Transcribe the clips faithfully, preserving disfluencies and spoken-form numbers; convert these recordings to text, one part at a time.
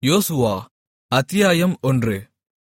யோசுவா அத்தியாயம் ஒன்று.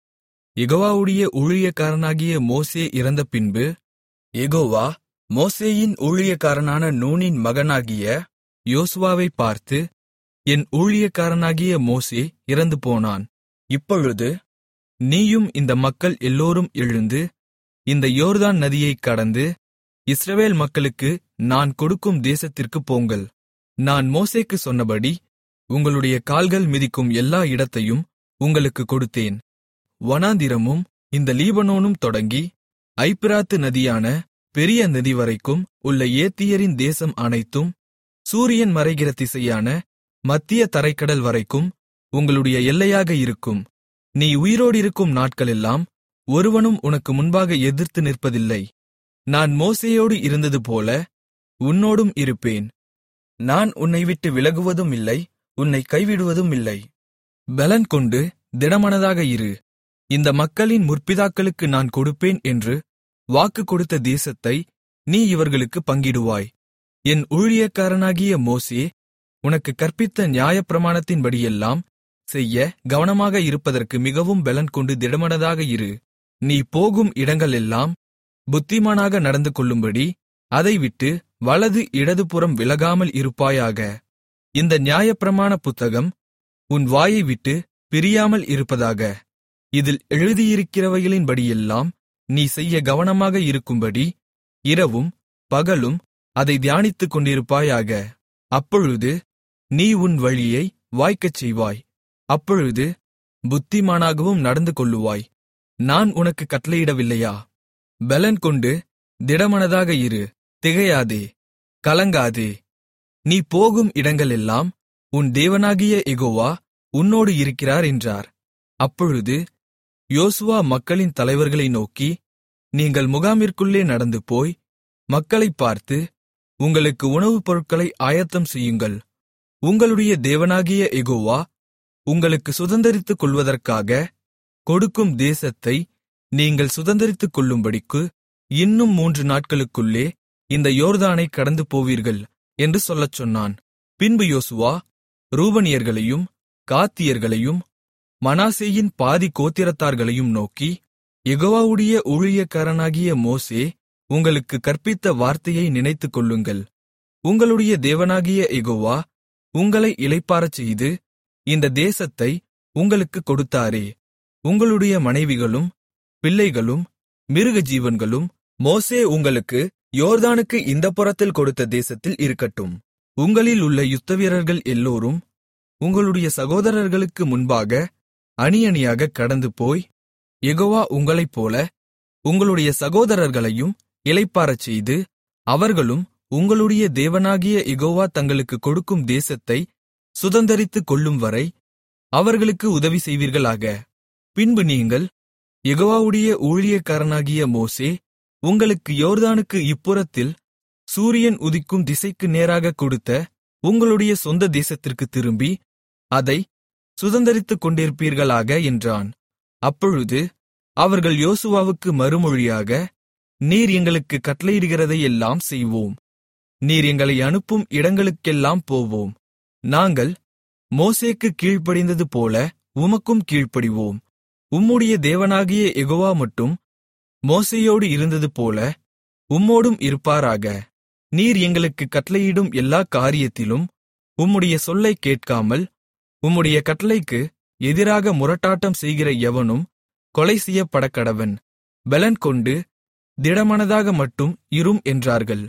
யெகோவாவுடைய ஊழியக்காரனாகிய மோசே இறந்தபின்பு, யெகோவா மோசேயின் ஊழியக்காரனான நூனின் மகனாகிய யோசுவாவைப் பார்த்து, என் ஊழியக்காரனாகிய மோசே இறந்துபோனான். இப்பொழுது நீயும் இந்த மக்கள் எல்லோரும் எழுந்து, இந்த யோர்தான் நதியைக் கடந்து, இஸ்ரவேல் மக்களுக்கு நான் கொடுக்கும் தேசத்திற்குப் போங்கள். நான் மோசேக்குச் சொன்னபடி உங்களுடைய கால்கள் மிதிக்கும் எல்லா இடத்தையும் உங்களுக்குக் கொடுத்தேன். வனாந்திரமும் இந்த லீபனோனும் தொடங்கி ஐப்பிராத்து நதியான பெரிய நதிவரைக்கும் உள்ள ஏத்தியரின் தேசம் அனைத்தும், சூரியன் மறைகிற திசையான மத்திய தரைக்கடல் வரைக்கும் உங்களுடைய எல்லையாக இருக்கும். நீ உயிரோடிருக்கும் நாட்களெல்லாம் ஒருவனும் உனக்கு முன்பாக எதிர்த்து நிற்பதில்லை. நான் மோசேயோடு இருந்ததுபோல உன்னோடும் இருப்பேன். நான் உன்னை விட்டு விலகுவதும் இல்லை, உன்னை கைவிடுவதும் இல்லை. பெலன் கொண்டு திடமனதாக இரு. இந்த மக்களின் முற்பிதாக்களுக்கு நான் கொடுப்பேன் என்று வாக்கு கொடுத்த தேசத்தை நீ இவர்களுக்குப் பங்கிடுவாய். என் ஊழியக்காரனாகிய மோசே உனக்கு கற்பித்த நியாயப்பிரமாணத்தின்படியெல்லாம் செய்ய கவனமாக இருப்பதற்கு மிகவும் பெலன் கொண்டு திடமனதாக இரு. நீ போகும் இடங்களெல்லாம் புத்திமானாக நடந்து கொள்ளும்படி அதை விட்டு வலது இடதுபுறம் விலகாமல் இருப்பாயாக. இந்த நியாயப்பிரமாண புத்தகம் உன் வாயை விட்டு பிரியாமல் இருப்பதாக. இதில் எழுதியிருக்கிறவைகளின்படியெல்லாம் நீ செய்ய கவனமாக இருக்கும்படி இரவும் பகலும் அதை தியானித்துக் கொண்டிருப்பாயாக. அப்பொழுது நீ உன் வழியை வாய்க்கச் செய்வாய். அப்பொழுது புத்திமானாகவும் நடந்து கொள்ளுவாய். நான் உனக்கு கட்டளையிடவில்லையா? பெலன் கொண்டு திடமனதாக இரு, திகையாதே, கலங்காதே. நீ போகும் இடங்களெல்லாம் உன் தேவனாகிய யெகோவா உன்னோடு இருக்கிறார் என்றார். அப்பொழுது யோசுவா மக்களின் தலைவர்களை நோக்கி, நீங்கள் முகாமிற்குள்ளே நடந்து போய் மக்களைப் பார்த்து, உங்களுக்கு உணவுப் பொருட்களை ஆயத்தம் செய்யுங்கள். உங்களுடைய தேவனாகிய யெகோவா உங்களுக்கு சுதந்தரித்துக் கொள்வதற்காக கொடுக்கும் தேசத்தை நீங்கள் சுதந்தரித்துக் கொள்ளும்படிக்கு இன்னும் மூன்று நாட்களுக்குள்ளே இந்த யோர்தானைக் கடந்து போவீர்கள் என்று சொல்லச் சொன்னான். பின்பு யோசுவா ரூபனியர்களையும் காத்தியர்களையும் மனாசேயின் பாதி கோத்திரத்தார்களையும் நோக்கி, யெகோவாவுடைய ஊழியக்காரனாகிய மோசே உங்களுக்கு கற்பித்த வார்த்தையை நினைத்துக்கொள்ளுங்கள். உங்களுடைய தேவனாகிய யெகோவா உங்களை இளைப்பாறச் செய்து இந்த தேசத்தை உங்களுக்குக் கொடுத்தாரே. உங்களுடைய மனைவிகளும் பிள்ளைகளும் மிருகஜீவன்களும் மோசே உங்களுக்கு யோர்தானுக்கு இந்தப் புறத்தில் கொடுத்த தேசத்தில் இருக்கட்டும். உங்களில் உள்ள யுத்தவீரர்கள் எல்லோரும் உங்களுடைய சகோதரர்களுக்கு முன்பாக அணியணியாகக் கடந்து போய், யெகோவா உங்களைப்போல உங்களுடைய சகோதரர்களையும் இளைப்பாறச் செய்து, அவர்களும் உங்களுடைய தேவனாகிய யெகோவா தங்களுக்குக் கொடுக்கும் தேசத்தை சுதந்தரித்துக் கொள்ளும்வரை அவர்களுக்கு உதவி செய்வீர்களாக. பின்பு நீங்கள், யெகோவாவுடைய ஊழியக்காரனாகிய மோசே உங்களுக்கு யோர்தானுக்கு இப்புறத்தில் சூரியன் உதிக்கும் திசைக்கு நேராகக் கொடுத்த உங்களுடைய சொந்த தேசத்திற்குத் திரும்பி அதை சுதந்தரித்துக் கொண்டிருப்பீர்களாக என்றான். அப்பொழுது அவர்கள் யோசுவாவுக்கு மறுமொழியாக, நீர் எங்களுக்கு கட்டளையிடுகிறதையெல்லாம் செய்வோம். நீர் எங்களை அனுப்பும் இடங்களுக்கெல்லாம் போவோம். நாங்கள் மோசேக்குக் கீழ்ப்படிந்தது போல உமக்கும் கீழ்ப்படிவோம். உம்முடைய தேவனாகிய யெகோவா மட்டும் மோசேயோடு இருந்ததுபோல உம்மோடும் இருப்பாராக. நீர் எங்களுக்குக் கட்டளையிடும் எல்லா காரியத்திலும் உம்முடைய சொல்லைக் கேட்காமல் உம்முடைய கட்டளைக்கு எதிராக முரட்டாட்டம் செய்கிற எவனும் கொலை செய்யப்படக்கடவன். பெலன் கொண்டு திடமனதாக மட்டும் இரும் என்றார்கள்.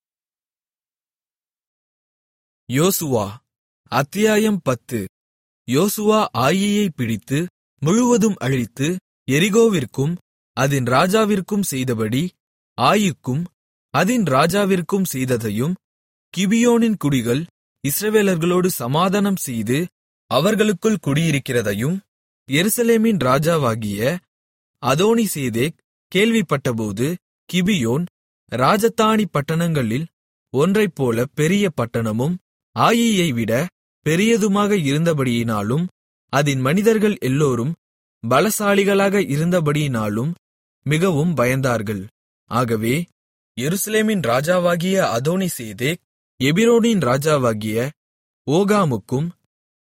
யோசுவா அத்தியாயம் பத்து. யோசுவா ஆயீயைப் பிடித்து முழுவதும் அழித்து எரிகோவிற்கும் அதின் ராஜாவிற்கும் செய்தபடி ஆயீக்கும் அதின் ராஜாவிற்கும் செய்ததையும், கிபியோனின் குடிகள் இஸ்ரவேலர்களோடு சமாதானம் செய்து அவர்களுக்குள் குடியிருக்கிறதையும் எருசலேமின் ராஜாவாகிய அதோனிசேதேக் கேள்விப்பட்டபோது, கிபியோன் ராஜதானி பட்டணங்களில் ஒன்றைப்போல பெரிய பட்டணமும் ஆயீயை விட பெரியதுமாக இருந்தபடியினாலும் அதின் மனிதர்கள் எல்லோரும் பலசாலிகளாக இருந்தபடியினாலும் மிகவும் பயந்தார்கள். ஆகவே எருசலேமின் ராஜாவாகிய அதோனிசேதேக் எபிரோனின் ராஜாவாகிய ஓகாமுக்கும்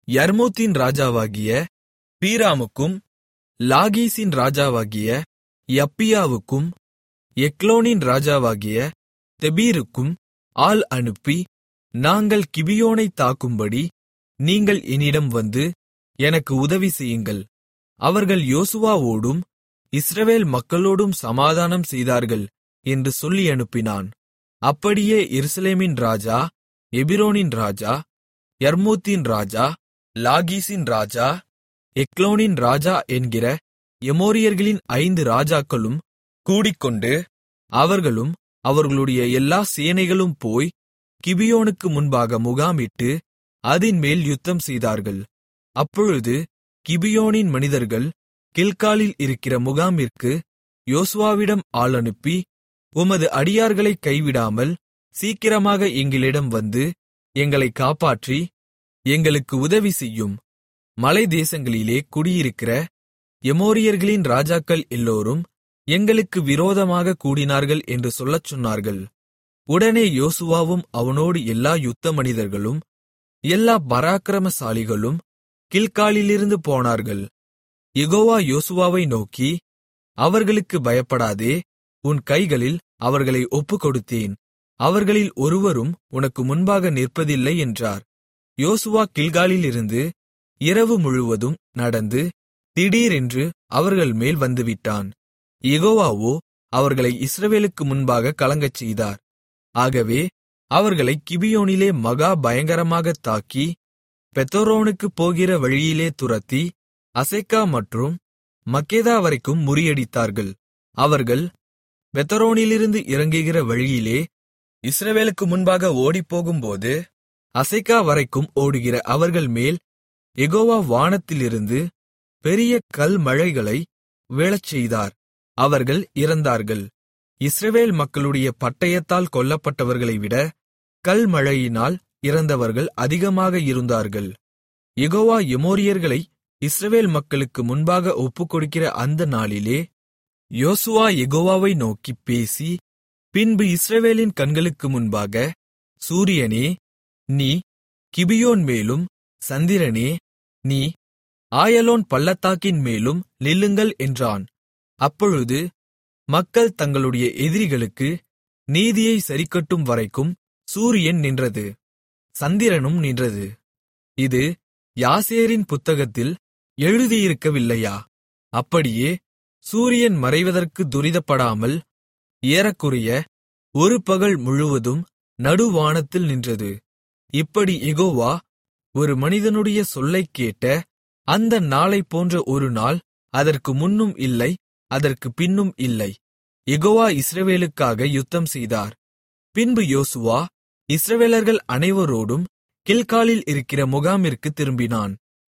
யர்மூத்தின் ராஜாவாகிய பீராமுக்கும் லாகீசின் ராஜாவாகிய யப்பியாவுக்கும் எக்லோனின் ராஜாவாகிய தெபீருக்கும் ஆள் அனுப்பி, நாங்கள் கிபியோனைத் தாக்கும்படி நீங்கள் என்னிடம் வந்து எனக்கு உதவி செய்யுங்கள். அவர்கள் யோசுவாவோடும் இஸ்ரவேல் மக்களோடும் சமாதானம் செய்தார்கள் என்று சொல்லி அனுப்பினான். அப்படியே எருசலேமின் ராஜா, எபிரோனின் ராஜா, யர்மூத்தின் ராஜா, லாகீசின் ராஜா, எக்லோனின் ராஜா என்கிற எமோரியர்களின் ஐந்து ராஜாக்களும் கூடிக்கொண்டு, அவர்களும் அவர்களுடைய எல்லா சேனைகளும் போய் கிபியோனுக்கு முன்பாக முகாமிட்டு அதின்மேல் யுத்தம் செய்தார்கள். அப்பொழுது கிபியோனின் மனிதர்கள் கில்காலில் இருக்கிற முகாமிற்கு யோசுவாவிடம் ஆள் அனுப்பி, உமது அடியார்களைக் கைவிடாமல் சீக்கிரமாக எங்களிடம் வந்து எங்களைக் காப்பாற்றி எங்களுக்கு உதவி செய்யும். மலை தேசங்களிலே குடியிருக்கிற எமோரியர்களின் ராஜாக்கள் எல்லோரும் எங்களுக்கு விரோதமாக கூடினார்கள் என்று சொல்லச் சொன்னார்கள். உடனே யோசுவாவும் அவனோடு எல்லா யுத்த மனிதர்களும் எல்லா பராக்கிரமசாலிகளும் கில்காலிலிருந்து போனார்கள். யெகோவா யோசுவாவை நோக்கி, அவர்களுக்கு பயப்படாதே, உன் கைகளில் அவர்களை ஒப்புக்கொடுத்தேன், அவர்களில் ஒருவரும் உனக்கு முன்பாக நிற்பதில்லை என்றார். யோசுவா கில்காலிலிருந்து இரவு முழுவதும் நடந்து திடீரென்று அவர்கள் மேல் வந்துவிட்டான். யெகோவாவோ அவர்களை இஸ்ரவேலுக்கு முன்பாக கலங்கச் செய்தார். ஆகவே அவர்களை கிபியோனிலே மகா பயங்கரமாகத் தாக்கி, பெத்தொரோனுக்குப் போகிற வழியிலே துரத்தி அசெக்கா மற்றும் மக்கெதா வரைக்கும் முறியடித்தார்கள். அவர்கள் பெத்தொரோனிலிருந்து இறங்குகிற வழியிலே இஸ்ரவேலுக்கு முன்பாக ஓடிப்போகும்போது அசெக்கா வரைக்கும் ஓடுகிற அவர்கள் மேல் யெகோவா வானத்திலிருந்து பெரிய கல்மழைகளை விழச்செய்தார். அவர்கள் இறந்தார்கள். இஸ்ரவேல் மக்களுடைய பட்டயத்தால் கொல்லப்பட்டவர்களைவிட கல்மழையினால் இறந்தவர்கள் அதிகமாக இருந்தார்கள். யெகோவா எமோரியர்களை இஸ்ரவேல் மக்களுக்கு முன்பாக ஒப்புக்கொடுக்கிற அந்த நாளிலே யோசுவா யெகோவாவை நோக்கிப் பேசி, பின்பு இஸ்ரவேலின் கண்களுக்கு முன்பாக, சூரியனே, நீ கிபியோன் மேலும், சந்திரனே, நீ ஆயலோன் பள்ளத்தாக்கின் மேலும் நில்லுங்கள் என்றான். அப்பொழுது மக்கள் தங்களுடைய எதிரிகளுக்கு நீதியை சரிக்கட்டும் வரைக்கும் சூரியன் நின்றது, சந்திரனும் நின்றது. இது யாசேரின் புத்தகத்தில் எழுதியிருக்கவில்லையா? அப்படியே சூரியன் மறைவதற்கு துரிதப்படாமல் ஏறக்குறைய ஒரு பகல் முழுவதும் நடுவானத்தில் நின்றது. இப்படி யெகோவா ஒரு மனிதனுடைய சொல்லைக் கேட்ட அந்த நாளைப் போன்ற ஒரு நாள் அதற்கு முன்னும் இல்லை, அதற்குப் பின்னும் இல்லை. யெகோவா இஸ்ரவேலுக்காக யுத்தம் செய்தார். பின்பு யோசுவா இஸ்ரவேலர்கள் அனைவரோடும் கில்காலில் இருக்கிற முகாமிற்கு திரும்பினான்.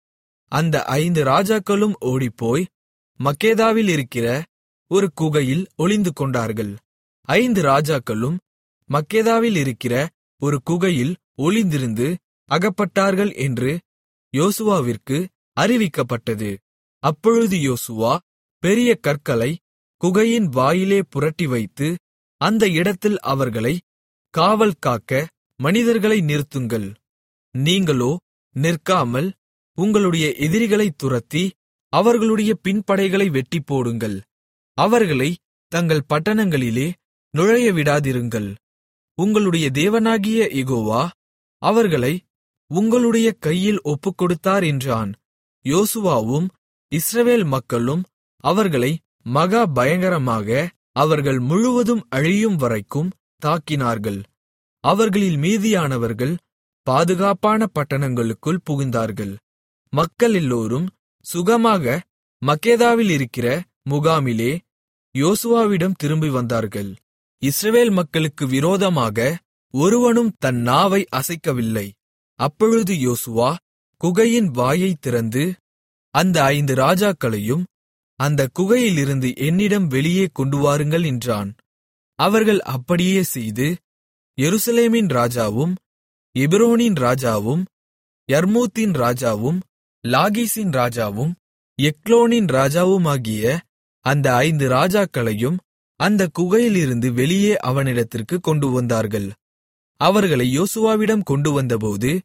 அந்த ஐந்து ராஜாக்களும் ஓடிப்போய் மக்கெதாவில் இருக்கிற ஒரு குகையில் ஒளிந்து கொண்டார்கள். ஐந்து ராஜாக்களும் மக்கெதாவில் இருக்கிற ஒரு குகையில் ஒளிந்திருந்து அகப்பட்டார்கள் என்று யோசுவாவிற்கு அறிவிக்கப்பட்டது. அப்பொழுது யோசுவா பெரிய கற்களை குகையின் வாயிலே புரட்டி வைத்து, அந்த இடத்தில் அவர்களை காவல் காக்க மனிதர்களை நிறுத்துங்கள், நீங்களோ நிற்காமல் உங்களுடைய எதிரிகளைத் துரத்தி அவர்களுடைய பின்படைகளை வெட்டிப்போடுங்கள், அவர்களை தங்கள் பட்டணங்களிலே நுழையவிடாதிருங்கள். உங்களுடைய தேவனாகிய யெகோவா அவர்களை உங்களுடைய கையில் ஒப்புக்கொடுத்தார் என்றான். யோசுவாவும் இஸ்ரவேல் மக்களும் அவர்களை மகா பயங்கரமாக அவர்கள் முழுவதும் அழியும் வரைக்கும் தாக்கினார்கள். அவர்களில் மீதியானவர்கள் பாதுகாப்பான பட்டணங்களுக்குள் புகுந்தார்கள். மக்கள் எல்லோரும் சுகமாக மக்கெதாவில் இருக்கிற முகாமிலே யோசுவாவிடம் திரும்பி வந்தார்கள். இஸ்ரவேல் மக்களுக்கு விரோதமாக ஒருவனும் தன் நாவை அசைக்கவில்லை. அப்பொழுது யோசுவா குகையின் வாயைத் திறந்து, அந்த ஐந்து ராஜாக்களையும் அந்த குகையிலிருந்து என்னிடம் வெளியே கொண்டுவாருங்கள் என்றான். அவர்கள் அப்படியே செய்து, எருசலேமின் ராஜாவும் எபிரோனின் ராஜாவும் யர்மூத்தின் ராஜாவும் லாகீசின் ராஜாவும் எக்லோனின் ராஜாவுமாகிய அந்த ஐந்து ராஜாக்களையும் அந்த குகையிலிருந்து வெளியே அவனிடத்திற்கு கொண்டுவந்தார்கள். அவர்களை யோசுவாவிடம் கொண்டுவந்தபோது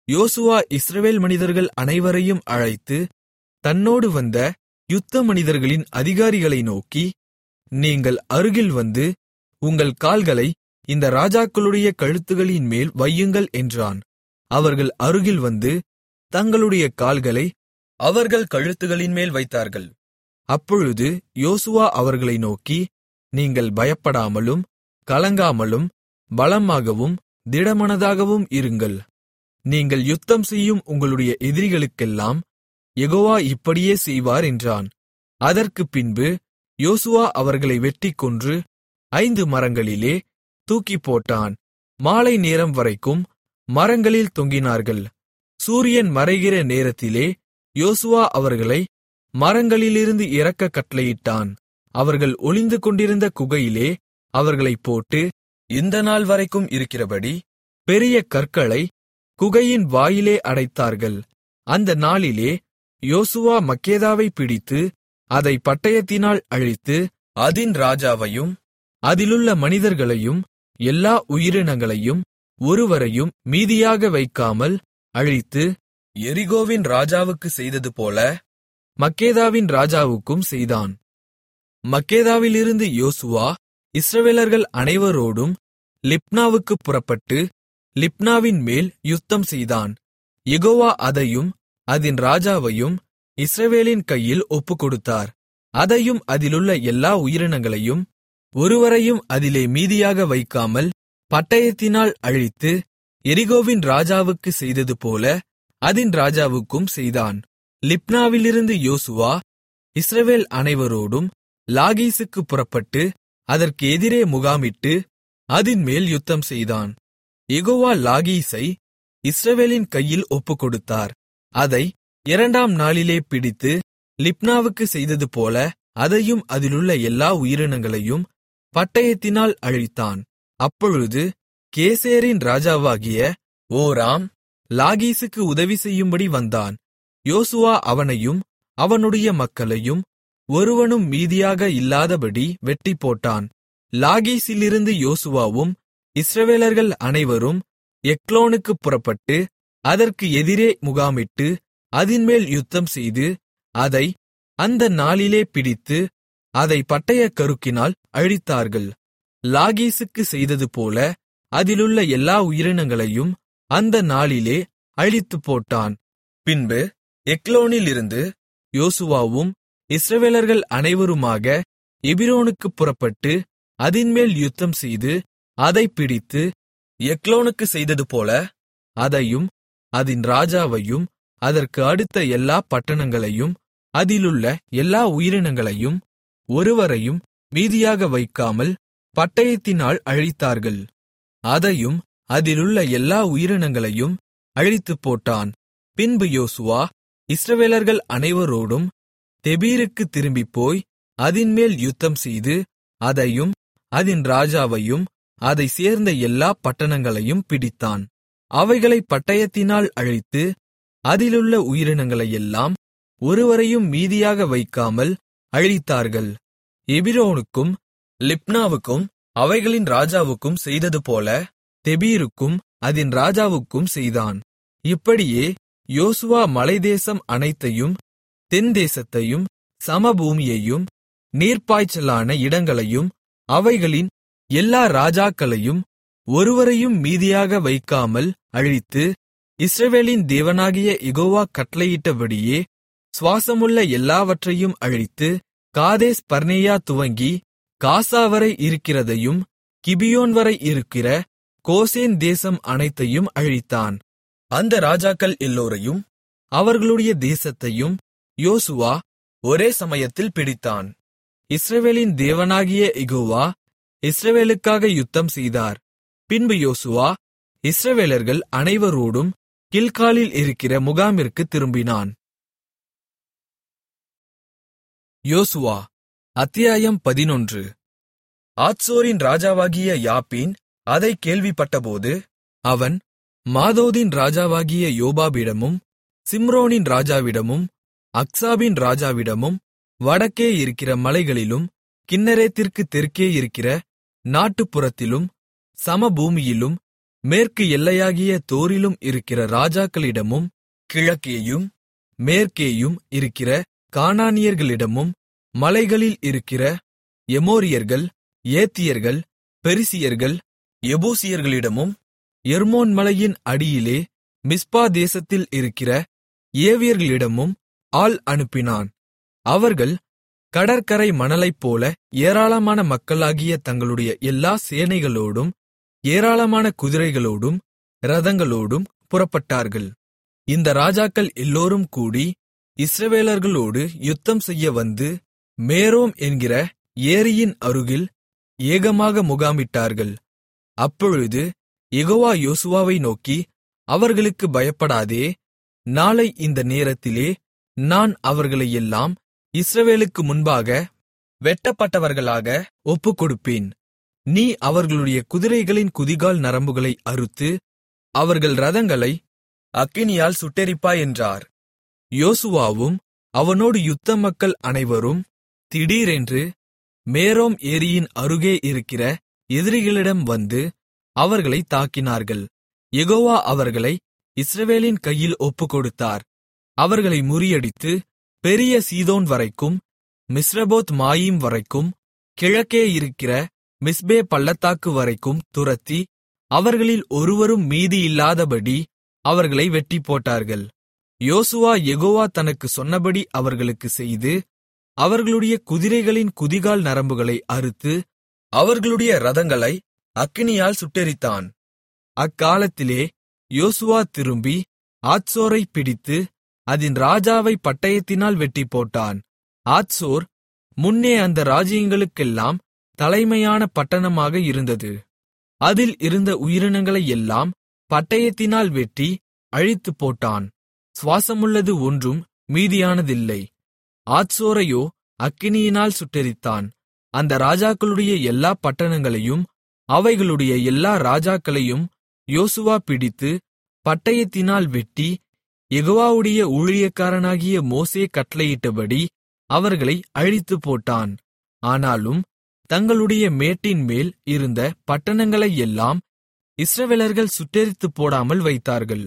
யோசுவா இஸ்ரவேல் மனிதர்கள் அனைவரையும் அழைத்து தன்னோடு வந்த யுத்த மனிதர்களின் அதிகாரிகளை நோக்கி, நீங்கள் அருகில் வந்து உங்கள் கால்களை இந்த ராஜாக்களுடைய கழுத்துகளின் மேல் வையுங்கள் என்றான். அவர்கள் அருகில் வந்து தங்களுடைய கால்களை அவர்கள் கழுத்துகளின் மேல் வைத்தார்கள். அப்பொழுது யோசுவா அவர்களை நோக்கி, நீங்கள் பயப்படாமலும் கலங்காமலும் பலமாகவும் திடமனதாகவும் இருங்கள். நீங்கள் யுத்தம் செய்யும் உங்களுடைய எதிரிகளுக்கெல்லாம் யெகோவா இப்படியே செய்வார் என்றான். அதற்குப் பின்பு யோசுவா அவர்களை வெட்டிக் கொன்று ஐந்து மரங்களிலே தூக்கிப்போட்டான். மாலை நேரம் வரைக்கும் மரங்களில் தொங்கினார்கள். சூரியன் மறைகிற நேரத்திலே யோசுவா அவர்களை மரங்களிலிருந்து இறக்க கட்டளையிட்டான். அவர்கள் ஒளிந்து கொண்டிருந்த குகையிலே அவர்களைப் போட்டு இந்த நாள் வரைக்கும் இருக்கிறபடி பெரிய கற்களை குகையின் வாயிலே அடைத்தார்கள். அந்த நாளிலே யோசுவா மக்கேதாவை பிடித்து அதை பட்டயத்தினால் அழித்து அதின் ராஜாவையும் அதிலுள்ள மனிதர்களையும் எல்லா உயிரினங்களையும் ஒருவரையும் மீதியாக வைக்காமல் அழித்து, எரிகோவின் ராஜாவுக்கு செய்ததுபோல மக்கேதாவின் ராஜாவுக்கும் செய்தான். மக்கேதாவிலிருந்து யோசுவா இஸ்ரவேலர்கள் அனைவரோடும் லிப்னாவுக்குப் புறப்பட்டு லிப்னாவின் மேல் யுத்தம் செய்தான். யெகோவா அதையும் அதின் ராஜாவையும் இஸ்ரவேலின் கையில் ஒப்புக்கொடுத்தார். அதையும் அதிலுள்ள எல்லா உயிரினங்களையும் ஒருவரையும் அதிலே மீதியாக வைக்காமல் பட்டயத்தினால் அழித்து, எரிகோவின் ராஜாவுக்கு செய்ததுபோல அதின் ராஜாவுக்கும் செய்தான். லிப்னாவிலிருந்து யோசுவா இஸ்ரவேல் அனைவரோடும் லாகீசுக்குப் புறப்பட்டு அதற்கு எதிரே முகாமிட்டு அதின்மேல் யுத்தம் செய்தான். யெகோவா லாகீசை இஸ்ரவேலின் கையில் ஒப்புக்கொடுத்தார். அதை இரண்டாம் நாளிலே பிடித்து லிப்னாவுக்கு செய்ததுபோல அதையும் அதிலுள்ள எல்லா உயிரினங்களையும் பட்டயத்தினால் அழித்தான். அப்பொழுது கேசேரின் ராஜாவாகிய ஓராம் லாகீசுக்கு உதவி செய்யும்படி வந்தான். யோசுவா அவனையும் அவனுடைய மக்களையும் ஒருவனும் மீதியாக இல்லாதபடி வெட்டிப்போட்டான். லாகீசிலிருந்து யோசுவாவும் இஸ்ரவேலர்கள் அனைவரும் எக்லோனுக்குப் புறப்பட்டு அதற்கு எதிரே முகாமிட்டு அதின்மேல் யுத்தம் செய்து அதை அந்த நாளிலே பிடித்து அதை பட்டயக் கருக்கினால் அழித்தார்கள். லாகீசுக்கு செய்ததுபோல அதிலுள்ள எல்லா உயிரினங்களையும் அந்த நாளிலே அழித்துப்போட்டான். பின்பு எக்லோனிலிருந்து யோசுவாவும் இஸ்ரவேலர்கள் அனைவருமாக எபிரோனுக்குப் புறப்பட்டு அதின்மேல் யுத்தம் செய்து அதைப் பிடித்து எக்லோனுக்கு செய்ததுபோல அதையும் அதின் ராஜாவையும் அதற்கு அடுத்த எல்லா பட்டணங்களையும் அதிலுள்ள எல்லா உயிரினங்களையும் ஒருவரையும் மீதியாக வைக்காமல் பட்டயத்தினால் அழித்தார்கள். அதையும் அதிலுள்ள எல்லா உயிரினங்களையும் அழித்துப்போட்டான். பின்பு யோசுவா இஸ்ரவேலர்கள் அனைவரோடும் தெபீருக்குத் திரும்பிப்போய் அதின்மேல் யுத்தம் செய்து அதையும் அதின் ராஜாவையும் அதைச் சேர்ந்த எல்லா பட்டணங்களையும் பிடித்தான். அவைகளைப் பட்டயத்தினால் அழித்து அதிலுள்ள உயிரினங்களையெல்லாம் ஒருவரையும் மீதியாக வைக்காமல் அழித்தார்கள். எபிரோனுக்கும் லிப்னாவுக்கும் அவைகளின் ராஜாவுக்கும் செய்ததுபோல தெபீருக்கும் அதின் ராஜாவுக்கும் செய்தான். இப்படியே யோசுவா மலைதேசம் அனைத்தையும் தென்தேசத்தையும் சமபூமியையும் நீர்ப்பாய்ச்சலான இடங்களையும் அவைகளின் எல்லா ராஜாக்களையும் ஒருவரையும் மீதியாக வைக்காமல் அழித்து, இஸ்ரவேலின் தேவனாகிய யெகோவா கட்டளையிட்டபடியே சுவாசமுள்ள எல்லாவற்றையும் அழித்து, காதேஸ் பர்னேயா துவங்கி காசாவரை இருக்கிறதையும் கிபியோன் வரை இருக்கிற கோசேன் தேசம் அனைத்தையும் அழித்தான். அந்த ராஜாக்கள் எல்லோரையும் அவர்களுடைய தேசத்தையும் யோசுவா ஒரே சமயத்தில் பிடித்தான். இஸ்ரவேலின் தேவனாகிய யெகோவா இஸ்ரவேலுக்காக யுத்தம் செய்தார். பின்பு யோசுவா இஸ்ரவேலர்கள் அனைவரோடும் கில்காலில் இருக்கிற முகாமிற்குத் திரும்பினான். யோசுவா அத்தியாயம் பதினொன்று. ஆத்சோரின் ராஜாவாகிய யாபீன் அதைக் கேள்விப்பட்டபோது அவன் மாதோதின் ராஜாவாகிய யோபாபிடமும் சிம்ரோனின் ராஜாவிடமும் அக்சாபின் ராஜாவிடமும் வடக்கே இருக்கிற மலைகளிலும் கின்னரேத்திற்கு தெற்கே இருக்கிற நாட்டுப்புறத்திலும் சமபூமியிலும் மேற்கு எல்லையாகிய தோரிலும் இருக்கிற ராஜாக்களிடமும் கிழக்கேயும் மேற்கேயும் இருக்கிற கானானியர்களிடமும் மலைகளில் இருக்கிற எமோரியர்கள், ஏத்தியர்கள், பெரிசியர்கள், எபூசியர்களிடமும் எர்மோன் மலையின் அடியிலே மிஸ்பா தேசத்தில் இருக்கிற ஏவியர்களிடமும் ஆள் அனுப்பினான். அவர்கள் கடற்கரை மணலைப்போல ஏராளமான மக்களாகிய தங்களுடைய எல்லா சேனைகளோடும் ஏராளமான குதிரைகளோடும் இரதங்களோடும் புறப்பட்டார்கள். இந்த ராஜாக்கள் எல்லோரும் கூடி இஸ்ரவேலர்களோடு யுத்தம் செய்ய வந்து மேரோம் என்கிற ஏரியின் அருகில் ஏகமாக முகாமிட்டார்கள். அப்பொழுது யெகோவா யோசுவாவை நோக்கி, அவர்களுக்குப் பயப்படாதே, நாளை இந்த நேரத்திலே நான் அவர்களையெல்லாம் இஸ்ரவேலுக்கு முன்பாக வெட்டப்பட்டவர்களாக ஒப்புக்கொடுப்பேன். நீ அவர்களுடைய குதிரைகளின் குதிகால் நரம்புகளை அறுத்து அவர்கள் இரதங்களை அக்கினியால் சுட்டெரிப்பாய் என்றார். யோசுவாவும் அவனோடு யுத்த மக்கள் அனைவரும் திடீரென்று மேரோம் ஏரியின் அருகே இருக்கிற எதிரிகளிடம் வந்து அவர்களைத் தாக்கினார்கள். யெகோவா அவர்களை இஸ்ரவேலின் கையில் ஒப்புக்கொடுத்தார். அவர்களை முறியடித்து பெரிய சீதோன் வரைக்கும் மிஸ்ரபோத் மாயீம் வரைக்கும் கிழக்கே இருக்கிற மிஸ்பே பள்ளத்தாக்கு வரைக்கும் துரத்தி அவர்களில் ஒருவரும் மீதியில்லாதபடி அவர்களை வெட்டிப்போட்டார்கள். யோசுவா யெகோவா தனக்கு சொன்னபடி அவர்களுக்குச் செய்து அவர்களுடைய குதிரைகளின் குதிகால் நரம்புகளை அறுத்து அவர்களுடைய இரதங்களை அக்கினியால் சுட்டெரித்தான். அக்காலத்திலே யோசுவா திரும்பி ஆத்சோரைப் பிடித்து அதின் ராஜாவை பட்டயத்தினால் வெட்டிப்போட்டான். ஆத்சோர் முன்னே அந்த ராஜ்யங்களுக்கெல்லாம் தலைமையான பட்டணமாக இருந்தது. அதில் இருந்த உயிரினங்களையெல்லாம் பட்டயத்தினால் வெட்டி அழித்துப் போட்டான். சுவாசமுள்ளது ஒன்றும் மீதியானதில்லை. ஆத்சோரையோ அக்கினியினால் சுட்டெரித்தான். அந்த ராஜாக்களுடைய எல்லா பட்டணங்களையும் அவைகளுடைய எல்லா ராஜாக்களையும் யோசுவா பிடித்து பட்டயத்தினால் வெட்டி யெகோவாவுடைய ஊழியக்காரனாகிய மோசே கட்டளையிட்டபடி அவர்களை அழித்துப் போட்டான். ஆனாலும் தங்களுடைய மேட்டின்மேல் இருந்த பட்டணங்களையெல்லாம் இஸ்ரவேலர்கள் சுட்டெரித்துப் போடாமல் வைத்தார்கள்.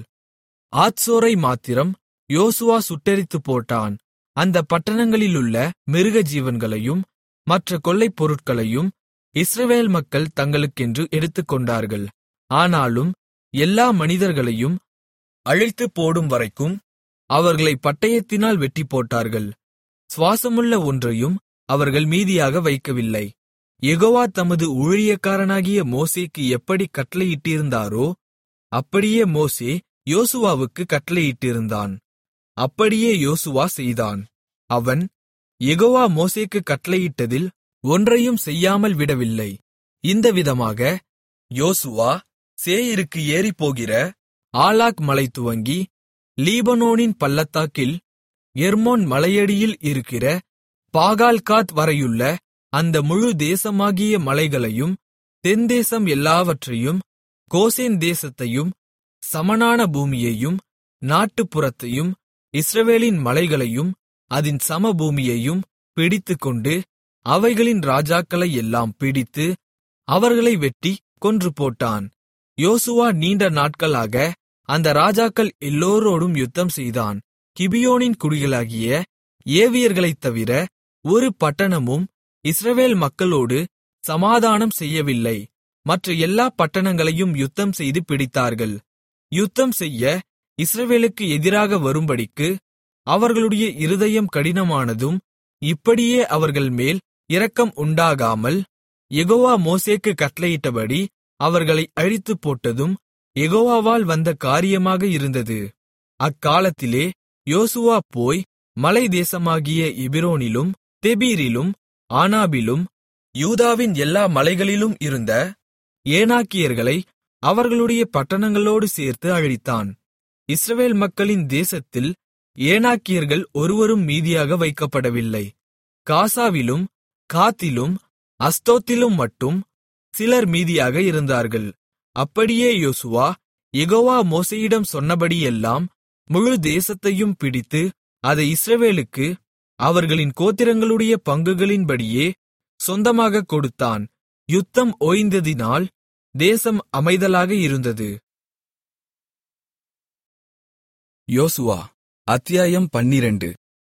ஆத்சோரை மாத்திரம் யோசுவா சுட்டெரித்துப் போட்டான். அந்த பட்டணங்களிலுள்ள மிருக ஜீவன்களையும் மற்ற கொள்ளைப் பொருட்களையும் இஸ்ரவேல் மக்கள் தங்களுக்கென்று எடுத்துக்கொண்டார்கள். ஆனாலும் எல்லா மனிதர்களையும் அழித்துப் போடும் வரைக்கும் அவர்களை பட்டயத்தினால் வெட்டிப்போட்டார்கள். சுவாசமுள்ள ஒன்றையும் அவர்கள் மீதியாக வைக்கவில்லை. யெகோவா தமது ஊழியக்காரனாகிய மோசேக்கு எப்படி கட்டளையிட்டிருந்தாரோ அப்படியே மோசே யோசுவாவுக்கு கட்டளையிட்டிருந்தான். அப்படியே யோசுவா செய்தான். அவன் யெகோவா மோசேக்கு கட்டளையிட்டதில் ஒன்றையும் செய்யாமல் விடவில்லை. இந்த விதமாக யோசுவா சேயீருக்கு ஏறிப்போகிற ஆலாக் மலை துவங்கி லீபனோனின் பள்ளத்தாக்கில் எர்மோன் மலையடியில் இருக்கிற பாகால்காத் வரையுள்ள அந்த முழு தேசமாகிய மலைகளையும் தென்தேசம் எல்லாவற்றையும் கோசேன் தேசத்தையும் சமனான பூமியையும் நாட்டுப்புறத்தையும் இஸ்ரவேலின் மலைகளையும் அதின் சமபூமியையும் பிடித்துக்கொண்டு அவைகளின் ராஜாக்களையெல்லாம் பிடித்து அவர்களை வெட்டி கொன்றுபோட்டான். யோசுவா நீண்ட நாட்களாக அந்த ராஜாக்கள் எல்லோரோடும் யுத்தம் செய்தான். கிபியோனின் குடிகளாகிய ஏவியர்களைத் தவிர ஒரு பட்டணமும் இஸ்ரவேல் மக்களோடு சமாதானம் செய்யவில்லை. மற்ற எல்லா பட்டணங்களையும் யுத்தம் செய்து பிடித்தார்கள். யுத்தம் செய்ய இஸ்ரவேலுக்கு எதிராக வரும்படிக்கு அவர்களுடைய இருதயம் கடினமானதும் இப்படியே அவர்கள் மேல் இரக்கம் உண்டாகாமல் யெகோவா மோசேக்கு கட்டளையிட்டபடி அவர்களை அழித்துப் போட்டதும் யெகோவாவால் வந்த காரியமாக இருந்தது. அக்காலத்திலே யோசுவா போய் மலை தேசமாகிய எபிரோனிலும் தெபீரிலும் ஆனாபிலும் யூதாவின் எல்லா மலைகளிலும் இருந்த ஏனாக்கியர்களை அவர்களுடைய பட்டணங்களோடு சேர்த்து அழித்தான். இஸ்ரவேல் மக்களின் தேசத்தில் ஏனாக்கியர்கள் ஒருவரும் மீதியாக வைக்கப்படவில்லை. காசாவிலும் காத்திலும் அஸ்தோத்திலும் மட்டும் சிலர் மீதியாக இருந்தார்கள். அப்படியே யோசுவா யெகோவா மோசேயிடம் சொன்னபடியெல்லாம் முழு தேசத்தையும் பிடித்து அதை இஸ்ரவேலுக்கு அவர்களின் கோத்திரங்களுடைய பங்குகளின்படியே சொந்தமாகக் கொடுத்தான். யுத்தம் ஓய்ந்ததினால் தேசம் அமைதலாக இருந்தது. யோசுவா அத்தியாயம் பன்னிரண்டு.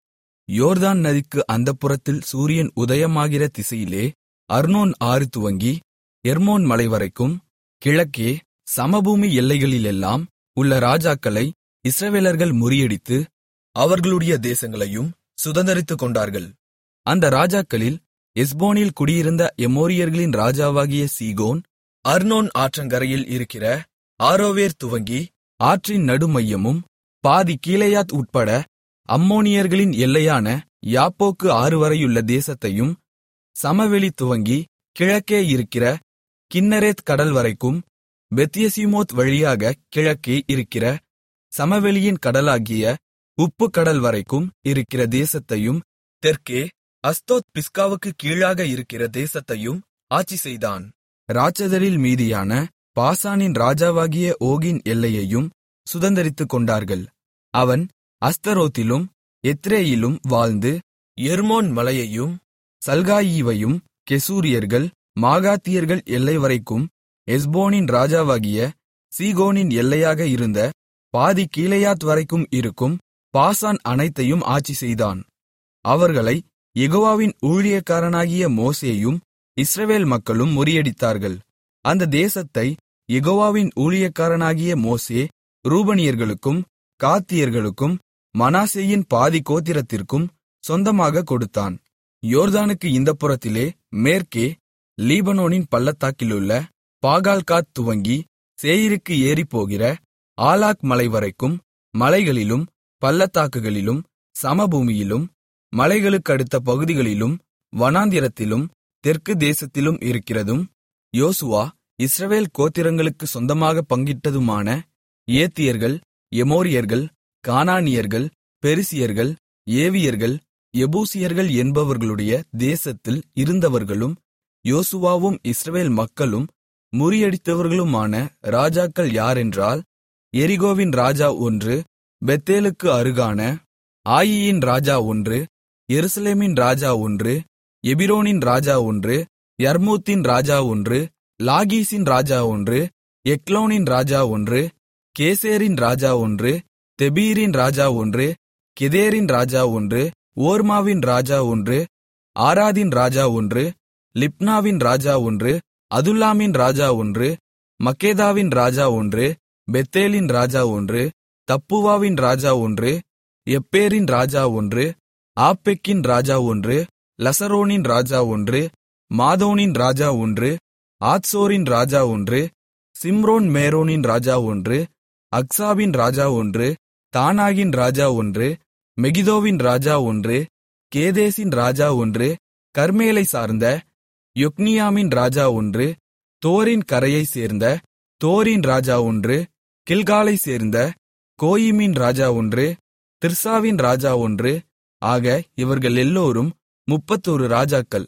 யோர்தான் நதிக்கு அந்தப்புறத்தில் சூரியன் உதயமாகிற திசையிலே அர்னோன் ஆறு துவங்கி எர்மோன் மலைவரைக்கும் கிழக்கே சமபூமி எல்லைகளிலெல்லாம் உள்ள ராஜாக்களை இஸ்ரவேலர்கள் முறியடித்து அவர்களுடைய தேசங்களையும் சுதந்தரித்துக் கொண்டார்கள். அந்த ராஜாக்களில் எஸ்போனில் குடியிருந்த எமோரியர்களின் ராஜாவாகிய சீகோன், அர்னோன் ஆற்றங்கரையில் இருக்கிற ஆரோவேர் துவங்கி ஆற்றின் நடுமையமும் பாதி கீலேயாத் உட்பட அம்மோனியர்களின் எல்லையான யாப்போக்கு ஆறுவரையுள்ள தேசத்தையும், சமவெளி துவங்கி கிழக்கே இருக்கிற கின்னரேத் கடல் வரைக்கும் பெத்யெசிமோத் வழியாக கிழக்கே இருக்கிற சமவெளியின் கடலாகிய உப்பு கடல் வரைக்கும் இருக்கிற தேசத்தையும், தெற்கே அஸ்தோத் பிஸ்காவுக்கு கீழாக இருக்கிற தேசத்தையும் ஆட்சி செய்தான். ராட்சதரில் மீதியான பாசானின் ராஜாவாகிய ஓகின் எல்லையையும் சுதந்தரித்துக் கொண்டார்கள். அவன் அஸ்தரோத்திலும் எத்ரேயிலும் வாழ்ந்து எர்மோன் மலையையும் சல்காயீவையும் கெசூரியர்கள் மாகாத்தியர்கள் எல்லை வரைக்கும் எஸ்போனின் ராஜாவாகிய சீகோனின் எல்லையாக இருந்த பாதி கீலேயாத் வரைக்கும் இருக்கும் பாசான் அனைத்தையும் ஆட்சி செய்தான். அவர்களை யெகோவாவின் ஊழியக்காரனாகிய மோசேயும் இஸ்ரவேல் மக்களும் முறியடித்தார்கள். அந்த தேசத்தை யெகோவாவின் ஊழியக்காரனாகிய மோசே ரூபனியர்களுக்கும் காத்தியர்களுக்கும் மனாசேயின் பாதி கோத்திரத்திற்கும் சொந்தமாக கொடுத்தான். யோர்தானுக்கு இந்தப்புறத்திலே மேற்கே லீபனோனின் பள்ளத்தாக்கிலுள்ள பாகால்காத் துவங்கி சேயீருக்கு ஏறிப்போகிற ஆலாக் மலைவரைக்கும் மலைகளிலும் பள்ளத்தாக்குகளிலும் சமபூமியிலும் மலைகளுக்கடுத்த பகுதிகளிலும் வனாந்திரத்திலும் தெற்கு தேசத்திலும் இருக்கிறதும், யோசுவா இஸ்ரவேல் கோத்திரங்களுக்கு சொந்தமாக பங்கிட்டதுமான ஏத்தியர்கள், எமோரியர்கள், கானானியர்கள், பெரிசியர்கள், ஏவியர்கள், எபூசியர்கள் என்பவர்களுடைய தேசத்தில் இருந்தவர்களும், யோசுவாவும் இஸ்ரவேல் மக்களும் முறியடித்தவர்களுமான ராஜாக்கள் யாரென்றால், எரிகோவின் ராஜா ஒன்று, பெத்தேலுக்கு அருகான ஆயியின் ராஜா ஒன்று, எருசலேமின் ராஜா ஒன்று, எபிரோனின் ராஜா ஒன்று, யர்மூத்தின் ராஜா ஒன்று, லாகீசின் ராஜா ஒன்று, எக்லோனின் ராஜா ஒன்று, கேசேரின் ராஜா ஒன்று, தெபீரின் ராஜா ஒன்று, கெதேரின் ராஜா ஒன்று, ஓர்மாவின் ராஜா ஒன்று, ஆராதின் ராஜா ஒன்று, லிப்னாவின் ராஜா ஒன்று, அதுல்லாமின் ராஜா ஒன்று, மக்கேதாவின் ராஜா ஒன்று, பெத்தேலின் ராஜா ஒன்று, தப்புவாவின் ராஜா ஒன்று, எப்பேரின் ராஜா ஒன்று, ஆப்பெக்கின் ராஜா ஒன்று, லசரோனின் ராஜா ஒன்று, மாதோனின் ராஜா ஒன்று, ஆத்சோரின் ராஜா ஒன்று, சிம்ரோன் மேரோனின் ராஜா ஒன்று, அக்சாபின் ராஜா ஒன்று, தானாகின் ராஜா ஒன்று, மெகிதோவின் ராஜா ஒன்று, கேதேசின் ராஜா ஒன்று, கர்மேலை சார்ந்த யொக்னியாமின் ராஜா ஒன்று, தோரின் கரையைச் சேர்ந்த தோரின் ராஜா ஒன்று, கில்காலை சேர்ந்த கோயிமின் ராஜா ஒன்று, திர்சாவின் ராஜா ஒன்று. ஆக இவர்கள் எல்லோரும் முப்பத்தொரு ராஜாக்கள்.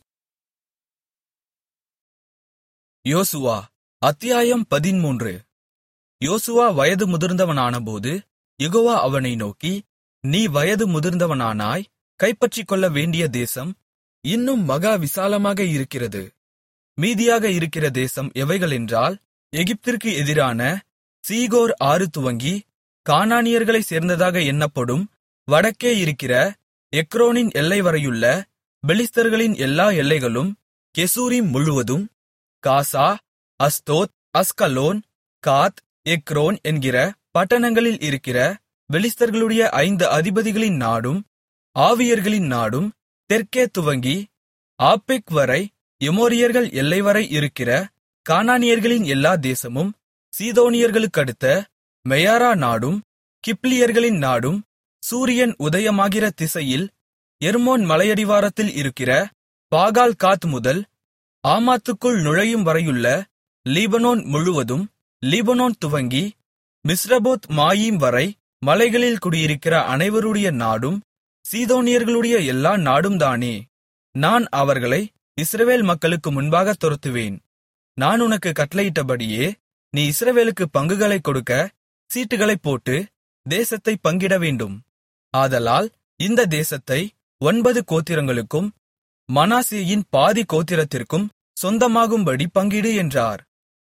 யோசுவா அத்தியாயம் பதிமூன்று. யோசுவா வயது முதிர்ந்தவனானபோது யெகோவா அவனை நோக்கி, நீ வயது முதிர்ந்தவனானாய், கைப்பற்றிக்கொள்ள வேண்டிய தேசம் இன்னும் மகா விசாலமாக இருக்கிறது. மீதியாக இருக்கிற தேசம் எவைகளென்றால், எகிப்திற்கு எதிரான சீகோர் ஆறு துவங்கி கானானியர்களைச் சேர்ந்ததாக எண்ணப்படும் வடக்கே இருக்கிற எக்ரோனின் எல்லை வரையுள்ள பெலிஸ்தர்களின் எல்லா எல்லைகளும், கெசூரிம் முழுவதும், காசா, அஸ்தோத், அஸ்கலோன், காத், எக்ரோன் என்கிற பட்டணங்களில் இருக்கிற பெலிஸ்தர்களுடைய ஐந்து அதிபதிகளின் நாடும், ஆவியர்களின் நாடும், தெற்கே துவங்கி ஆப்பெக் வரை எமோரியர்கள் எல்லைவரை இருக்கிற கானானியர்களின் எல்லா தேசமும், சீதோனியர்களுக்கடுத்த மெயாரா நாடும், கிப்லியர்களின் நாடும், சூரியன் உதயமாகிற திசையில் எர்மோன் மலையடிவாரத்தில் இருக்கிற பாகால் காத் முதல் ஆமாத்துக்குள் நுழையும் வரையுள்ள லீபனோன் முழுவதும், லீபனோன் துவங்கி மிஸ்ரபோத் மாயீம் வரை மலைகளில் குடியிருக்கிற அனைவருடைய நாடும், சீதோனியர்களுடைய எல்லா நாடும்தானே. நான் அவர்களை இஸ்ரவேல் மக்களுக்கு முன்பாக துரத்துவேன். நான் உனக்கு கட்டளையிட்டபடியே நீ இஸ்ரவேலுக்கு பங்குகளைக் கொடுக்க சீட்டுகளைப் போட்டு தேசத்தைப் பங்கிட வேண்டும். ஆதலால் இந்த தேசத்தை ஒன்பது கோத்திரங்களுக்கும் மனாசேயின் பாதி கோத்திரத்திற்கும் சொந்தமாகும்படி பங்கிடு என்றார்.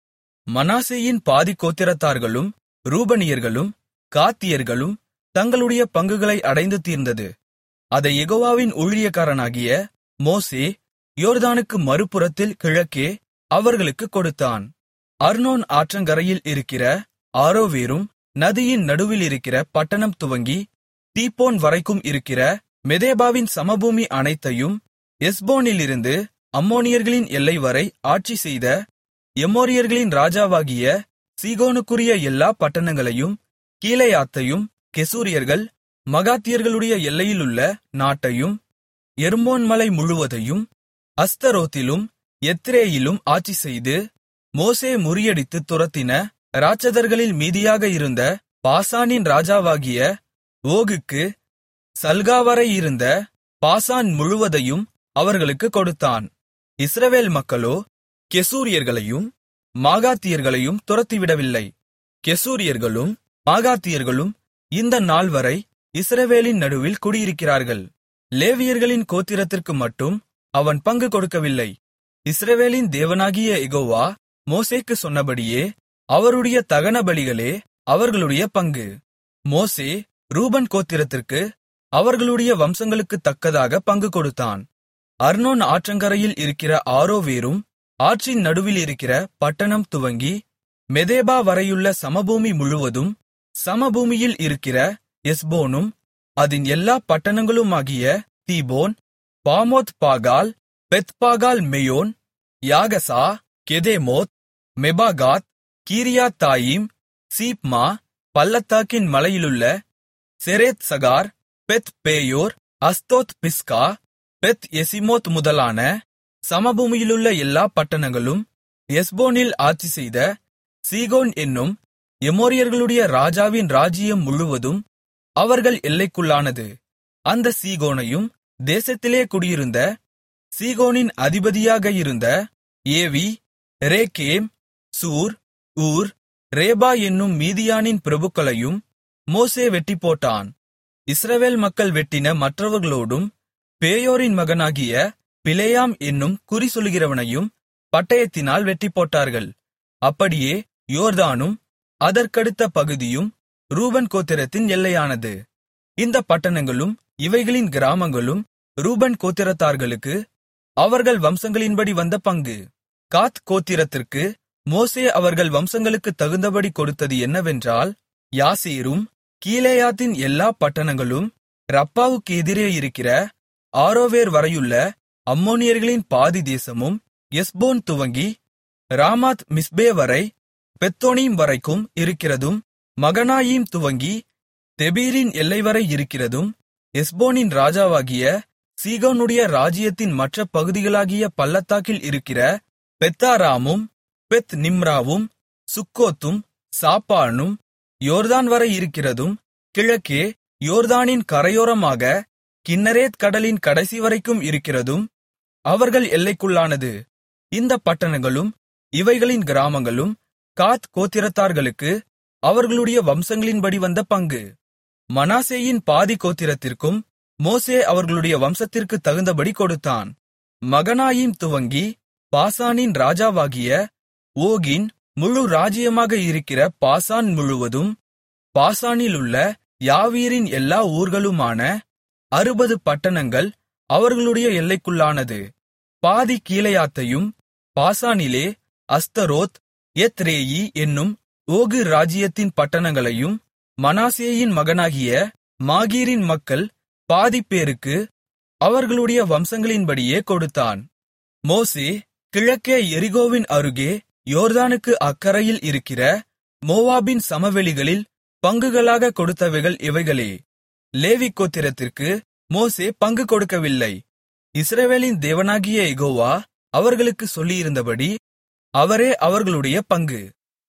மனாசேயின் பாதி கோத்திரத்தார்களும் ரூபனியர்களும் காத்தியர்களும் தங்களுடைய பங்குகளை அடைந்து தீர்ந்தது. அதை யெகோவாவின் ஊழியக்காரனாகிய மோசே யோர்தானுக்கு மறுபுறத்தில் கிழக்கே அவர்களுக்குக் கொடுத்தான். அர்னோன் ஆற்றங்கரையில் இருக்கிற ஆரோவேரும் நதியின் நடுவில் இருக்கிற பட்டணம் துவங்கி தீபோன் வரைக்கும் இருக்கிற மெதேபாவின் சமபூமி அனைத்தையும், எஸ்போனிலிருந்து அம்மோனியர்களின் எல்லை வரை ஆட்சி செய்த எமோரியர்களின் ராஜாவாகிய சீகோனுக்குரிய எல்லா பட்டணங்களையும், கீலேயாத்தையும், கெசூரியர்கள் மகாத்தியர்களுடைய எல்லையிலுள்ள நாட்டையும், எர்மோன் மலை முழுவதையும், அஸ்தரோத்திலும் எத்ரேயிலும் ஆட்சிசெய்து, மோசே முறியடித்துத் துரத்தின இராட்சதர்களில் மீதியாக இருந்த பாசானின் ராஜாவாகிய ஓகுக்கு சல்காவரை இருந்த பாசான் முழுவதையும் அவர்களுக்குக் கொடுத்தான். இஸ்ரவேல் மக்களோ கெசூரியர்களையும் மாகாத்தியர்களையும் துரத்திவிடவில்லை. கெசூரியர்களும் மாகாத்தியர்களும் இந்த நாள்வரை இஸ்ரவேலின் நடுவில் குடியிருக்கிறார்கள். லேவியர்களின் கோத்திரத்திற்கு மட்டும் அவன் பங்கு கொடுக்கவில்லை. இஸ்ரவேலின் தேவனாகிய யெகோவா மோசேக்கு சொன்னபடியே அவருடைய தகனபலிகளே அவர்களுடைய பங்கு. மோசே ரூபன் கோத்திரத்திற்கு அவர்களுடைய வம்சங்களுக்குத் தக்கதாக பங்கு கொடுத்தான். அர்னோன் ஆற்றங்கரையில் இருக்கிற ஆரோவேரும் ஆற்றின் நடுவில் இருக்கிற பட்டணம் துவங்கி மெதேபா வரையுள்ள சமபூமி முழுவதும், சமபூமியில் இருக்கிற எஸ்போனும் அதின் எல்லா பட்டணங்களுமாகிய தீபோன், பாமோத் பாகால், பெத்பாகால் மெயோன், யாகசா, கெதேமோத், மெபாகாத், கீரியாத்தாயிம், சீப்மா, பள்ளத்தாக்கின் மலையிலுள்ள செரேத் சகார், பெத் பேயோர், அஸ்தோத் பிஸ்கா, பெத் எசிமோத் முதலான சமபூமியிலுள்ள எல்லா பட்டணங்களும், எஸ்போனில் ஆட்சிசெய்த சீகோன் என்னும் எமோரியர்களுடைய ராஜாவின் ராஜ்ஜியம் முழுவதும் அவர்கள் எல்லைக்குள்ளானது. அந்த சீகோனையும் தேசத்திலே குடியிருந்த சீகோனின் அதிபதியாக இருந்த ஏவி, ரேக்கேம், சூர், ஊர், ரேபா என்னும் மீதியானின் பிரபுக்களையும் மோசே வெட்டிப்போட்டான். இஸ்ரவேல் மக்கள் வெட்டின மற்றவர்களோடும் பேயோரின் மகனாகிய பிலேயாம் என்னும் குறிசொல்லுகிறவனையும் பட்டயத்தினால் வெட்டிப்போட்டார்கள். அப்படியே யோர்தானும் அதற்கடுத்த பகுதியும் ரூபன் கோத்திரத்தின் எல்லையானது. இந்த பட்டணங்களும் இவைகளின் கிராமங்களும் ரூபன் கோத்திரத்தார்களுக்கு அவர்கள் வம்சங்களின்படி வந்த பங்கு. காத் கோத்திரத்திற்கு மோசே அவர்கள் வம்சங்களுக்குத் தகுந்தபடி கொடுத்தது என்னவென்றால், யாசேரும் கீலேயாத்தின் எல்லா பட்டணங்களும், ரப்பாவுக்கு எதிரே இருக்கிற ஆரோவேர் வரையுள்ள அம்மோனியர்களின் பாதி தேசமும், எஸ்போன் துவங்கி ராமாத் மிஸ்பே வரை பெத்தோனீம் வரைக்கும் இருக்கிறதும், மகனாயீம் துவங்கி தெபீரின் எல்லைவரை இருக்கிறதும், எஸ்போனின் ராஜாவாகிய சீகோனுடைய ராஜ்ஜியத்தின் மற்ற பகுதிகளாகிய பள்ளத்தாக்கில் இருக்கிற பெத்தாராமும், பெத் நிம்ராவும், சுக்கோத்தும், சாப்பானும், யோர்தான் வரை இருக்கிறதும், கிழக்கே யோர்தானின் கரையோரமாக கின்னரேத் கடலின் கடைசிவரைக்கும் இருக்கிறதும் அவர்கள் எல்லைக்குள்ளானது. இந்த பட்டணங்களும் இவைகளின் கிராமங்களும் காத் கோத்திரத்தார்களுக்கு அவர்களுடைய வம்சங்களின்படி வந்த பங்கு. மனாசேயின் பாதி கோத்திரத்திற்கும் மோசே அவர்களுடைய வம்சத்திற்குத் தகுந்தபடி கொடுத்தான். மகனாயீம் துவங்கி பாசானின் ராஜாவாகிய ஓகின் முழு ராஜ்ஜியமாக இருக்கிற பாசான் முழுவதும், பாசானிலுள்ள யாவீரின் எல்லா ஊர்களுமான அறுபது பட்டணங்கள் அவர்களுடைய எல்லைக்குள்ளானது. பாதி கீலேயாத்தையும், பாசானிலே அஸ்தரோத், எத்ரேயி என்னும் ஓகு ராஜ்ஜியத்தின் பட்டணங்களையும் மனாசேயின் மகனாகிய மாகீரின் மக்கள் பாதிப்பேருக்கு அவர்களுடைய வம்சங்களின்படியே கொடுத்தான். மோசே கிழக்கே எரிகோவின் அருகே யோர்தானுக்கு அக்கரையில் இருக்கிற மோவாபின் சமவெளிகளில் பங்குகளாக கொடுத்தவைகள் இவைகளே. லேவி கோத்திரத்திற்கு மோசே பங்கு கொடுக்கவில்லை. இஸ்ரவேலின் தேவனாகிய யெகோவா அவர்களுக்கு சொல்லியிருந்தபடி அவரே அவர்களுடைய பங்கு.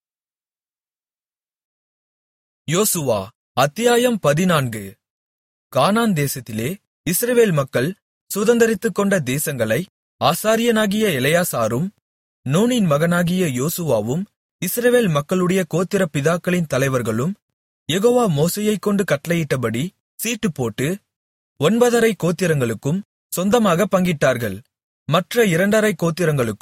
யோசுவா அத்தியாயம் பதினான்கு. கானான் தேசத்திலே இஸ்ரவேல் மக்கள் சுதந்தரித்துக்கொண்ட தேசங்களை ஆசாரியனாகிய எலெயாசாரும் நூனின் மகனாகிய யோசுவாவும் இஸ்ரவேல் மக்களுடைய கோத்திர பிதாக்களின் தலைவர்களும் யெகோவா மோசேயைக் கொண்டு கட்டளையிட்டபடி சீட்டுப்போட்டு ஒன்பதரை கோத்திரங்களுக்கும் சொந்தமாக பங்கிட்டார்கள். மற்ற இரண்டரை கோத்திரங்களுக்கும்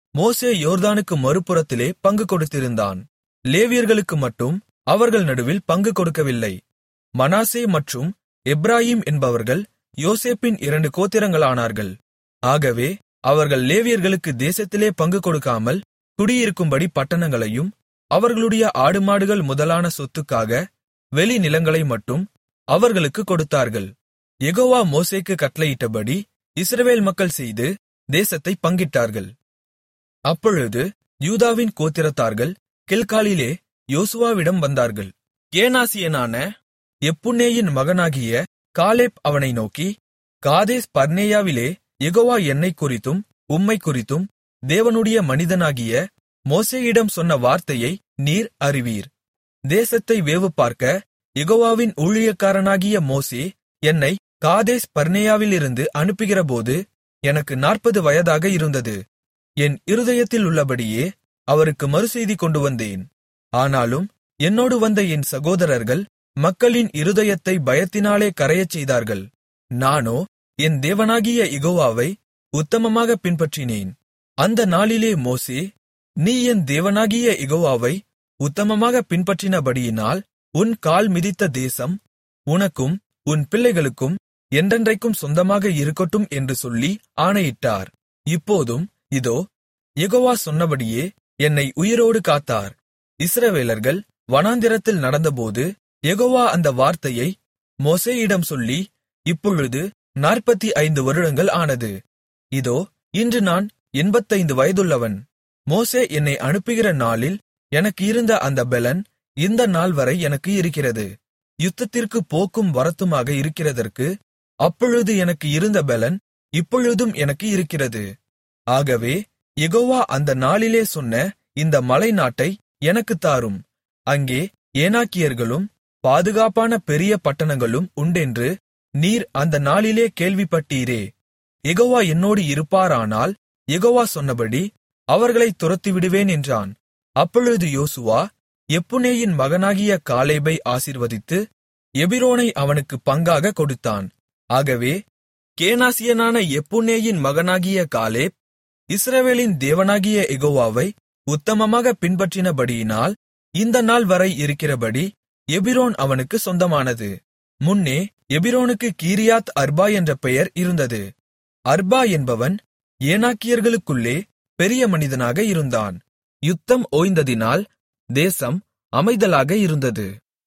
மோசே யோர்தானுக்கு மறுபுறத்திலே பங்கு கொடுத்திருந்தான். லேவியர்களுக்கு மட்டும் அவர்கள் நடுவில் பங்கு கொடுக்கவில்லை. மனாசே மற்றும் எப்பிராயீம் என்பவர்கள் யோசேப்பின் இரண்டு கோத்திரங்களானார்கள். ஆகவே அவர்கள் லேவியர்களுக்கு தேசத்திலே பங்கு கொடுக்காமல் குடியிருக்கும்படி பட்டணங்களையும் அவர்களுடைய ஆடுமாடுகள் முதலான சொத்துக்காக வெளி நிலங்களை மட்டும் அவர்களுக்கு கொடுத்தார்கள். யெகோவா மோசேக்கு கட்டளையிட்டபடி இஸ்ரவேல் மக்கள் செய்து தேசத்தை பங்கிட்டார்கள். அப்பொழுது யூதாவின் கோத்திரத்தார்கள் கில்காலிலே யோசுவாவிடம் வந்தார்கள். கேனாசியனான எப்புன்னேயின் மகனாகிய காலேப் அவனை நோக்கி, காதேஸ் பர்னேயாவிலே யெகோவா என்னைக் குறித்தும் உம்மைக் குறித்தும் தேவனுடைய மனிதனாகிய மோசேயிடம் சொன்ன வார்த்தையை நீர் அறிவீர். தேசத்தை வேவுபார்க்க யெகோவாவின் ஊழியக்காரனாகிய மோசே என்னை காதேஸ் பர்னேயாவிலிருந்து அனுப்புகிறபோது எனக்கு நாற்பது வயதாக இருந்தது. என் இருதயத்தில் உள்ளபடியே அவருக்கு மறுசெய்தி கொண்டு வந்தேன். ஆனாலும் என்னோடு வந்த என் சகோதரர்கள் மக்களின் இருதயத்தை பயத்தினாலே கரையச் செய்தார்கள். நானோ என் தேவனாகிய யெகோவாவை உத்தமமாக பின்பற்றினேன். அந்த நாளிலே மோசே, நீ என் தேவனாகிய யெகோவாவை உத்தமமாக பின்பற்றினபடியினால் உன் கால் மிதித்த தேசம் உனக்கும் உன் பிள்ளைகளுக்கும் என்றென்றைக்கும் சொந்தமாக இருக்கட்டும் என்று சொல்லி ஆணையிட்டார். இப்போதும் இதோ யெகோவா சொன்னபடியே என்னை உயிரோடு காத்தார். இஸ்ரவேலர்கள் வனாந்திரத்தில் நடந்தபோது யெகோவா அந்த வார்த்தையை மோசேயிடம் சொல்லி இப்பொழுது நாற்பத்தி ஐந்து வருடங்கள் ஆனது. இதோ இன்று நான் எண்பத்தைந்து வயதுள்ளவன். மோசே என்னை அனுப்புகிற நாளில் எனக்கு இருந்த அந்த பெலன் இந்த நாள்வரை எனக்கு இருக்கிறது. யுத்தத்திற்கு போக்கும் வரத்துமாக இருக்கிறதற்கு அப்பொழுது எனக்கு இருந்த பெலன் இப்பொழுதும் எனக்கு இருக்கிறது. ஆகவே யெகோவா அந்த நாளிலே சொன்ன இந்த மலை நாட்டை எனக்குத் தாரும். அங்கே ஏனாக்கியர்களும் பாதுகாப்பான பெரிய பட்டணங்களும் உண்டென்று நீர் அந்த நாளிலே கேள்விப்பட்டீரே. யெகோவா என்னோடு இருப்பாரானால் யெகோவா சொன்னபடி அவர்களைத் துரத்திவிடுவேன் என்றான். அப்பொழுது யோசுவா எப்புன்னேயின் மகனாகிய காலேபை ஆசீர்வதித்து எபிரோனை அவனுக்கு பங்காக கொடுத்தான். ஆகவே கேனாசியனான எப்புன்னேயின் மகனாகிய காலேப் இஸ்ரவேலின் தேவனாகிய யெகோவாவை உத்தமமாக பின்பற்றினபடியினால் இந்த நாள் வரை இருக்கிறபடி எபிரோன் அவனுக்கு சொந்தமானது. முன்னே எபிரோனுக்கு கீரியாத் அர்பா என்ற பெயர் இருந்தது. அர்பா என்பவன் ஏனாக்கியர்களுக்குள்ளே பெரிய மனிதனாக இருந்தான். யுத்தம் ஓய்ந்ததினால் தேசம் அமைதலாக இருந்தது.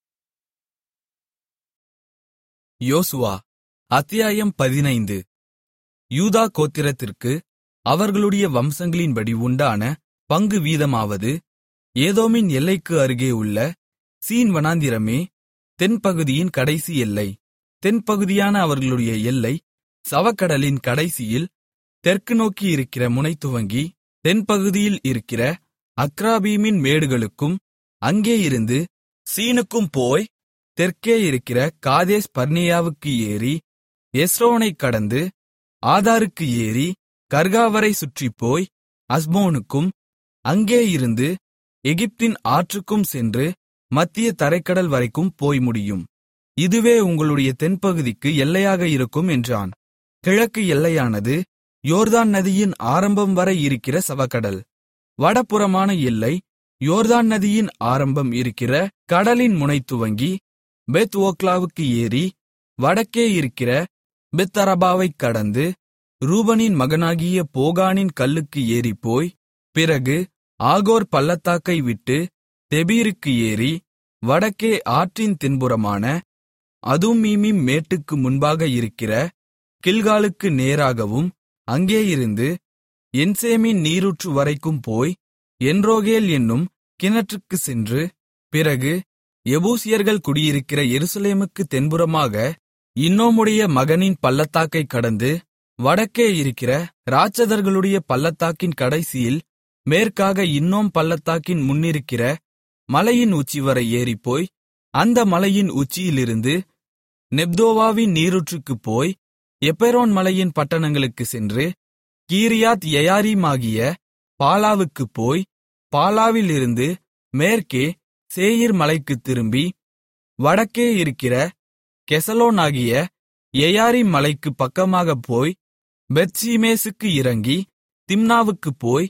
யோசுவா அத்தியாயம் பதினைந்து. யூதா கோத்திரத்திற்கு அவர்களுடைய வம்சங்களின்படி உண்டான பங்கு வீதமாவது, ஏதோமின் எல்லைக்கு அருகே உள்ள சீன் வனாந்திரமே தென்பகுதியின் கடைசி எல்லை. தென்பகுதியான அவர்களுடைய எல்லை சவக்கடலின் கடைசியில் தெற்கு நோக்கி இருக்கிற முனை துவங்கி தென்பகுதியில் இருக்கிற அக்ராபீமின் மேடுகளுக்கும் அங்கே இருந்து சீனுக்கும் போய் தெற்கே இருக்கிற காதேஸ் பர்னேயாவுக்கு ஏறி எஸ்ரோனைக் கடந்து ஆதாருக்கு ஏறி கர்காவரை சுற்றிப்போய் அஸ்மோனுக்கும் அங்கே இருந்து எகிப்தின் ஆற்றுக்கும் சென்று மத்திய தரைக்கடல் வரைக்கும் போய் முடியும். இதுவே உங்களுடைய தென்பகுதிக்கு எல்லையாக இருக்கும் என்றான். கிழக்கு எல்லையானது யோர்தான் நதியின் ஆரம்பம் வரை இருக்கிற சவக்கடல். வடபுறமான எல்லை யோர்தான் நதியின் ஆரம்பம் இருக்கிற கடலின் முனை துவங்கி பெத் ஓக்லாவுக்கு ஏறி வடக்கே இருக்கிற பெத்தரபாவைக் கடந்து ரூபனின் மகனாகிய போகானின் கல்லுக்கு ஏறிப்போய் பிறகு ஆகோர் பள்ளத்தாக்கை விட்டு தெபீருக்கு ஏறி வடக்கே ஆற்றின் தென்புறமான அதும்மீமிம் மேட்டுக்கு முன்பாக இருக்கிற கில்காலுக்கு நேராகவும் அங்கேயிருந்து என்சேமின் நீரூற்று வரைக்கும் போய் என்ரோகேல் என்னும் கிணற்றுக்குச் சென்று பிறகு எபூசியர்கள் குடியிருக்கிற எருசலேமுக்கு தென்புறமாக இன்னோமுடைய மகனின் பள்ளத்தாக்கைக் கடந்து வடக்கே இருக்கிற இராட்சதர்களுடைய பள்ளத்தாக்கின் கடைசியில் மேற்காக இன்னோம் பள்ளத்தாக்கின் முன்னிருக்கிற மலையின் உச்சிவரை ஏறிப்போய் அந்த மலையின் உச்சியிலிருந்து நெப்தோவாவின் நீரூற்றுக்குப் போய் எப்பெரோன் மலையின் பட்டணங்களுக்குச் சென்று கீரியாத் எயாரீமாகிய பாலாவுக்குப் போய் பாலாவிலிருந்து மேற்கே சேயீர் மலைக்குத் திரும்பி வடக்கே இருக்கிற கெசலோனாகிய எயாரீம் மலைக்குப் பக்கமாகப் போய் பெத்ஷிமேசுக்கு இறங்கி திம்னாவுக்குப் போய்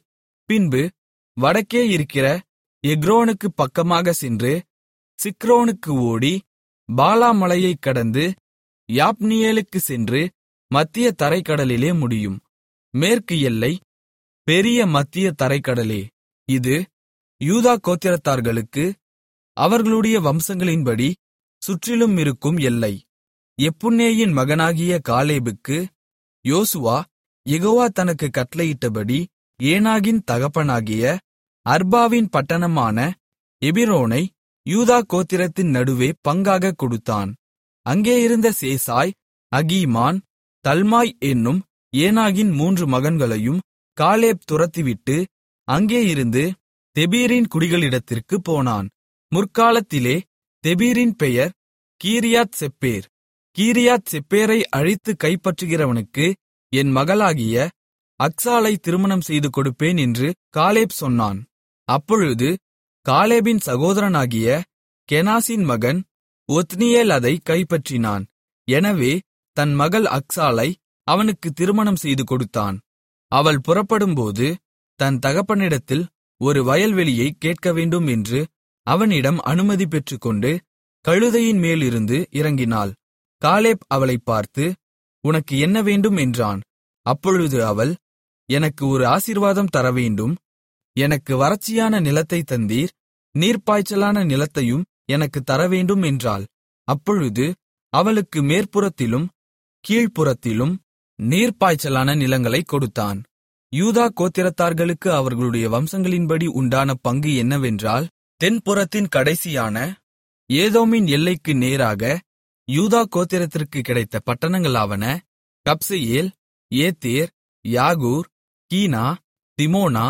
பின்பு வடக்கே இருக்கிற எக்ரோனுக்குப் பக்கமாக சென்று சிக்ரோனுக்கு ஓடி பாலா மலையைக் கடந்து யாப்னியேலுக்குச் சென்று மத்திய தரைக்கடலிலே முடியும். மேற்கு எல்லை பெரிய மத்திய தரைக்கடலே. இது யூதா கோத்திரத்தார்களுக்கு அவர்களுடைய வம்சங்களின்படி சுற்றிலும் இருக்கும் எல்லை. எப்புன்னேயின் மகனாகிய காலேபுக்கு யோசுவா யெகோவா தனக்குக் கட்டளையிட்டபடி ஏனாகின் தகப்பனாகிய அர்பாவின் பட்டணமான எபிரோனை யூதா கோத்திரத்தின் நடுவே பங்காகக் கொடுத்தான். அங்கே இருந்த சேசாய், அகீமான், தல்மாய் என்னும் ஏனாகின் மூன்று மகன்களையும் காலேப் துரத்திவிட்டு அங்கே இருந்து தெபீரின் குடிகளிடத்திற்குப் போனான். முற்காலத்திலே தெபீரின் பெயர் கீரியாத் செப்பேர். கீரியாத் செப்பேரை அழித்துக் கைப்பற்றுகிறவனுக்கு என் மகளாகிய அக்சாளை திருமணம் செய்து கொடுப்பேன் என்று காலேப் சொன்னான். அப்பொழுது காலேபின் சகோதரனாகிய கெனாசின் மகன் ஒத்னியேல் அதை கைப்பற்றினான். எனவே தன் மகள் அக்சாளை அவனுக்கு திருமணம் செய்து கொடுத்தான். அவள் புறப்படும்போது தன் தகப்பனிடத்தில் ஒரு வயல்வெளியைக் கேட்கவேண்டும் என்று அவனிடம் அனுமதி பெற்றுக்கொண்டு கழுதையின் மேலிருந்து இறங்கினாள். காலேப் அவளைப் பார்த்து, உனக்கு என்ன வேண்டும் என்றான். அப்பொழுது அவள், எனக்கு ஒரு ஆசீர்வாதம் தரவேண்டும். எனக்கு வறட்சியான நிலத்தைத் தந்தீர், நீர்ப்பாய்ச்சலான நிலத்தையும் எனக்குத் தரவேண்டும் என்றாள். அப்பொழுது அவளுக்கு மேற்புறத்திலும் கீழ்ப்புறத்திலும் நீர்ப்பாய்ச்சலான நிலங்களைக் கொடுத்தான். யூதா கோத்திரத்தார்களுக்கு அவர்களுடைய வம்சங்களின்படி உண்டான பங்கு என்னவென்றால், தென்புறத்தின் கடைசியான ஏதோமின் எல்லைக்கு நேராக யூதா கோத்திரத்திற்கு கிடைத்த பட்டணங்களாவன கப்செயேல், ஏத்தேர், யாகூர், கீனா, திமோனா,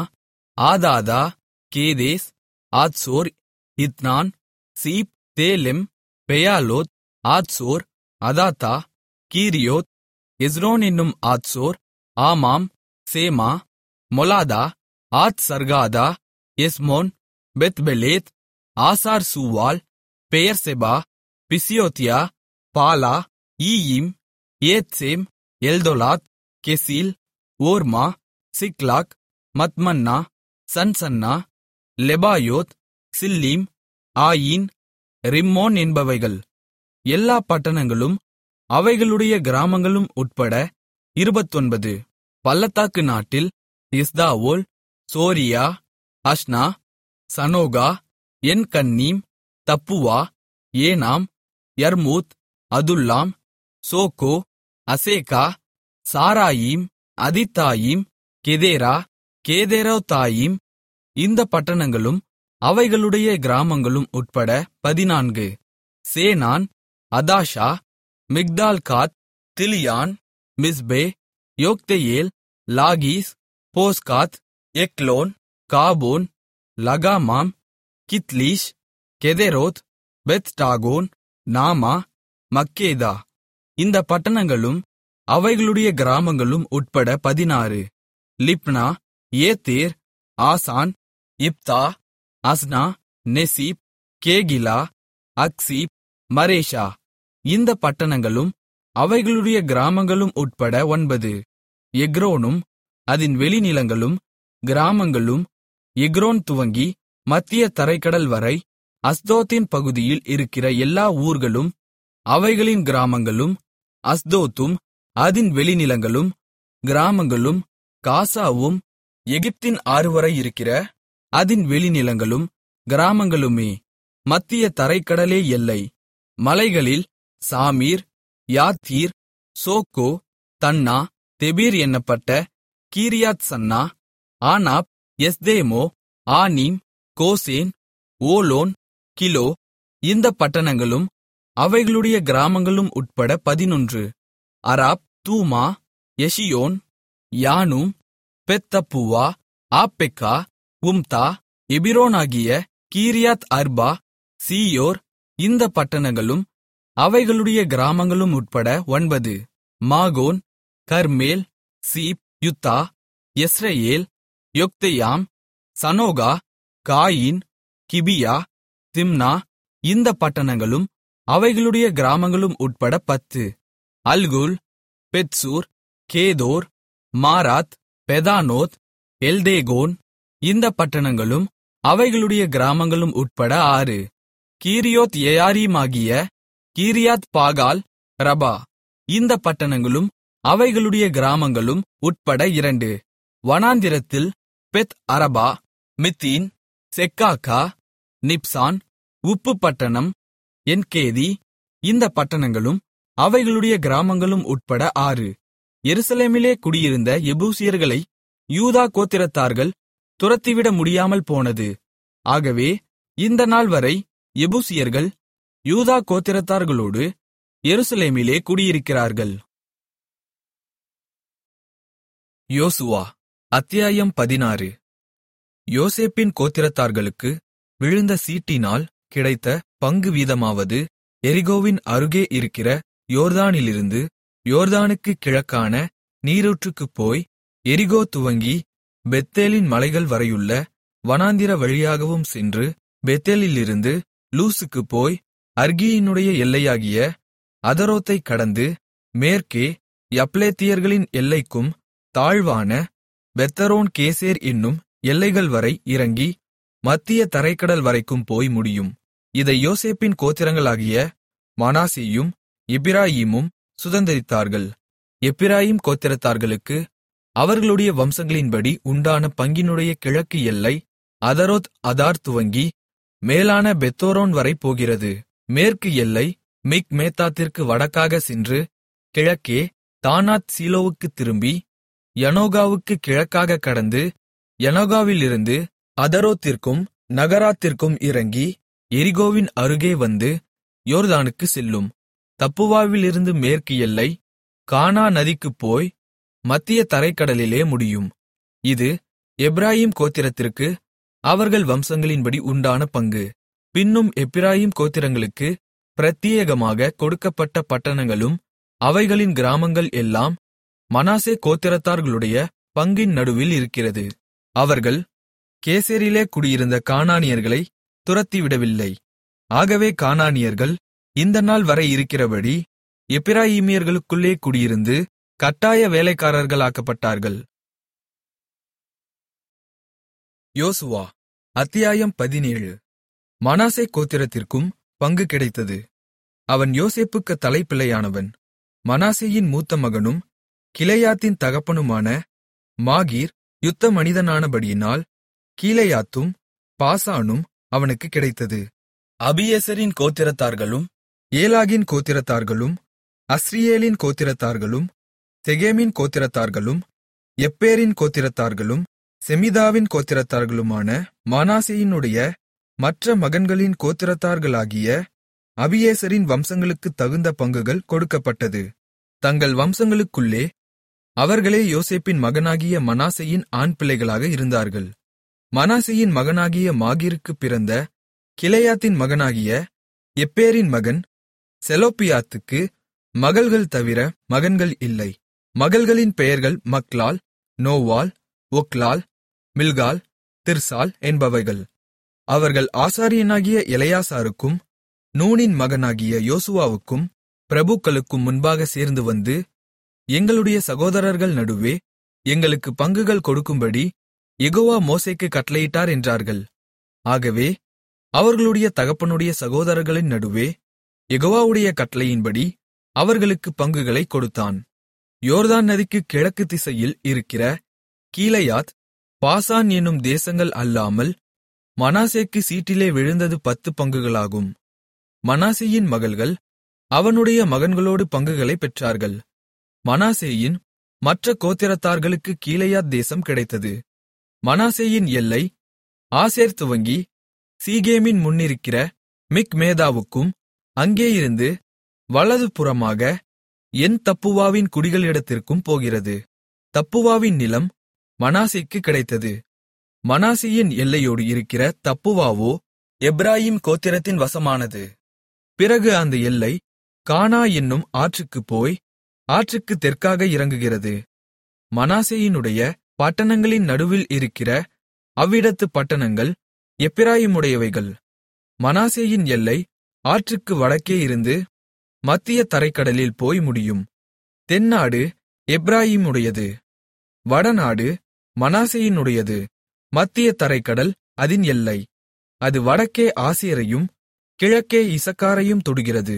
ஆதாதா, கேதேஸ், ஆத்சோர், இத்னான், சீப், தேலெம், பெயாலோத், ஆத்சோர், அதாத்தா, கீரியோத், எஸ்ரோன் என்னும் ஆத்சோர், ஆமாம், சேமா, மொலாதா, ஆத் சர்காதா, Heshmon, Bethpelet, Azhar Shual, Beersheba, பிசியோத்தியா, Bala, ஈயிம், ஏத்சேம், எல்தோலாத், கெசில், ஓர்மா, சிக்லாக், மத்மன்னா, சன்சன்னா, Lebaoth, Shilhim, ஆயின், ரிம்மோன் என்பவைகள். எல்லா பட்டணங்களும் அவைகளுடைய கிராமங்களும் உட்பட இருபத்தொன்பது. பள்ளத்தாக்கு நாட்டில் எஸ்தாவோல், சோரியா, அஷ்னா, சனோகா, என்கன்னீம், தப்புவா, ஏனாம், யர்மூத், அதுல்லாம், சோக்கோ, அசேக்கா, சாராயீம், அதித்தாயீம், கெதேரா, கேதேரோத்தாயீம். இந்த பட்டணங்களும் அவைகளுடைய கிராமங்களும் உட்பட பதினான்கு. Zenan, Hadashah, Migdalgad, Dilean, Mizpeh, Joktheel, Lachish, Bozkath, Eglon, Cabbon, Lahmam, Kithlish, Gederoth, Bethdagon, Naamah, Makkedah. இந்த பட்டணங்களும் அவைகளுடைய கிராமங்களும் உட்பட பதினாறு. லிப்னா, ஏத்தேர், ஆசான், இப்தா, அஸ்னா, நெசீப், கேகிலா, அக்சீப், மரேஷா. இந்த பட்டணங்களும் அவைகளுடைய கிராமங்களும் உட்பட ஒன்பது. எக்ரோனும் அதின் வெளிநிலங்களும் கிராமங்களும் எக்ரோன் துவங்கி மத்திய தரைக்கடல் வரை அஸ்தோத்தின் பகுதியில் இருக்கிற எல்லா ஊர்களும் அவைகளின் கிராமங்களும், அஸ்தோத்தும் அதின் வெளிநிலங்களும் கிராமங்களும், காசாவும் எகிப்தின் ஆறுவரை இருக்கிற அதின் வெளிநிலங்களும் கிராமங்களுமே. மத்திய தரைக்கடலே எல்லை. மலைகளில் சாமீர், யாத்தீர், சோக்கோ, தன்னா, தெபீர் என்னப்பட்ட Kirjath Sannah, Anab, Eshtemoh, Anim, Goshen, Holon, Giloh. இந்த பட்டணங்களும் அவைகளுடைய கிராமங்களும் உட்பட பதினொன்று. Arab, Dumah, Eshean, Janum, Bethtappuah, Aphekah, Humtah, எபிரோனாகிய கீரியாத் அர்பா, சீயோர். இந்த பட்டணங்களும் அவைகளுடைய கிராமங்களும் உட்பட ஒன்பது. மாகோன், Carmel, Ziph, Juttah, Jezreel, Jokdeam, Zanoah, Cain, Gibeah, Timnah. இந்த பட்டணங்களும் அவைகளுடைய கிராமங்களும் உட்பட பத்து. அல்குல், பெத்சூர், கேதோர், மாராத், பெதானோத், எல்தேகோன், இந்தப் பட்டணங்களும் அவைகளுடைய கிராமங்களும் உட்பட ஆறு. கீரியோத் ஏயாரீமாகிய கீரியாத் பாகால் ரபா. இந்தப் பட்டணங்களும் அவைகளுடைய கிராமங்களும் உட்பட இரண்டு. வனாந்திரத்தில் பெத் அரபா, மித்தீன், செக்காக்கா, நிப்சான், உப்பு பட்டணம், என்கேதி. இந்தப் பட்டணங்களும் அவைகளுடைய கிராமங்களும் உட்பட ஆறு. எருசலேமிலே குடியிருந்த எபூசியர்களை யூதா கோத்திரத்தார்கள் துரத்திவிட முடியாமல் போனது. ஆகவே இந்த நாள்வரை எபூசியர்கள் யூதா கோத்திரத்தார்களோடு எருசலேமிலே குடியிருக்கிறார்கள். யோசுவா அத்தியாயம் பதினாறு. யோசேப்பின் கோத்திரத்தார்களுக்கு விழுந்த சீட்டினால் கிடைத்த பங்கு வீதமாவது, எரிகோவின் அருகே இருக்கிற யோர்தானிலிருந்து யோர்தானுக்குக் கிழக்கான நீரூற்றுக்குப் போய் எரிகோ துவங்கி பெத்தேலின் மலைகள் வரையுள்ள வனாந்திர வழியாகவும் சென்று பெத்தேலிலிருந்து லூசுக்குப் போய் அர்கியினுடைய எல்லையாகிய அதரோத்தைக் கடந்து மேற்கே யப்லேத்தியர்களின் எல்லைக்கும் தாழ்வான பெத்தரோன் கேசேர் என்னும் எல்லைகள் வரை இறங்கி மத்திய தரைக்கடல் வரைக்கும் போய் முடியும். இதை யோசேப்பின் கோத்திரங்களாகிய மனாசேயும் எப்பிராயீமும் சுதந்தரித்தார்கள். எப்பிராயீம் கோத்திரத்தார்களுக்கு அவர்களுடைய வம்சங்களின்படி உண்டான பங்கினுடைய கிழக்கு எல்லை அதரோத் அதார் துவங்கி மேலான பெத்தோரோன் வரை போகிறது. மேற்கு எல்லை மிக் மேத்தாத்திற்கு வடக்காக சென்று கிழக்கே தானாத் சீலோவுக்குத் திரும்பி யனோகாவுக்குக் கிழக்காக கடந்து யனோகாவிலிருந்து அதரோத்திற்கும் நகராத்திற்கும் இறங்கி எரிகோவின் அருகே வந்து யோர்தானுக்கு செல்லும். தப்புவாவிலிருந்து மேற்கு எல்லை கானா நதிக்குப் போய் மத்திய தரைக்கடலிலே முடியும். இது எப்பிராயீம் கோத்திரத்திற்கு அவர்கள் வம்சங்களின்படி உண்டான பங்கு. பின்னும் எப்பிராயீம் கோத்திரங்களுக்கு பிரத்தியேகமாக கொடுக்கப்பட்ட பட்டணங்களும் அவைகளின் கிராமங்கள் எல்லாம் மனாசே கோத்திரத்தார்களுடைய பங்கின் நடுவில் இருக்கிறது. அவர்கள் கேசேரிலே குடியிருந்த கானானியர்களை துரத்திவிடவில்லை. ஆகவே கானானியர்கள் இந்த நாள் வரை இருக்கிறபடி எப்பிராயீமியர்களுக்குள்ளே குடியிருந்து கட்டாய வேலைக்காரர்களாக்கப்பட்டார்கள். யோசுவா அத்தியாயம் பதினேழு. மனாசே கோத்திரத்திற்கும் பங்கு கிடைத்தது. அவன் யோசேப்புக்கு தலைப்பிள்ளையானவன். மனாசேயின் மூத்த மகனும் கிலெயாத்தின் தகப்பனுமான மாகீர் யுத்த மனிதனானபடியினால் கீலேயாத்தும் பாசானும் அவனுக்கு கிடைத்தது. அபியேசரின் கோத்திரத்தார்களும் ஏலாகின் கோத்திரத்தார்களும் அஸ்ரியேலின் கோத்திரத்தார்களும் செகேமின் கோத்திரத்தார்களும் எப்பேரின் கோத்திரத்தார்களும் செமிதாவின் கோத்திரத்தார்களுமான மனாசேயினுடைய மற்ற மகன்களின் கோத்திரத்தார்களாகிய அபியேசரின் வம்சங்களுக்குத் தகுந்த பங்குகள் கொடுக்கப்பட்டது. தங்கள் வம்சங்களுக்குள்ளே அவர்களே யோசேப்பின் மகனாகிய மனாசேயின் ஆண் பிள்ளைகளாக இருந்தார்கள். மனாசேயின் மகனாகிய மாகீருக்குப் பிறந்த கிலெயாத்தின் மகனாகிய எப்பேரின் மகன் செலொப்பியாத்துக்கு மகள்கள் தவிர மகன்கள் இல்லை. மகள்களின் பெயர்கள் மக்லாள், நோவாள், ஒக்லாள், மில்காள், திர்சாள் என்பவைகள். அவர்கள் ஆசாரியனாகிய எலெயாசாருக்கும் நூனின் மகனாகிய யோசுவாவுக்கும் பிரபுக்களுக்கும் முன்பாக சேர்ந்து வந்து, எங்களுடைய சகோதரர்கள் நடுவே எங்களுக்கு பங்குகள் கொடுக்கும்படி யெகோவா மோசேக்குக் கட்டளையிட்டார் என்றார்கள். ஆகவே அவர்களுடைய தகப்பனுடைய சகோதரர்களின் நடுவே யெகோவாவுடைய கட்டளையின்படி அவர்களுக்குப் பங்குகளைக் கொடுத்தான். யோர்தான் நதிக்குக் கிழக்கு திசையில் இருக்கிற கீலேயாத், பாசான் என்னும் தேசங்கள் அல்லாமல் மனாசேக்கு சீட்டிலே விழுந்தது பத்து பங்குகளாகும். மனாசேயின் மகள்கள் அவனுடைய மகன்களோடு பங்குகளைப் பெற்றார்கள். மனாசேயின் மற்ற கோத்திரத்தார்களுக்கு கீலேயாத் தேசம் கிடைத்தது. மனாசேயின் எல்லை ஆசேர் துவங்கி சீகேமின் முன்னிருக்கிற மிக்மேதாவுக்கும் அங்கேயிருந்து வலது புறமாக என் தப்புவாவின் குடிகளிடத்திற்கும் போகிறது. தப்புவாவின் நிலம் மனாசேக்கு கிடைத்தது. மனாசேயின் எல்லையோடு இருக்கிற தப்புவாவோ எப்பிராயீம் கோத்திரத்தின் வசமானது. பிறகு அந்த எல்லை கானா என்னும் ஆற்றுக்குப் போய் ஆற்றுக்குத் தெற்காக இறங்குகிறது. மனாசேயினுடைய பட்டணங்களின் நடுவில் இருக்கிற அவ்விடத்துப் பட்டணங்கள் எப்பிராயீமுடையவைகள். மனாசேயின் எல்லை ஆற்றுக்கு வடக்கே இருந்து மத்திய தரைக்கடலில் போய் முடியும். தென்னாடு எப்பிராயீமுடையது, வடநாடு மனாசேயினுடையது. மத்திய தரைக்கடல் அதின் எல்லை. அது வடக்கே ஆசேரையும் கிழக்கே இசக்காரையும் தொடுகிறது.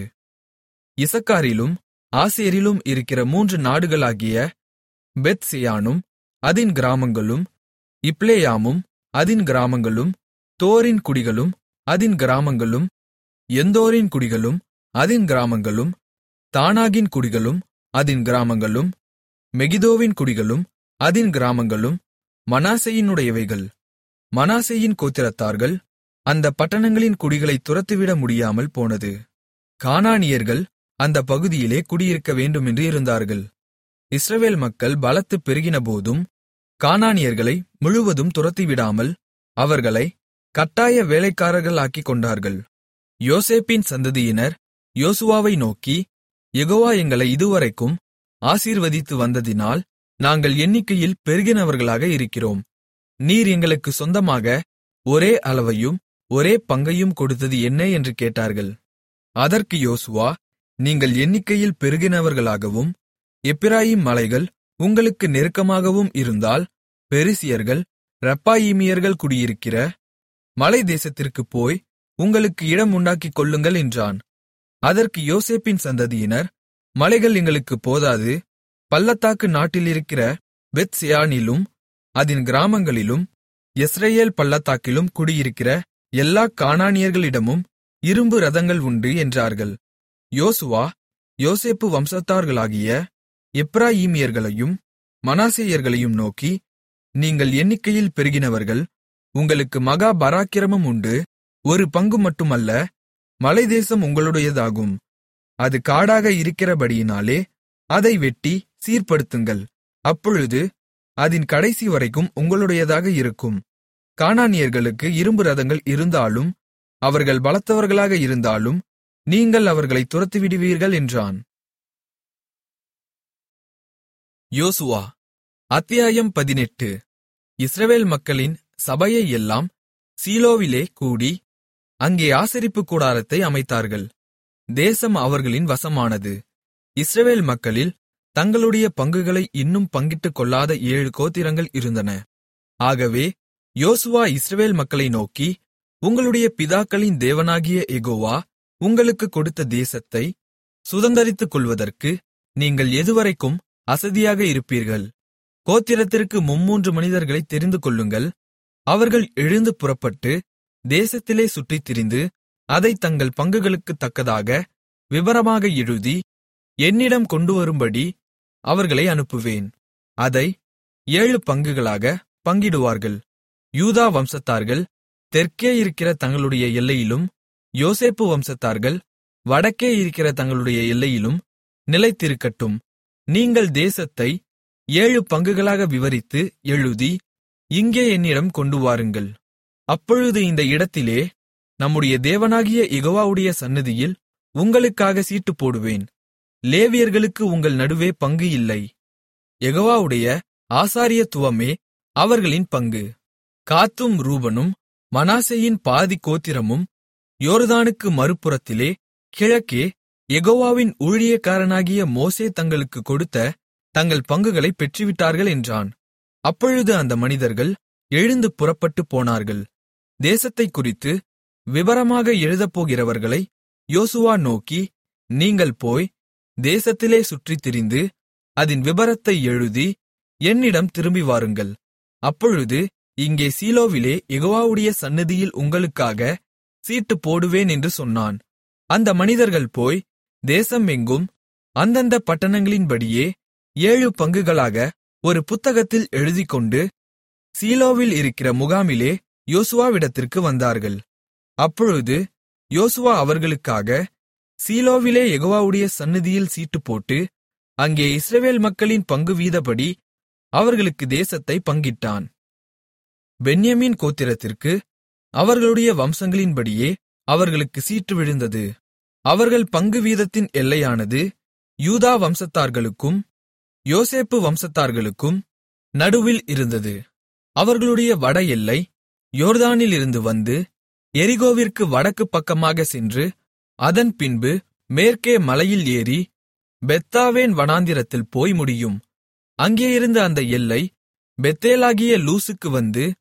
இசக்காரிலும் ஆசேரிலும் இருக்கிற மூன்று நாடுகளாகிய பெத்செயானும் அதின் கிராமங்களும், இப்லேயாமும் அதின் கிராமங்களும், தோரின் குடிகளும் அதின் கிராமங்களும், எந்தோரின் குடிகளும் அதின் கிராமங்களும், தானாகின் குடிகளும் அதின் கிராமங்களும், மெகிதோவின் குடிகளும் அதின் கிராமங்களும் மனாசேயினுடையவைகள். மனாசேயின் கோத்திரத்தார்கள் அந்த பட்டணங்களின் குடிகளைத் துரத்திவிட முடியாமல் போனது. கானானியர்கள் அந்த பகுதியிலே குடியிருக்க வேண்டுமென்று இருந்தார்கள். இஸ்ரவேல் மக்கள் பலத்துப் பெருகினபோதும் கானானியர்களை முழுவதும் துரத்திவிடாமல் அவர்களை கட்டாய வேலைக்காரர்களாக்கிக் கொண்டார்கள். யோசேப்பின் சந்ததியினர் யோசுவாவை நோக்கி, யெகோவா எங்களை இதுவரைக்கும் ஆசீர்வதித்து வந்ததினால் நாங்கள் எண்ணிக்கையில் பெருகினவர்களாக இருக்கிறோம். நீர் எங்களுக்கு சொந்தமாக ஒரே அளவையும் ஒரே பங்கையும் கொடுத்தது என்ன என்று கேட்டார்கள். அதற்கு யோசுவா, நீங்கள் எண்ணிக்கையில் பெருகினவர்களாகவும் எப்பிராயீம் மலைகள் உங்களுக்கு நெருக்கமாகவும் இருந்தால் பெரிசியர்கள் ரெப்பாயீமியர்கள் குடியிருக்கிற மலை தேசத்திற்குப் போய் உங்களுக்கு இடம் உண்டாக்கிக் கொள்ளுங்கள் என்றான். அதற்கு யோசேப்பின் சந்ததியினர், மலைகள் எங்களுக்குப் போதாது, பள்ளத்தாக்கு நாட்டிலிருக்கிற பெத்செயானிலும் அதின் கிராமங்களிலும் யெஸ்ரயேல் பள்ளத்தாக்கிலும் குடியிருக்கிற எல்லாக் கானானியர்களிடமும் இரும்பு ரதங்கள் உண்டு என்றார்கள். யோசுவா யோசேப்பு வம்சத்தார்களாகிய எப்பிராயீமியர்களையும் மனாசேயர்களையும் நோக்கி, நீங்கள் எண்ணிக்கையில் பெருகினவர்கள், உங்களுக்கு மகா பராக்கிரமம் உண்டு. ஒரு பங்கு மட்டுமல்ல, மலைதேசம் உங்களுடையதாகும். அது காடாக இருக்கிறபடியினாலே அதை வெட்டி சீர்படுத்துங்கள். அப்பொழுது அதின் கடைசி வரைக்கும் உங்களுடையதாக இருக்கும். கானானியர்களுக்கு இரும்பு ரதங்கள் இருந்தாலும் அவர்கள் பலத்தவர்களாக இருந்தாலும் நீங்கள் அவர்களைத் துரத்திவிடுவீர்கள் என்றான். யோசுவா அத்தியாயம் பதினெட்டு. இஸ்ரவேல் மக்களின் சபையை எல்லாம் சீலோவிலே கூடி அங்கே ஆசரிப்புக் கூடாரத்தை அமைத்தார்கள். தேசம் அவர்களின் வசமானது. இஸ்ரவேல் மக்களில் தங்களுடைய பங்குகளை இன்னும் பங்கிட்டுக் கொள்ளாத ஏழு கோத்திரங்கள் இருந்தன. ஆகவே யோசுவா இஸ்ரவேல் மக்களை நோக்கி, உங்களுடைய பிதாக்களின் தேவனாகிய யெகோவா உங்களுக்குக் கொடுத்த தேசத்தை சுதந்தரித்துக் கொள்வதற்கு நீங்கள் எதுவரைக்கும் அசதியாக இருப்பீர்கள்? கோத்திரத்திற்கு மும்மூன்று மனிதர்களைத் தெரிந்துகொள்ளுங்கள். அவர்கள் எழுந்து புறப்பட்டு தேசத்திலே சுற்றித் திரிந்து அதைத் தங்கள் பங்குகளுக்குத் தக்கதாக விபரமாக எழுதி என்னிடம் கொண்டுவரும்படி அவர்களை அனுப்புவேன். அதை ஏழு பங்குகளாக பங்கிடுவார்கள். யூதா வம்சத்தார்கள் தெற்கே இருக்கிற தங்களுடைய எல்லையிலும், யோசேப்பு வம்சத்தார்கள் வடக்கே இருக்கிற தங்களுடைய எல்லையிலும் நிலைத்திருக்கட்டும். நீங்கள் தேசத்தை ஏழு பங்குகளாக விவரித்து எழுதி இங்கே என்னிடம் கொண்டு வாருங்கள். அப்பொழுது இந்த இடத்திலே நம்முடைய தேவனாகிய யெகோவாவுடைய சந்நிதியில் உங்களுக்காக சீட்டு போடுவேன். லேவியர்களுக்கு உங்கள் நடுவே பங்கு இல்லை. யெகோவாவுடைய ஆசாரியத்துவமே அவர்களின் பங்கு. காத்தும் ரூபனும் மனாசேயின் பாதி கோத்திரமும் யோர்தானுக்கு மறுபுறத்திலே கிழக்கே யெகோவாவின் ஊழியக்காரனாகிய மோசே தங்களுக்கு கொடுத்த தங்கள் பங்குகளைப் பெற்றுவிட்டார்கள் என்றான். அப்பொழுது அந்த மனிதர்கள் எழுந்து புறப்பட்டுப் போனார்கள். தேசத்தைக் குறித்து விபரமாக எழுதப்போகிறவர்களை யோசுவா நோக்கி, நீங்கள் போய் தேசத்திலே சுற்றித் திரிந்து அதின் விபரத்தை எழுதி என்னிடம் திரும்பி வாருங்கள். அப்பொழுது இங்கே சீலோவிலே யெகோவாவுடைய சந்நிதியில் உங்களுக்காக சீட்டு போடுவேன் என்று சொன்னான். அந்த மனிதர்கள் போய் தேசம் எங்கும் அந்தந்த பட்டணங்களின்படியே ஏழு பங்குகளாக ஒரு புத்தகத்தில் எழுதிக்கொண்டு சீலோவில் இருக்கிற முகாமிலே யோசுவாவிடத்திற்கு வந்தார்கள். அப்பொழுது யோசுவா அவர்களுக்காக சீலோவிலே யெகோவாவுடைய சந்நிதியில் சீட்டு போட்டு அங்கே இஸ்ரவேல் மக்களின் பங்கு வீதப்படி அவர்களுக்கு தேசத்தை பங்கிட்டான். பென்யமீன் கோத்திரத்திற்கு அவர்களுடைய வம்சங்களின்படியே அவர்களுக்கு சீட்டு விழுந்தது. அவர்கள் பங்கு வீதத்தின் எல்லையானது யூதா வம்சத்தார்களுக்கும் யோசேப்பு வம்சத்தார்களுக்கும் நடுவில் இருந்தது. அவர்களுடைய வட எல்லை யோர்தானிலிருந்து வந்து எரிகோவிற்கு வடக்கு பக்கமாக சென்று அதன் பின்பு மேற்கே மலையில் ஏறி பெத்தாவேன் வனாந்திரத்தில் போய் முடியும். அங்கேயிருந்து அந்த எல்லை பெத்தேலாகிய லூசுக்கு வந்து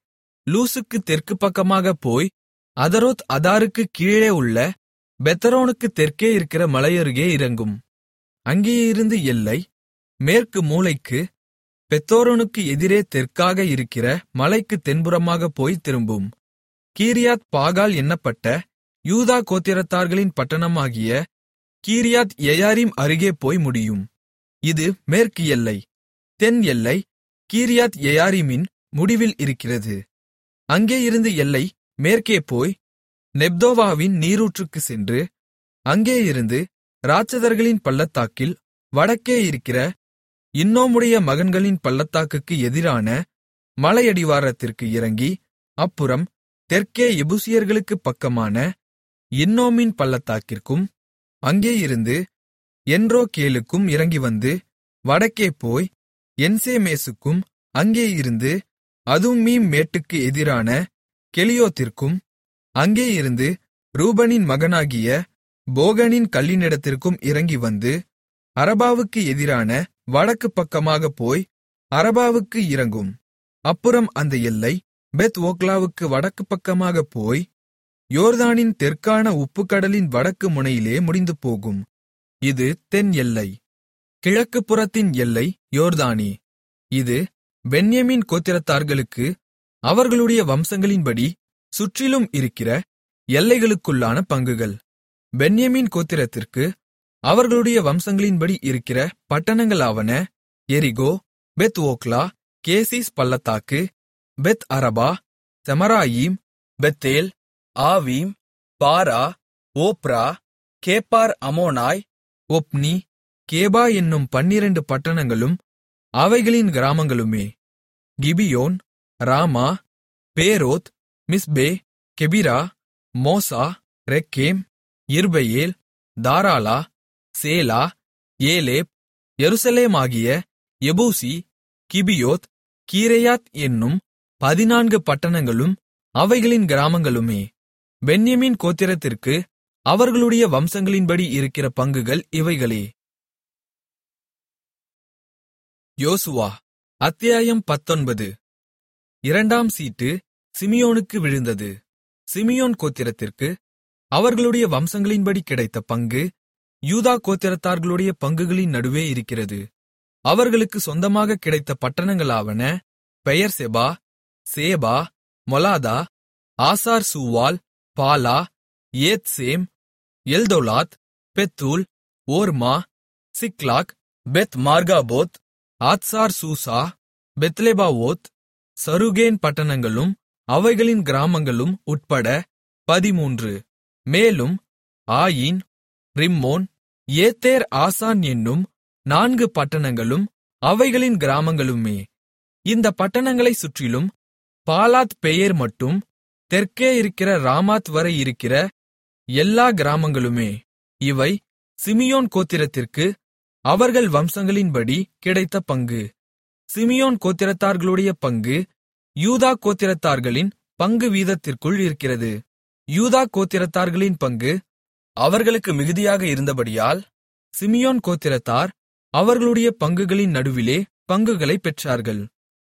லூசுக்கு தெற்கு பக்கமாகப் போய் அதரோத் அதாருக்குக் கீழே உள்ள பெத்தரோனுக்குத் தெற்கே இருக்கிற மலையருகே இறங்கும். அங்கேயிருந்து எல்லை மேற்கு மூலைக்கு பெத்தோரோனுக்கு எதிரே தெற்காக இருக்கிற மலைக்குத் தென்புறமாகப் போய் திரும்பும். கீரியாத் பாகால் என்னப்பட்ட யூதா கோத்திரத்தார்களின் பட்டணமாகிய கீரியாத் எயாரீம் அருகே போய் முடியும். இது மேற்கு எல்லை. தென் எல்லை கீரியாத் எயாரீமின் முடிவில் இருக்கிறது. அங்கேயிருந்து எல்லை மேற்கே போய் நெப்தோவாவின் நீரூற்றுக்குச் சென்று அங்கேயிருந்து இராட்சதர்களின் பள்ளத்தாக்கில் வடக்கே இருக்கிற இன்னோமுடைய மகன்களின் பள்ளத்தாக்குக்கு எதிரான மலையடிவாரத்திற்கு இறங்கி அப்புறம் தெற்கே எபூசியர்களுக்குப் பக்கமான இன்னோமின் பள்ளத்தாக்கிற்கும் அங்கேயிருந்து என்ரோகேலுக்கும் இறங்கிவந்து வடக்கே போய் என்சேமேசுக்கும் அங்கேயிருந்து அதும்மீம் மேட்டுக்கு எதிரான கெலியோத்திற்கும் அங்கேயிருந்து ரூபனின் மகனாகிய போகனின் கல்லினிடத்திற்கும் இறங்கிவந்து அரபாவுக்கு எதிரான வடக்கு பக்கமாகப் போய் அரபாவுக்கு இறங்கும். அப்புறம் அந்த எல்லை பெத் ஓக்லாவுக்கு வடக்கு பக்கமாகப் போய் யோர்தானின் தெற்கான உப்புக்கடலின் வடக்கு முனையிலே முடிந்து போகும். இது தென் எல்லை. கிழக்கு புறத்தின் எல்லை யோர்தானே. இது பென்யமீன் கோத்திரத்தார்களுக்கு அவர்களுடைய வம்சங்களின்படி சுற்றிலும் இருக்கிற எல்லைகளுக்குள்ளான பங்குகள். பென்யமீன் கோத்திரத்திற்கு அவர்களுடைய வம்சங்களின்படி இருக்கிற பட்டணங்களாவன எரிகோ, பெத் ஓக்லா, கேசிஸ் பள்ளத்தாக்கு, Beth Arabah, Zemaraim, Bethel, Avim, Parah, Ophrah, Chephar Haammonai, Ophni, Gaba என்னும் பன்னிரண்டு பட்டணங்களும் அவைகளின் கிராமங்களுமே. Gibeon, Ramah, Beeroth, Mizpeh, Chephirah, Mozah, Rekem, Irpeel, Taralah, Zelah, Eleph, எருசலேமாகிய எபூசி, கிபியோத், கீரேயாத் என்னும் பதினான்கு பட்டணங்களும் அவைகளின் கிராமங்களுமே. பென்யமீன் கோத்திரத்திற்கு அவர்களுடைய வம்சங்களின்படி இருக்கிற பங்குகள் இவைகளே. யோசுவா அத்தியாயம் பத்தொன்பது. இரண்டாம் சீட்டு சிமியோனுக்கு விழுந்தது. சிமியோன் கோத்திரத்திற்கு அவர்களுடைய வம்சங்களின்படி கிடைத்த பங்கு யூதா கோத்திரத்தார்களுடைய பங்குகளின் நடுவே இருக்கிறது. அவர்களுக்கு சொந்தமாக கிடைத்த பட்டணங்களாவன பெயர்செபா, சேபா, மொலாதா, ஆசார் சூவால், பாலா, ஏத்சேம், எல்தோலாத், பெத்தூல், ஓர்மா, சிக்லாக், பெத் மார்காபோத், ஆத்சார் சூசா, பெத்லெபாவோத், சருகேன் பட்டணங்களும் அவைகளின் கிராமங்களும் உட்பட பதிமூன்று. மேலும் ஆயின், ரிம்மோன், ஏத்தேர் ஆசான் என்னும் நான்கு பட்டணங்களும் அவைகளின் கிராமங்களுமே. இந்த பட்டணங்களைச் சுற்றிலும் பாலாத் பெயேர் மட்டும் தெற்கே இருக்கிற ராமாத் வரை இருக்கிற எல்லா கிராமங்களுமே. இவை சிமியோன் கோத்திரத்திற்கு அவர்கள் வம்சங்களின்படி கிடைத்த பங்கு. சிமியோன் கோத்திரத்தார்களுடைய பங்கு யூதா கோத்திரத்தார்களின் பங்கு வீதத்திற்குள் இருக்கிறது. யூதா கோத்திரத்தார்களின் பங்கு அவர்களுக்கு மிகுதியாக இருந்தபடியால் சிமியோன் கோத்திரத்தார் அவர்களுடைய பங்குகளின் நடுவிலே பங்குகளைப் பெற்றார்கள்.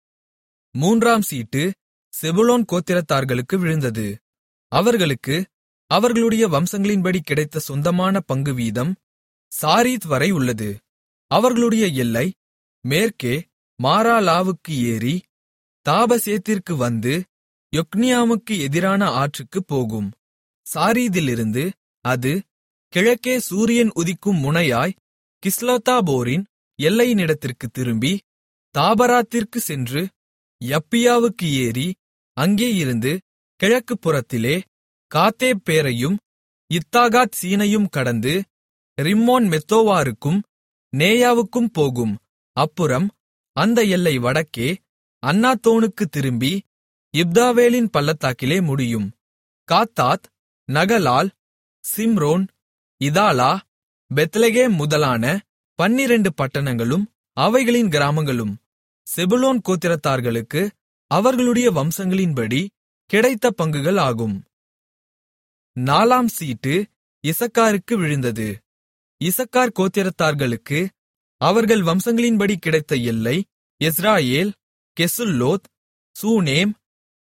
மூன்றாம் சீட்டு செபுலோன் கோத்திரத்தார்களுக்கு விழுந்தது. அவர்களுக்கு அவர்களுடைய வம்சங்களின்படி கிடைத்த சொந்தமான பங்கு வீதம் சாரீத் வரை உள்ளது. அவர்களுடைய எல்லை மேற்கே மாராலாவுக்கு ஏறி தாபசேத்திற்கு வந்து யொக்னியாமுக்கு எதிரான ஆற்றுக்குப் போகும். சாரீதிலிருந்து அது கிழக்கே சூரியன் உதிக்கும் முனையாய் கிஸ்லோத்தாபோரின் எல்லையினிடத்திற்குத் திரும்பி தாபராத்திற்கு சென்று யப்பியாவுக்கு ஏறி அங்கேயிருந்து கிழக்கு புறத்திலே காத்தேப் பேரையும் இத்தாகாத் சீனையும் கடந்து ரிம்மோன் மெத்தோவாருக்கும் நேயாவுக்கும் போகும். அப்புறம் அந்த எல்லை வடக்கே அன்னாத்தோனுக்குத் திரும்பி இப்தாவேலின் பள்ளத்தாக்கிலே முடியும். காத்தாத், நகலால், சிம்ரோன், இதாலா, பெத்லெகேம் முதலான பன்னிரண்டு பட்டணங்களும் அவைகளின் கிராமங்களும் செபுலோன் கோத்திரத்தார்களுக்கு அவர்களுடைய வம்சங்களின்படி கிடைத்த பங்குகள் ஆகும். நாலாம் சீட்டு இசக்காருக்கு விழுந்தது. இசக்கார் கோத்திரத்தார்களுக்கு அவர்கள் வம்சங்களின்படி கிடைத்த எல்லை யெஸ்ரயேல், கெசுல்லோத், சூனேம்,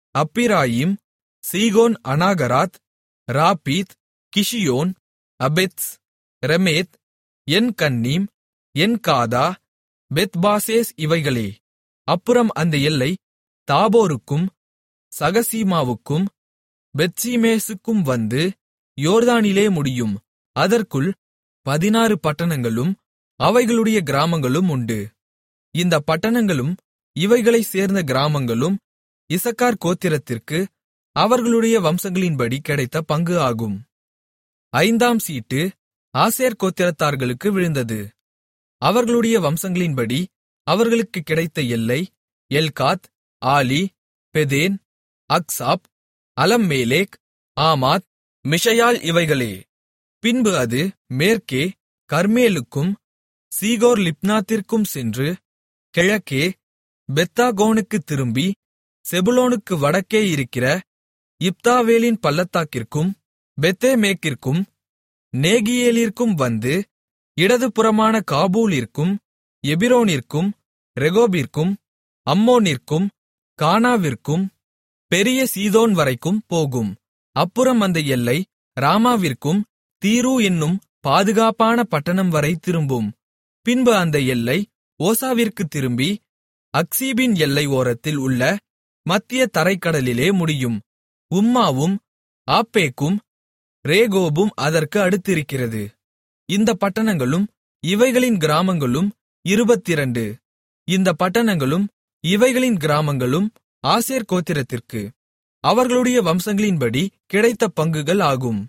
அப்பிராயீம், சீகோன் அனாகராத், ராப்பீத், கிஷியோன், அபெத்ஸ், ரெமேத், என் கன்னீம், என் காதா, பெத்பாசேஸ் இவைகளே. அப்புறம் அந்த எல்லை தாபோருக்கும் சகசீமாவுக்கும் பெத்ஷிமேசுக்கும் வந்து யோர்தானிலே முடியும். அதற்குள் பதினாறு பட்டணங்களும் அவைகளுடைய கிராமங்களும் உண்டு. இந்த பட்டணங்களும் இவைகளைச் சேர்ந்த கிராமங்களும் இசக்கார் கோத்திரத்திற்கு அவர்களுடைய வம்சங்களின்படி கிடைத்த பங்கு ஆகும். ஐந்தாம் சீட்டு ஆசேர் கோத்திரத்தார்களுக்கு விழுந்தது. அவர்களுடைய வம்சங்களின்படி அவர்களுக்கு கிடைத்த எல்லை எல்காத், ஆலி, பெதேன், அக்சாப், அலம்மேலேக், ஆமாத், மிஷயால் இவைகளே. பின்பு அது மேற்கே கர்மேலுக்கும் சீகோர் லிப்னாத்திற்கும் சென்று கிழக்கே பெத்தாகோனுக்குத் திரும்பி செபுலோனுக்கு வடக்கே இருக்கிற இப்தாவேலின் பள்ளத்தாக்கிற்கும் பெத்தேமேக்கிற்கும் நேகியேலிற்கும் வந்து இடதுபுறமான காபூலிற்கும் எபிரோனிற்கும் ரெகோபிற்கும் அம்மோனிற்கும் கானாவிற்கும் பெரிய சீதோன் வரைக்கும் போகும். அப்புறம் அந்த எல்லை ராமாவிற்கும் தீரு என்னும் பாதுகாப்பான பட்டணம் வரை திரும்பும். பின்பு அந்த எல்லை ஓசாவிற்குத் திரும்பி அக்சீபின் எல்லை ஓரத்தில் உள்ள மத்திய தரைக்கடலிலே முடியும். உம்மாவும் ஆப்பேக்கும் ரேகோபும் அதற்கு அடுத்திருக்கிறது. இந்த பட்டணங்களும் இவைகளின் கிராமங்களும் இருபத்திரண்டு. இந்த பட்டணங்களும் இவைகளின் கிராமங்களும் ஆசேர் கோத்திரத்திற்கு அவர்களுடைய வம்சங்களின்படி கிடைத்த பங்குகள் ஆகும்.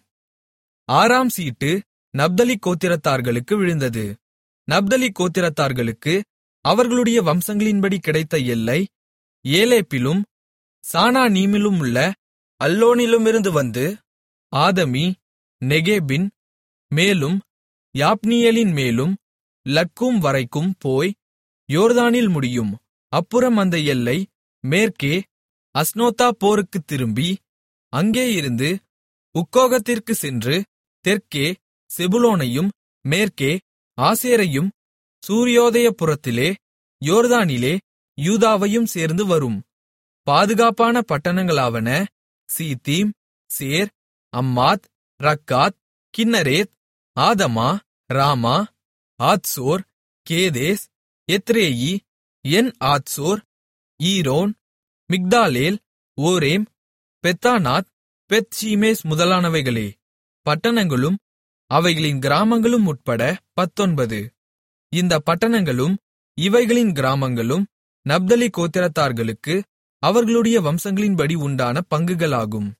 ஆறாம் சீட்டு நப்தலி கோத்திரத்தார்களுக்கு விழுந்தது. நப்தலி கோத்திரத்தார்களுக்கு அவர்களுடைய வம்சங்களின்படி கிடைத்த எல்லை ஏலேப்பிலும் சானானீமிலுமுள்ள அல்லோனிலுமிருந்து வந்து ஆதமி, நெகேபின் மேலும் யாப்னியேலின் மேலும் லக்கூம் வரைக்கும் போய் யோர்தானில் முடியும். அப்புறம் அந்த எல்லை மேற்கே அஸ்னோத்தா போருக்குத் திரும்பி அங்கேயிருந்து உக்கோகத்திற்கு சென்று தெற்கே செபுலோனையும் மேற்கே ஆசேரையும் சூரியோதயப்புறத்திலே யோர்தானிலே யூதாவையும் சேர்ந்து வரும். பாதுகாப்பான பட்டணங்களாவன சீத்தீம், Zer, Hammath, Rakkath, Chinnereth, Adamah, Ramah, Hazor, Kedesh, Edrei, En Hazor, Iron, Migdalel, Horem, Bethanath, Bethshemesh முதலானவைகளே. பட்டணங்களும் அவைகளின் கிராமங்களும் உட்பட பத்தொன்பது. இந்த பட்டணங்களும் இவைகளின் கிராமங்களும் நப்தலி கோத்திரத்தார்களுக்கு அவர்களுடைய வம்சங்களின்படி உண்டான பங்குகளாகும்.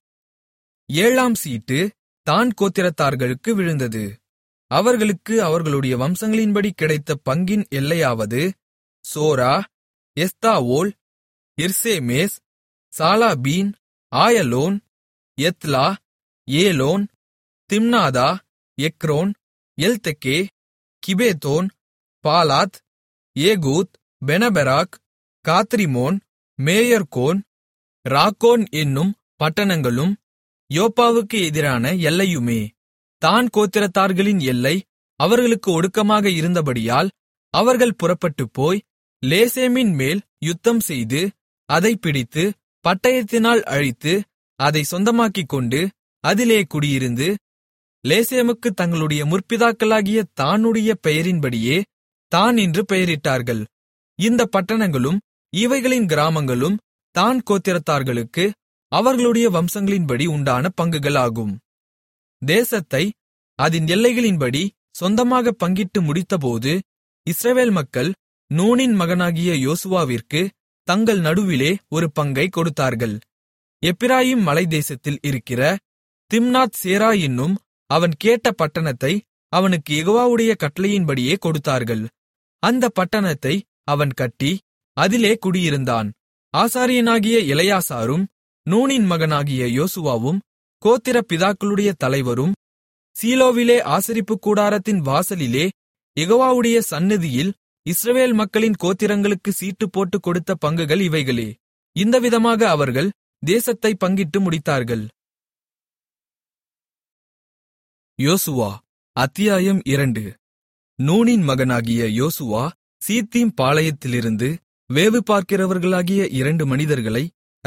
ஏழாம் சீட்டு தான் கோத்திரத்தார்களுக்கு விழுந்தது. அவர்களுக்கு அவர்களுடைய வம்சங்களின்படி கிடைத்த பங்கின் எல்லையாவது Zorah, Eshtaol, Irshemesh, Shaalabbin, Ajalon, Jethlah, Elon, Thimnathah, Ekron, Eltekeh, Gibbethon, Baalath, Jehud, Beneberak, Gathrimmon, Mejarkon, Rakkon என்னும் பட்டணங்களும் யோப்பாவுக்கு எதிரான எல்லையுமே. தான் கோத்திரத்தார்களின் எல்லை அவர்களுக்கு ஒடுக்கமாக இருந்தபடியால் அவர்கள் புறப்பட்டுப்போய் லேசேமின் மேல் யுத்தம் செய்து அதைப் பிடித்து பட்டயத்தினால் அழித்து அதை சொந்தமாக்கிக்கொண்டு அதிலே குடியிருந்து லேசேமுக்கு தங்களுடைய முற்பிதாக்களாகிய தானுடைய பெயரின்படியே தான் என்று பெயரிட்டார்கள். இந்த பட்டணங்களும் இவைகளின் கிராமங்களும் தான் கோத்திரத்தார்களுக்கு அவர்களுடைய வம்சங்களின்படி உண்டான பங்குகளாகும். தேசத்தை அதின் எல்லைகளின்படி சொந்தமாக பங்கிட்டு முடித்தபோது இஸ்ரவேல் மக்கள் நூனின் மகனாகிய யோசுவாவிற்கு தங்கள் நடுவிலே ஒரு பங்கை கொடுத்தார்கள். எப்பிராயீம் மலைத்தேசத்தில் இருக்கிற திம்னாத் சேரா என்னும் அவன் கேட்ட பட்டணத்தை அவனுக்கு யெகோவாவுடைய கட்டளையின்படியே கொடுத்தார்கள். அந்த பட்டணத்தை அவன் கட்டி அதிலே குடியிருந்தான். ஆசாரியனாகிய எலெயாசாரும் நூனின் மகனாகிய யோசுவாவும் கோத்திர பிதாக்களுடைய தலைவரும் சீலோவிலே ஆசரிப்புக் கூடாரத்தின் வாசலிலே யெகோவாவுடைய சந்நிதியில் இஸ்ரவேல் மக்களின் கோத்திரங்களுக்கு சீட்டு போட்டுக் கொடுத்த பங்குகள் இவைகளே. இந்த விதமாக அவர்கள் தேசத்தை பங்கிட்டு முடித்தார்கள். யோசுவா அத்தியாயம் இரண்டு. நூனின் மகனாகிய யோசுவா சீத்தீம் பாளையத்திலிருந்து வேவு பார்க்கிறவர்களாகிய இரண்டு மனிதர்களை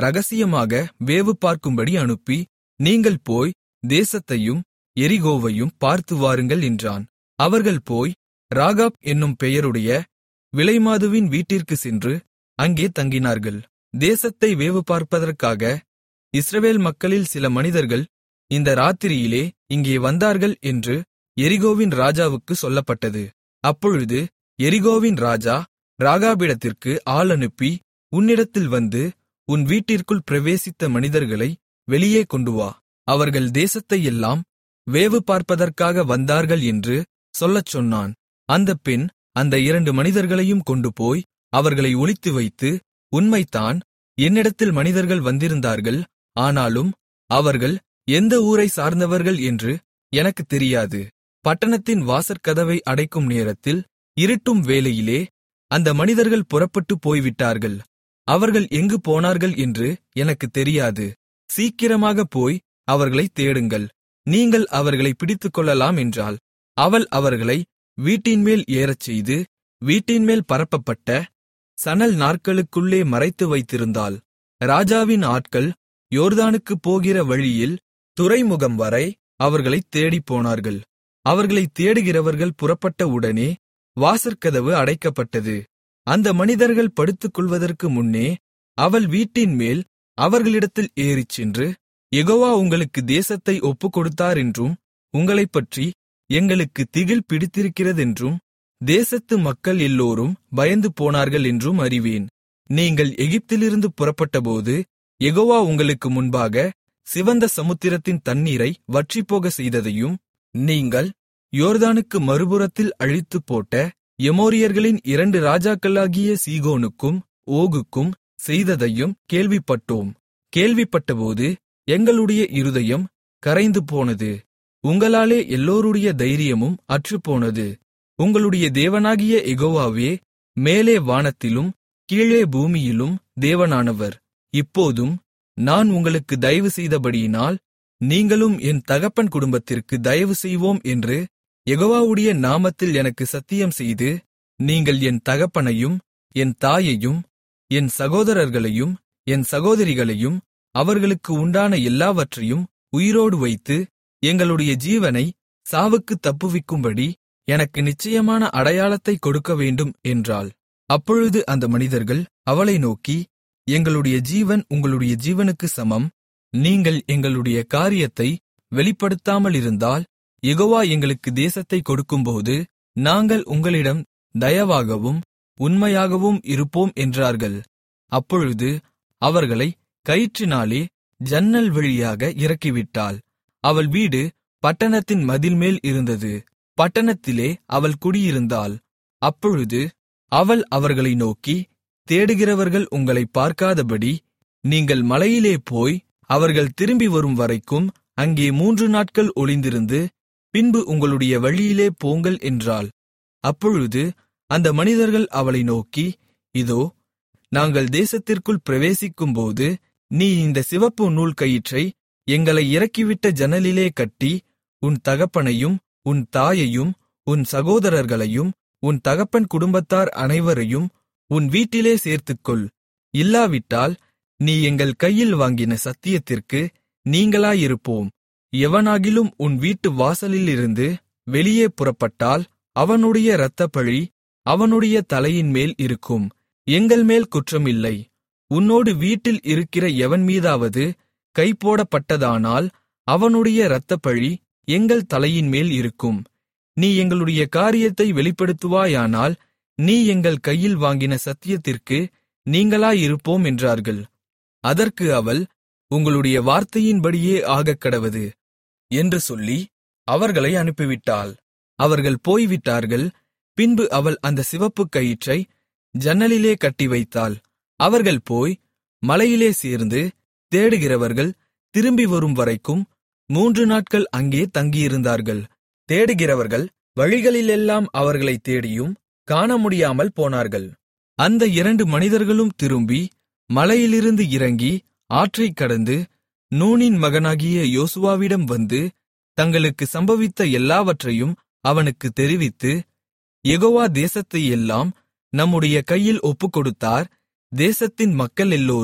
இரகசியமாக வேவு பார்க்கும்படி அனுப்பி, நீங்கள் போய் தேசத்தையும் எரிகோவையும் பார்த்து வாருங்கள் என்றான். அவர்கள் போய் ராகாப் என்னும் பெயருடைய விலைமாதுவின் வீட்டிற்குச் சென்று அங்கே தங்கினார்கள். தேசத்தை வேவு பார்ப்பதற்காக இஸ்ரவேல் மக்களில் சில மனிதர்கள் இந்த ராத்திரியிலே இங்கே வந்தார்கள் என்று எரிகோவின் ராஜாவுக்கு சொல்லப்பட்டது. அப்பொழுது எரிகோவின் ராஜா ராகாபிடத்திற்கு ஆள் அனுப்பி, உன்னிடத்தில் வந்து உன் வீட்டிற்குள் பிரவேசித்த மனிதர்களை வெளியே கொண்டு வா, அவர்கள் தேசத்தையெல்லாம் வேவு பார்ப்பதற்காக வந்தார்கள் என்று சொல்லச் சொன்னான். அந்தப் பெண் அந்த இரண்டு மனிதர்களையும் கொண்டுபோய் அவர்களை ஒளித்து வைத்து, உண்மைதான், என்னிடத்தில் மனிதர்கள் வந்திருந்தார்கள், ஆனாலும் அவர்கள் எந்த ஊரை சார்ந்தவர்கள் என்று எனக்குத் தெரியாது. பட்டணத்தின் வாசற்கதவை அடைக்கும் நேரத்தில் இருட்டும் வேளையிலே அந்த மனிதர்கள் புறப்பட்டுப் போய்விட்டார்கள். அவர்கள் எங்கு போனார்கள் என்று எனக்குத் தெரியாது. சீக்கிரமாகப் போய் அவர்களைத் தேடுங்கள், நீங்கள் அவர்களை பிடித்துக்கொள்ளலாம் என்றாள். அவள் அவர்களை வீட்டின்மேல் ஏறச்செய்து வீட்டின்மேல் பரப்பப்பட்ட சணல் நார்களுக்குள்ளே மறைத்து வைத்திருந்தாள். ராஜாவின் ஆட்கள் யோர்தானுக்குப் போகிற வழியில் துறைமுகம் வரை அவர்களைத் தேடிப் போனார்கள். அவர்களைத் தேடுகிறவர்கள் புறப்பட்ட உடனே வாசற்கதவு அடைக்கப்பட்டது. அந்த மனிதர்கள் படுத்துக்கொள்வதற்கு முன்னே அவள் வீட்டின்மேல் அவர்களிடத்தில் ஏறிச் சென்று, யெகோவா உங்களுக்கு தேசத்தை ஒப்புக்கொடுத்தாரென்றும் உங்களைப்பற்றி எங்களுக்கு திகில் பிடித்திருக்கிறதென்றும் தேசத்து மக்கள் எல்லோரும் பயந்து போனார்கள் என்றும் அறிவேன். நீங்கள் எகிப்திலிருந்து புறப்பட்டபோது யெகோவா உங்களுக்கு முன்பாக சிவந்த சமுத்திரத்தின் தண்ணீரை வற்றிப்போகச் செய்ததையும், நீங்கள் யோர்தானுக்கு மறுபுறத்தில் அழித்துப்போட்ட எமோரியர்களின் இரண்டு ராஜாக்களாகிய சீகோனுக்கும் ஓகுக்கும் செய்ததையும் கேள்விப்பட்டோம். கேள்விப்பட்டபோது எங்களுடைய இருதயம் கரைந்து போனது. உங்களாலே எல்லோருடைய தைரியமும் அற்றுப்போனது. உங்களுடைய தேவனாகிய யெகோவாவே மேலே வானத்திலும் கீழே பூமியிலும் தேவனானவர். இப்போதும் நான் உங்களுக்கு தயவு செய்தபடியினால் நீங்களும் என் தகப்பன் குடும்பத்திற்கு தயவு செய்வோம் என்று யெகோவாவுடைய நாமத்தில் எனக்கு சத்தியம் செய்து, நீங்கள் என் தகப்பனையும் என் தாயையும் என் சகோதரர்களையும் என் சகோதரிகளையும் அவர்களுக்கு உண்டான எல்லாவற்றையும் உயிரோடு வைத்து எங்களுடைய ஜீவனை சாவுக்குத் தப்புவிக்கும்படி எனக்கு நிச்சயமான அடையாளத்தைக் கொடுக்க வேண்டும் என்றாள். அப்பொழுது அந்த மனிதர்கள் அவளை நோக்கி, எங்களுடைய ஜீவன் உங்களுடைய ஜீவனுக்கு சமம். நீங்கள் எங்களுடைய காரியத்தை வெளிப்படுத்தாமலிருந்தால் யெகோவா எங்களுக்கு தேசத்தை கொடுக்கும்போது நாங்கள் உங்களிடம் தயவாகவும் உண்மையாகவும் இருப்போம் என்றார்கள். அப்பொழுது அவர்களை கயிற்றினாலே ஜன்னல் வழியாக இறக்கிவிட்டாள். அவள் வீடு பட்டணத்தின் மதில்மேல் இருந்தது. பட்டணத்திலே அவள் குடியிருந்தாள். அப்பொழுது அவள் அவர்களை நோக்கி, தேடுகிறவர்கள் உங்களைப் பார்க்காதபடி நீங்கள் மலையிலே போய் அவர்கள் திரும்பி வரும் வரைக்கும் அங்கே மூன்று நாட்கள் ஒளிந்திருந்து பின்பு உங்களுடைய வழியிலே போங்கள் என்றாள். அப்பொழுது அந்த மனிதர்கள் அவளை நோக்கி, இதோ, நாங்கள் தேசத்திற்குள் பிரவேசிக்கும்போது நீ இந்த சிவப்பு நூல் கயிற்றை எங்களை இறக்கிவிட்ட ஜன்னலிலே கட்டி உன் தகப்பனையும் உன் தாயையும் உன் சகோதரர்களையும் உன் தகப்பன் குடும்பத்தார் அனைவரையும் உன் வீட்டிலே சேர்த்துக்கொள். இல்லாவிட்டால் நீ எங்கள் கையில் வாங்கின சத்தியத்திற்கு நீங்களாயிருப்போம். எவனாகிலும் உன் வீட்டு வாசலிலிருந்து வெளியே புறப்பட்டால் அவனுடைய இரத்தப்பழி அவனுடைய தலையின்மேல் இருக்கும். எங்கள்மேல் குற்றமில்லை. உன்னோடு வீட்டில் இருக்கிற எவன் மீதாவது கை போடப்பட்டதானால் அவனுடைய இரத்தப்பழி எங்கள் தலையின்மேல் இருக்கும். நீ எங்களுடைய காரியத்தை வெளிப்படுத்துவாயானால் நீ எங்கள் கையில் வாங்கின சத்தியத்திற்கு நீங்களாயிருப்போம் என்றார்கள். அதற்கு அவள், உங்களுடைய வார்த்தையின்படியே ஆகக்கடவது என்று சொல்லி அவர்களை அனுப்பிவிட்டாள். அவர்கள் போய்விட்டார்கள். பின்பு அவள் அந்த சிவப்புக் கயிற்றை ஜன்னலிலே கட்டிவைத்தாள். அவர்கள் போய் மலையிலே சேர்ந்து தேடுகிறவர்கள் திரும்பி வரும் வரைக்கும் மூன்று நாட்கள் அங்கே தங்கியிருந்தார்கள். தேடுகிறவர்கள் வழிகளிலெல்லாம் அவர்களைத் தேடியும் காணமுடியாமல் போனார்கள். அந்த இரண்டு மனிதர்களும் திரும்பி மலையிலிருந்து இறங்கி ஆற்றைக் கடந்து நூனின் மகனாகிய யோசுவாவிடம் வந்து தங்களுக்கு சம்பவித்த எல்லாவற்றையும் அவனுக்குத் தெரிவித்து, யெகோவா தேசத்தையெல்லாம் நம்முடைய கையில் ஒப்புக்கொடுத்தார். தேசத்தின் மக்கள் எல்லோரும்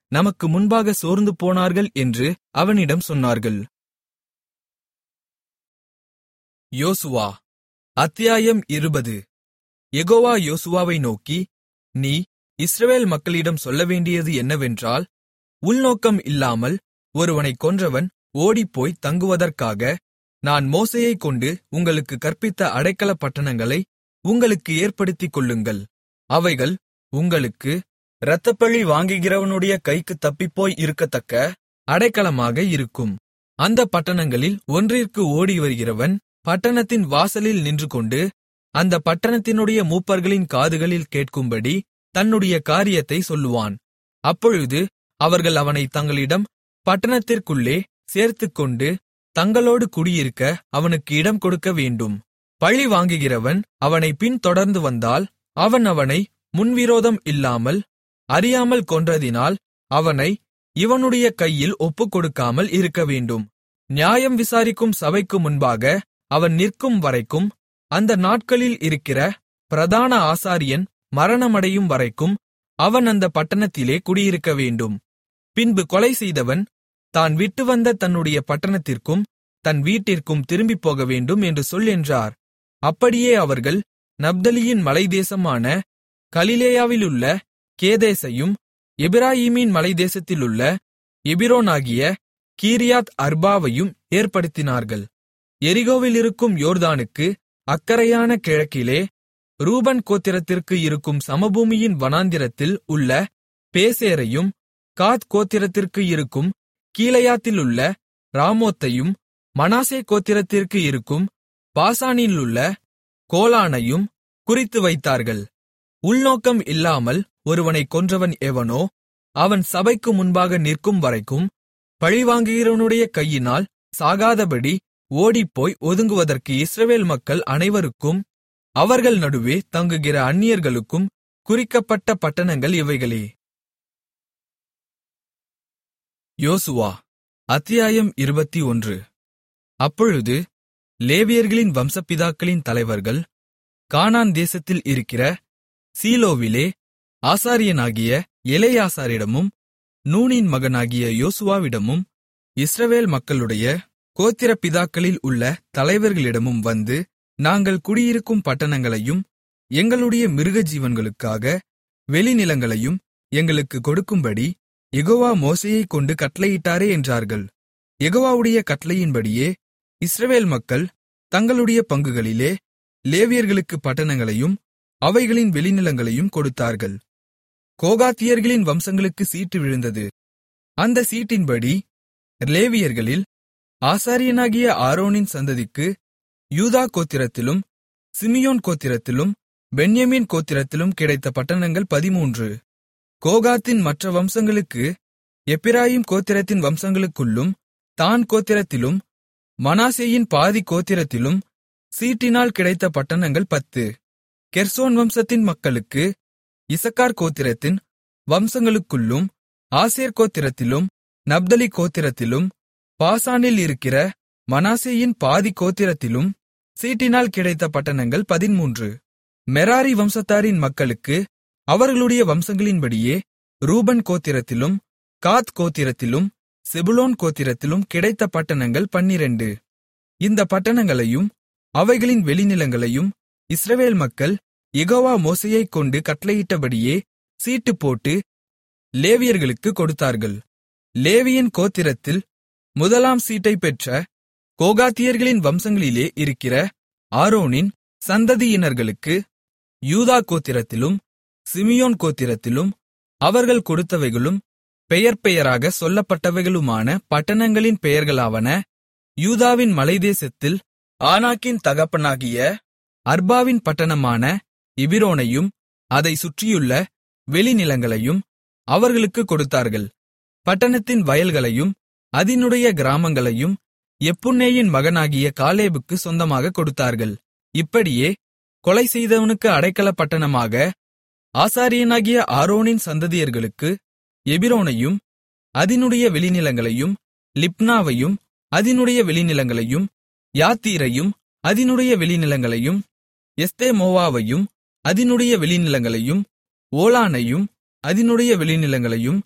நமக்கு முன்பாக சோர்ந்து போனார்கள் என்று அவனிடம் சொன்னார்கள். யோசுவா அத்தியாயம் இருபது. யெகோவா யோசுவாவை நோக்கி, நீ இஸ்ரவேல் மக்களிடம் சொல்லவேண்டியது என்னவென்றால், உள்நோக்கம் இல்லாமல் ஒருவனைக் கொன்றவன் ஓடிப்போய் தங்குவதற்காக நான் மோசேயைக் கொண்டு உங்களுக்கு கற்பித்த அடைக்கலப் பட்டணங்களை உங்களுக்கு ஏற்படுத்திக் கொள்ளுங்கள். அவைகள் உங்களுக்கு இரத்தப்பழி வாங்குகிறவனுடைய கைக்குத் தப்பிப்போய் இருக்கத்தக்க அடைக்கலமாக இருக்கும். அந்த பட்டணங்களில் ஒன்றிற்கு ஓடிவருகிறவன் பட்டணத்தின் வாசலில் நின்றுகொண்டு அந்த பட்டணத்தினுடைய மூப்பர்களின் காதுகளில் கேட்கும்படி தன்னுடைய காரியத்தை சொல்லுவான். அப்பொழுது அவர்கள் அவனைத் தங்களிடம் பட்டணத்திற்குள்ளே சேர்த்துக்கொண்டு தங்களோடு குடியிருக்க அவனுக்கு இடம் கொடுக்க வேண்டும். பழி வாங்குகிறவன் அவனை பின்தொடர்ந்து வந்தால் அவன் அவனை முன்விரோதம் இல்லாமல் அறியாமல் கொன்றதினால் அவனை இவனுடைய கையில் ஒப்புக்கொடுக்காமல் இருக்கவேண்டும். நியாயம் விசாரிக்கும் சபைக்கு முன்பாக அவன் நிற்கும் வரைக்கும், அந்த நாட்களில் இருக்கிற பிரதான ஆசாரியன் மரணமடையும் வரைக்கும் அவன் அந்த பட்டணத்திலே குடியிருக்க வேண்டும். பின்பு கொலை செய்தவன் தான் விட்டு வந்த தன்னுடைய பட்டணத்திற்கும் தன் வீட்டிற்கும் திரும்பிப் போகவேண்டும் என்று சொல் என்றார். அப்படியே அவர்கள் நப்தலியின் மலைதேசமான கலிலேயாவிலுள்ள கேதேசையும் எப்பிராயீமின் மலைதேசத்திலுள்ள எபிரோனாகிய கீரியாத் அர்பாவையும் ஏற்படுத்தினார்கள். எரிகோவிலிருக்கும் யோர்தானுக்கு அக்கரையான கிழக்கிலே ரூபன் கோத்திரத்திற்கு இருக்கும் சமபூமியின் வனாந்திரத்தில் உள்ள பேசேரையும், காத் கோத்திரத்திற்கு இருக்கும் கீலேயாத்திலுள்ள ராமோத்தையும், மனாசே கோத்திரத்திற்கு இருக்கும் பாசானிலுள்ள கோலானையும் குறித்து வைத்தார்கள். உள்நோக்கம் இல்லாமல் ஒருவனைக் கொன்றவன் எவனோ அவன் சபைக்கு முன்பாக நிற்கும் வரைக்கும் பழிவாங்குகிறவனுடைய கையினால் சாகாதபடி ஓடிப்போய் ஒதுங்குவதற்கு இஸ்ரவேல் மக்கள் அனைவருக்கும் அவர்கள் நடுவே தங்குகிற அந்நியர்களுக்கும் குறிக்கப்பட்ட பட்டணங்கள் இவைகளே. யோசுவா அத்தியாயம் இருபத்தி ஒன்று. அப்பொழுது லேவியர்களின் வம்சப்பிதாக்களின் தலைவர்கள் கானான் தேசத்தில் இருக்கிற சீலோவிலே ஆசாரியனாகிய எலெயாசாரிடமும் நூனின் மகனாகிய யோசுவாவிடமும் இஸ்ரவேல் மக்களுடைய கோத்திர பிதாக்களில் உள்ள தலைவர்களிடமும் வந்து, நாங்கள் குடியிருக்கும் பட்டணங்களையும் எங்களுடைய மிருகஜீவன்களுக்காக வெளிநிலங்களையும் எங்களுக்கு கொடுக்கும்படி யெகோவா மோசேயைக் கொண்டு கட்டளையிட்டாரே என்றார்கள். யெகோவாவுடைய கட்டளையின்படியே இஸ்ரவேல் மக்கள் தங்களுடைய பங்குகளிலே லேவியர்களுக்கு பட்டணங்களையும் அவைகளின் வெளிநிலங்களையும் கொடுத்தார்கள். கோகாத்தியர்களின் வம்சங்களுக்கு சீட்டு விழுந்தது. அந்த சீட்டின்படி லேவியர்களில் ஆசாரியனாகிய ஆரோனின் சந்ததிக்கு யூதா கோத்திரத்திலும் சிமியோன் கோத்திரத்திலும் பென்யமீன் கோத்திரத்திலும் கிடைத்த பட்டணங்கள் பதிமூன்று. கோகாத்தின் மற்ற வம்சங்களுக்கு எப்பிராயீம் கோத்திரத்தின் வம்சங்களுக்குள்ளும் தான் கோத்திரத்திலும் மனாசேயின் பாதி கோத்திரத்திலும் சீட்டினால் கிடைத்த பட்டணங்கள் பத்து. கெர்சோன் வம்சத்தின் மக்களுக்கு இசக்கார் கோத்திரத்தின் வம்சங்களுக்குள்ளும் ஆசேர் கோத்திரத்திலும் நப்தலி கோத்திரத்திலும் பாசானில் இருக்கிற மனாசேயின் பாதி கோத்திரத்திலும் சீட்டினால் கிடைத்த பட்டணங்கள் பதிமூன்று. மெராரி வம்சத்தாரின் மக்களுக்கு அவர்களுடைய வம்சங்களின்படியே ரூபன் கோத்திரத்திலும் காத் கோத்திரத்திலும் செபுலோன் கோத்திரத்திலும் கிடைத்த பட்டணங்கள் பன்னிரண்டு. இந்த பட்டணங்களையும் அவைகளின் வெளிநிலங்களையும் இஸ்ரவேல் மக்கள் யெகோவா மோசேயைக் கொண்டு கட்டளையிட்டபடியே சீட்டு போட்டு லேவியர்களுக்கு கொடுத்தார்கள். லேவியின் கோத்திரத்தில் முதலாம் சீட்டைப் பெற்ற கோகாத்தியர்களின் வம்சங்களிலே இருக்கிற ஆரோனின் சந்ததியினர்களுக்கு யூதா கோத்திரத்திலும் சிமியோன் கோத்திரத்திலும் அவர்கள் கொடுத்தவைகளும் பெயர் பெயராக சொல்லப்பட்டவைகளுமான பட்டணங்களின் பெயர்களாவன: யூதாவின் மலைதேசத்தில் ஆனாக்கின் தகப்பனாகிய அர்பாவின் பட்டணமான எபிரோனையும் அதைச் சுற்றியுள்ள வெளிநிலங்களையும் அவர்களுக்குக் கொடுத்தார்கள். பட்டணத்தின் வயல்களையும் அதினுடைய கிராமங்களையும் எப்புன்னேயின் மகனாகிய காலேபுக்கு சொந்தமாகக் கொடுத்தார்கள். இப்படியே கொலை செய்தவனுக்கு அடைக்கலப் பட்டணமாக ஆசாரியனாகிய ஆரோனின் சந்ததியர்களுக்கு எபிரோனையும் அதினுடைய வெளிநிலங்களையும், லிப்னாவையும் அதினுடைய வெளிநிலங்களையும், யாத்தீரையும் அதினுடைய வெளிநிலங்களையும், எஸ்தெமோவாவையும் அதினுடைய வெளிநிலங்களையும், ஓலானையும் அதினுடைய வெளிநிலங்களையும்,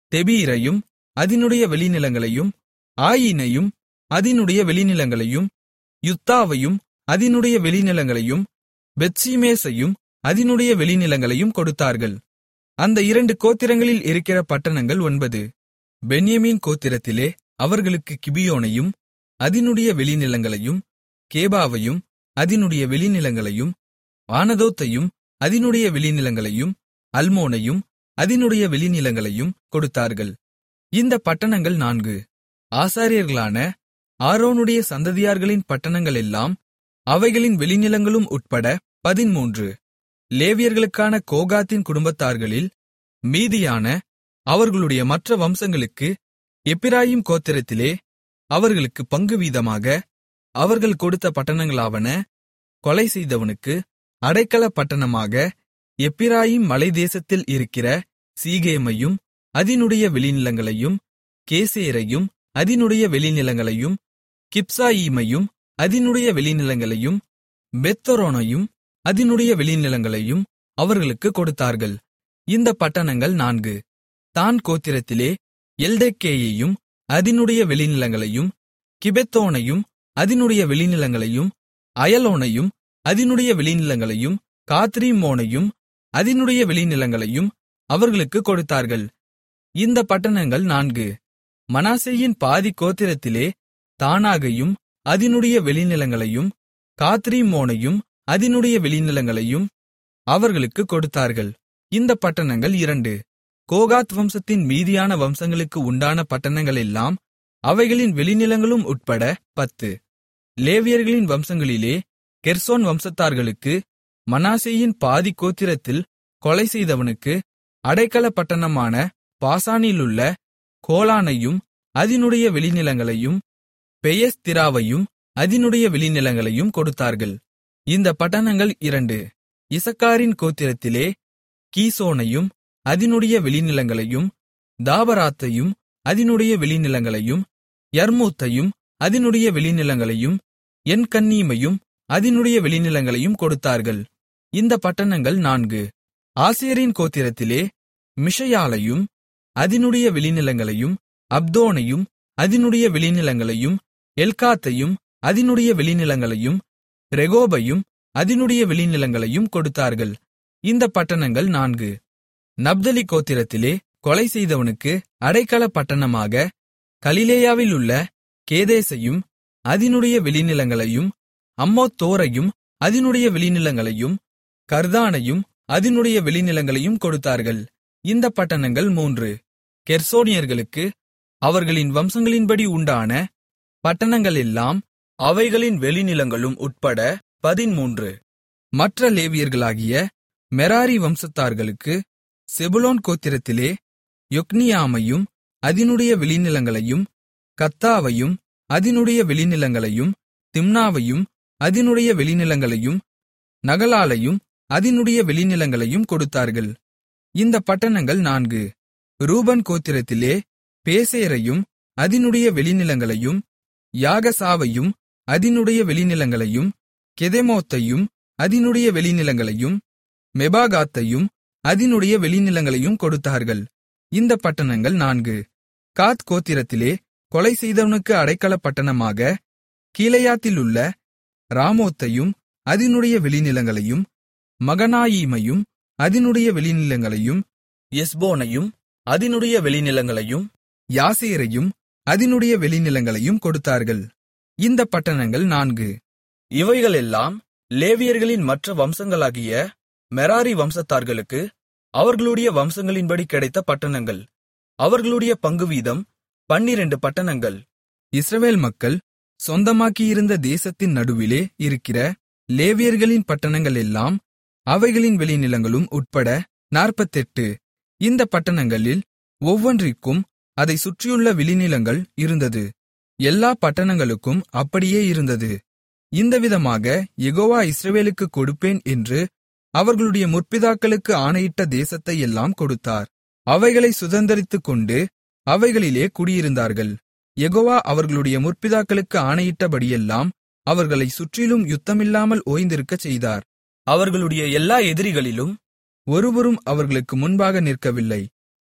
தெபீரையும் அதினுடைய வெளிநிலங்களையும், ஆயினையும் அதினுடைய வெளிநிலங்களையும், யுத்தாவையும் அதினுடைய வெளிநிலங்களையும், பெத்ஷிமேசையும் அதினுடைய வெளிநிலங்களையும் கொடுத்தார்கள். அந்த இரண்டு கோத்திரங்களில் இருக்கிற பட்டணங்கள் ஒன்பது. பென்யமீன் கோத்திரத்திலே அவர்களுக்கு கிபியோனையும் அதினுடைய வெளிநிலங்களையும், கேபாவையும் அதினுடைய வெளிநிலங்களையும், ஆனதோத்தையும் அதினுடைய வெளிநிலங்களையும், அல்மோனையும் அதினுடைய வெளிநிலங்களையும் கொடுத்தார்கள். இந்த பட்டணங்கள் நான்கு. ஆசாரியர்களான ஆரோனுடைய சந்ததியார்களின் பட்டணங்களெல்லாம் அவைகளின் வெளிநிலங்களும் உட்பட பதின்மூன்று. லேவியர்களுக்கான கோகாத்தின் குடும்பத்தார்களில் மீதியான அவர்களுடைய மற்ற வம்சங்களுக்கு எப்பிராயீம் கோத்திரத்திலே அவர்களுக்கு பங்கு வீதமாக அவர்கள் கொடுத்த பட்டணங்களாவன: கொலை செய்தவனுக்கு அடைக்கல பட்டணமாக எப்பிராயீம் மலைத்தேசத்தில் இருக்கிற சீகேமையும் அதினுடைய வெளிநிலங்களையும், கேசேரையும் அதினுடைய வெளிநிலங்களையும், கிப்சாயீமையும் அதினுடைய வெளிநிலங்களையும், பெத்தொரோனையும் அதினுடைய வெளிநிலங்களையும் அவர்களுக்கு கொடுத்தார்கள். இந்த பட்டணங்கள் நான்கு. தான் கோத்திரத்திலே எல்தெக்கேயையும் அதினுடைய வெளிநிலங்களையும், கிபெத்தோனையும் அதினுடைய வெளிநிலங்களையும், அயலோனையும் அதினுடைய வெளிநிலங்களையும், காத்ரிம்மோனையும் அதினுடைய வெளிநிலங்களையும் அவர்களுக்கு கொடுத்தார்கள். இந்த பட்டணங்கள் நான்கு. மனாசேயின் பாதி கோத்திரத்திலே தானாகையும் அதினுடைய வெளிநிலங்களையும், காத்ரிம்மோனையும் அதினுடைய வெளிநிலங்களையும் அவர்களுக்கு கொடுத்தார்கள். இந்த பட்டணங்கள் இரண்டு. கோகாத் வம்சத்தின் மீதியான வம்சங்களுக்கு உண்டான பட்டணங்களெல்லாம் அவைகளின் வெளிநிலங்களும் உட்பட பத்து. லேவியர்களின் வம்சங்களிலே கெர்சோன் வம்சத்தார்களுக்கு மனாசேயின் பாதி கோத்திரத்தில் கொலை செய்தவனுக்கு அடைக்கல பட்டணமான பாசானிலுள்ள கோலானையும் அதினுடைய வெளிநிலங்களையும், பெயஸ்திராவையும் அதினுடைய வெளிநிலங்களையும் கொடுத்தார்கள். இந்த பட்டணங்கள் இரண்டு. இசக்காரின் கோத்திரத்திலே கீசோனையும் அதினுடைய வெளிநிலங்களையும், தாபராத்தையும் அதினுடைய வெளிநிலங்களையும், யர்மூத்தையும் அதினுடைய வெளிநிலங்களையும், என்கன்னீமையும் அதினுடைய வெளிநிலங்களையும் கொடுத்தார்கள். இந்த பட்டணங்கள் நான்கு. ஆசேரின் கோத்திரத்திலே மிஷயாலையும் அதினுடைய வெளிநிலங்களையும், அப்தோனையும் அதினுடைய வெளிநிலங்களையும், எல்காத்தையும் அதினுடைய வெளிநிலங்களையும், ரெகோபையும் அதினுடைய வெளிநிலங்களையும் கொடுத்தார்கள். இந்த பட்டணங்கள் நான்கு. நப்தலி கோத்திரத்திலே கொலை செய்தவனுக்கு அடைக்கல பட்டணமாக கலிலேயாவிலுள்ள கேதேசையும் அதினுடைய வெளிநிலங்களையும், அம்மோத்தோரையும் அதினுடைய வெளிநிலங்களையும், கர்தானையும் அதினுடைய வெளிநிலங்களையும் கொடுத்தார்கள். இந்த பட்டணங்கள் மூன்று. கெர்சோனியர்களுக்கு அவர்களின் வம்சங்களின்படி உண்டான பட்டணங்களெல்லாம் அவைகளின் வெளிநிலங்களும் உட்பட பதின்மூன்று. மற்ற லேவியர்களாகிய மெராரி வம்சத்தார்களுக்கு செபுலோன் கோத்திரத்திலே யொக்னியாமையும் அதினுடைய வெளிநிலங்களையும், கத்தாவையும் அதினுடைய வெளிநிலங்களையும், திம்னாவையும் அதினுடைய வெளிநிலங்களையும், நகலாலையும் அதினுடைய வெளிநிலங்களையும் கொடுத்தார்கள். இந்த பட்டணங்கள் நான்கு. ரூபன் கோத்திரத்திலே பேசேரையும் அதினுடைய வெளிநிலங்களையும், யாகசாவையும் அதினுடைய வெளிநிலங்களையும், கெதெமோத்தையும் அதினுடைய வெளிநிலங்களையும், மெபாகாத்தையும் அதினுடைய வெளிநிலங்களையும் கொடுத்தார்கள். இந்த பட்டணங்கள் நான்கு. காத் கோத்திரத்திலே கொலை செய்தவனுக்கு அடைக்கல பட்டணமாக கீலேயாத்திலுள்ள ராமோத்தையும் அதினுடைய வெளிநிலங்களையும், மகனாயீமையும் அதினுடைய வெளிநிலங்களையும், எஸ்போனையும் அதினுடைய வெளிநிலங்களையும், யாசேரையும் அதினுடைய வெளிநிலங்களையும் கொடுத்தார்கள். இந்த பட்டணங்கள் நான்கு. இவைகளெல்லாம் லேவியர்களின் மற்ற வம்சங்களாகிய மெராரி வம்சத்தார்களுக்கு அவர்களுடைய வம்சங்களின்படி கிடைத்த பட்டணங்கள். அவர்களுடைய பங்குவீதம் பன்னிரண்டு பட்டணங்கள். இஸ்ரவேல் மக்கள் சொந்தமாக்கியிருந்த தேசத்தின் நடுவிலே இருக்கிற லேவியர்களின் பட்டணங்களெல்லாம் அவைகளின் வெளிநிலங்களும் உட்பட நாற்பத்தெட்டு. இந்த பட்டணங்களில் ஒவ்வொன்றிற்கும் அதை சுற்றியுள்ள வெளிநிலங்கள் இருந்தது. எல்லா பட்டணங்களுக்கும் அப்படியே இருந்தது. இந்த விதமாக யெகோவா இஸ்ரவேலுக்குக் கொடுப்பேன் என்று அவர்களுடைய முற்பிதாக்களுக்கு ஆணையிட்ட தேசத்தை எல்லாம் கொடுத்தார். அவைகளை சுதந்தரித்துக்கொண்டு அவைகளிலே குடியிருந்தார்கள். யெகோவா அவர்களுடைய முற்பிதாக்களுக்கு ஆணையிட்டபடியெல்லாம் அவர்களைச் சுற்றிலும் யுத்தமில்லாமல் ஓய்ந்திருக்கச் செய்தார். அவர்களுடைய எல்லா எதிரிகளிலும் ஒருவரும் அவர்களுக்கு முன்பாக நிற்கவில்லை.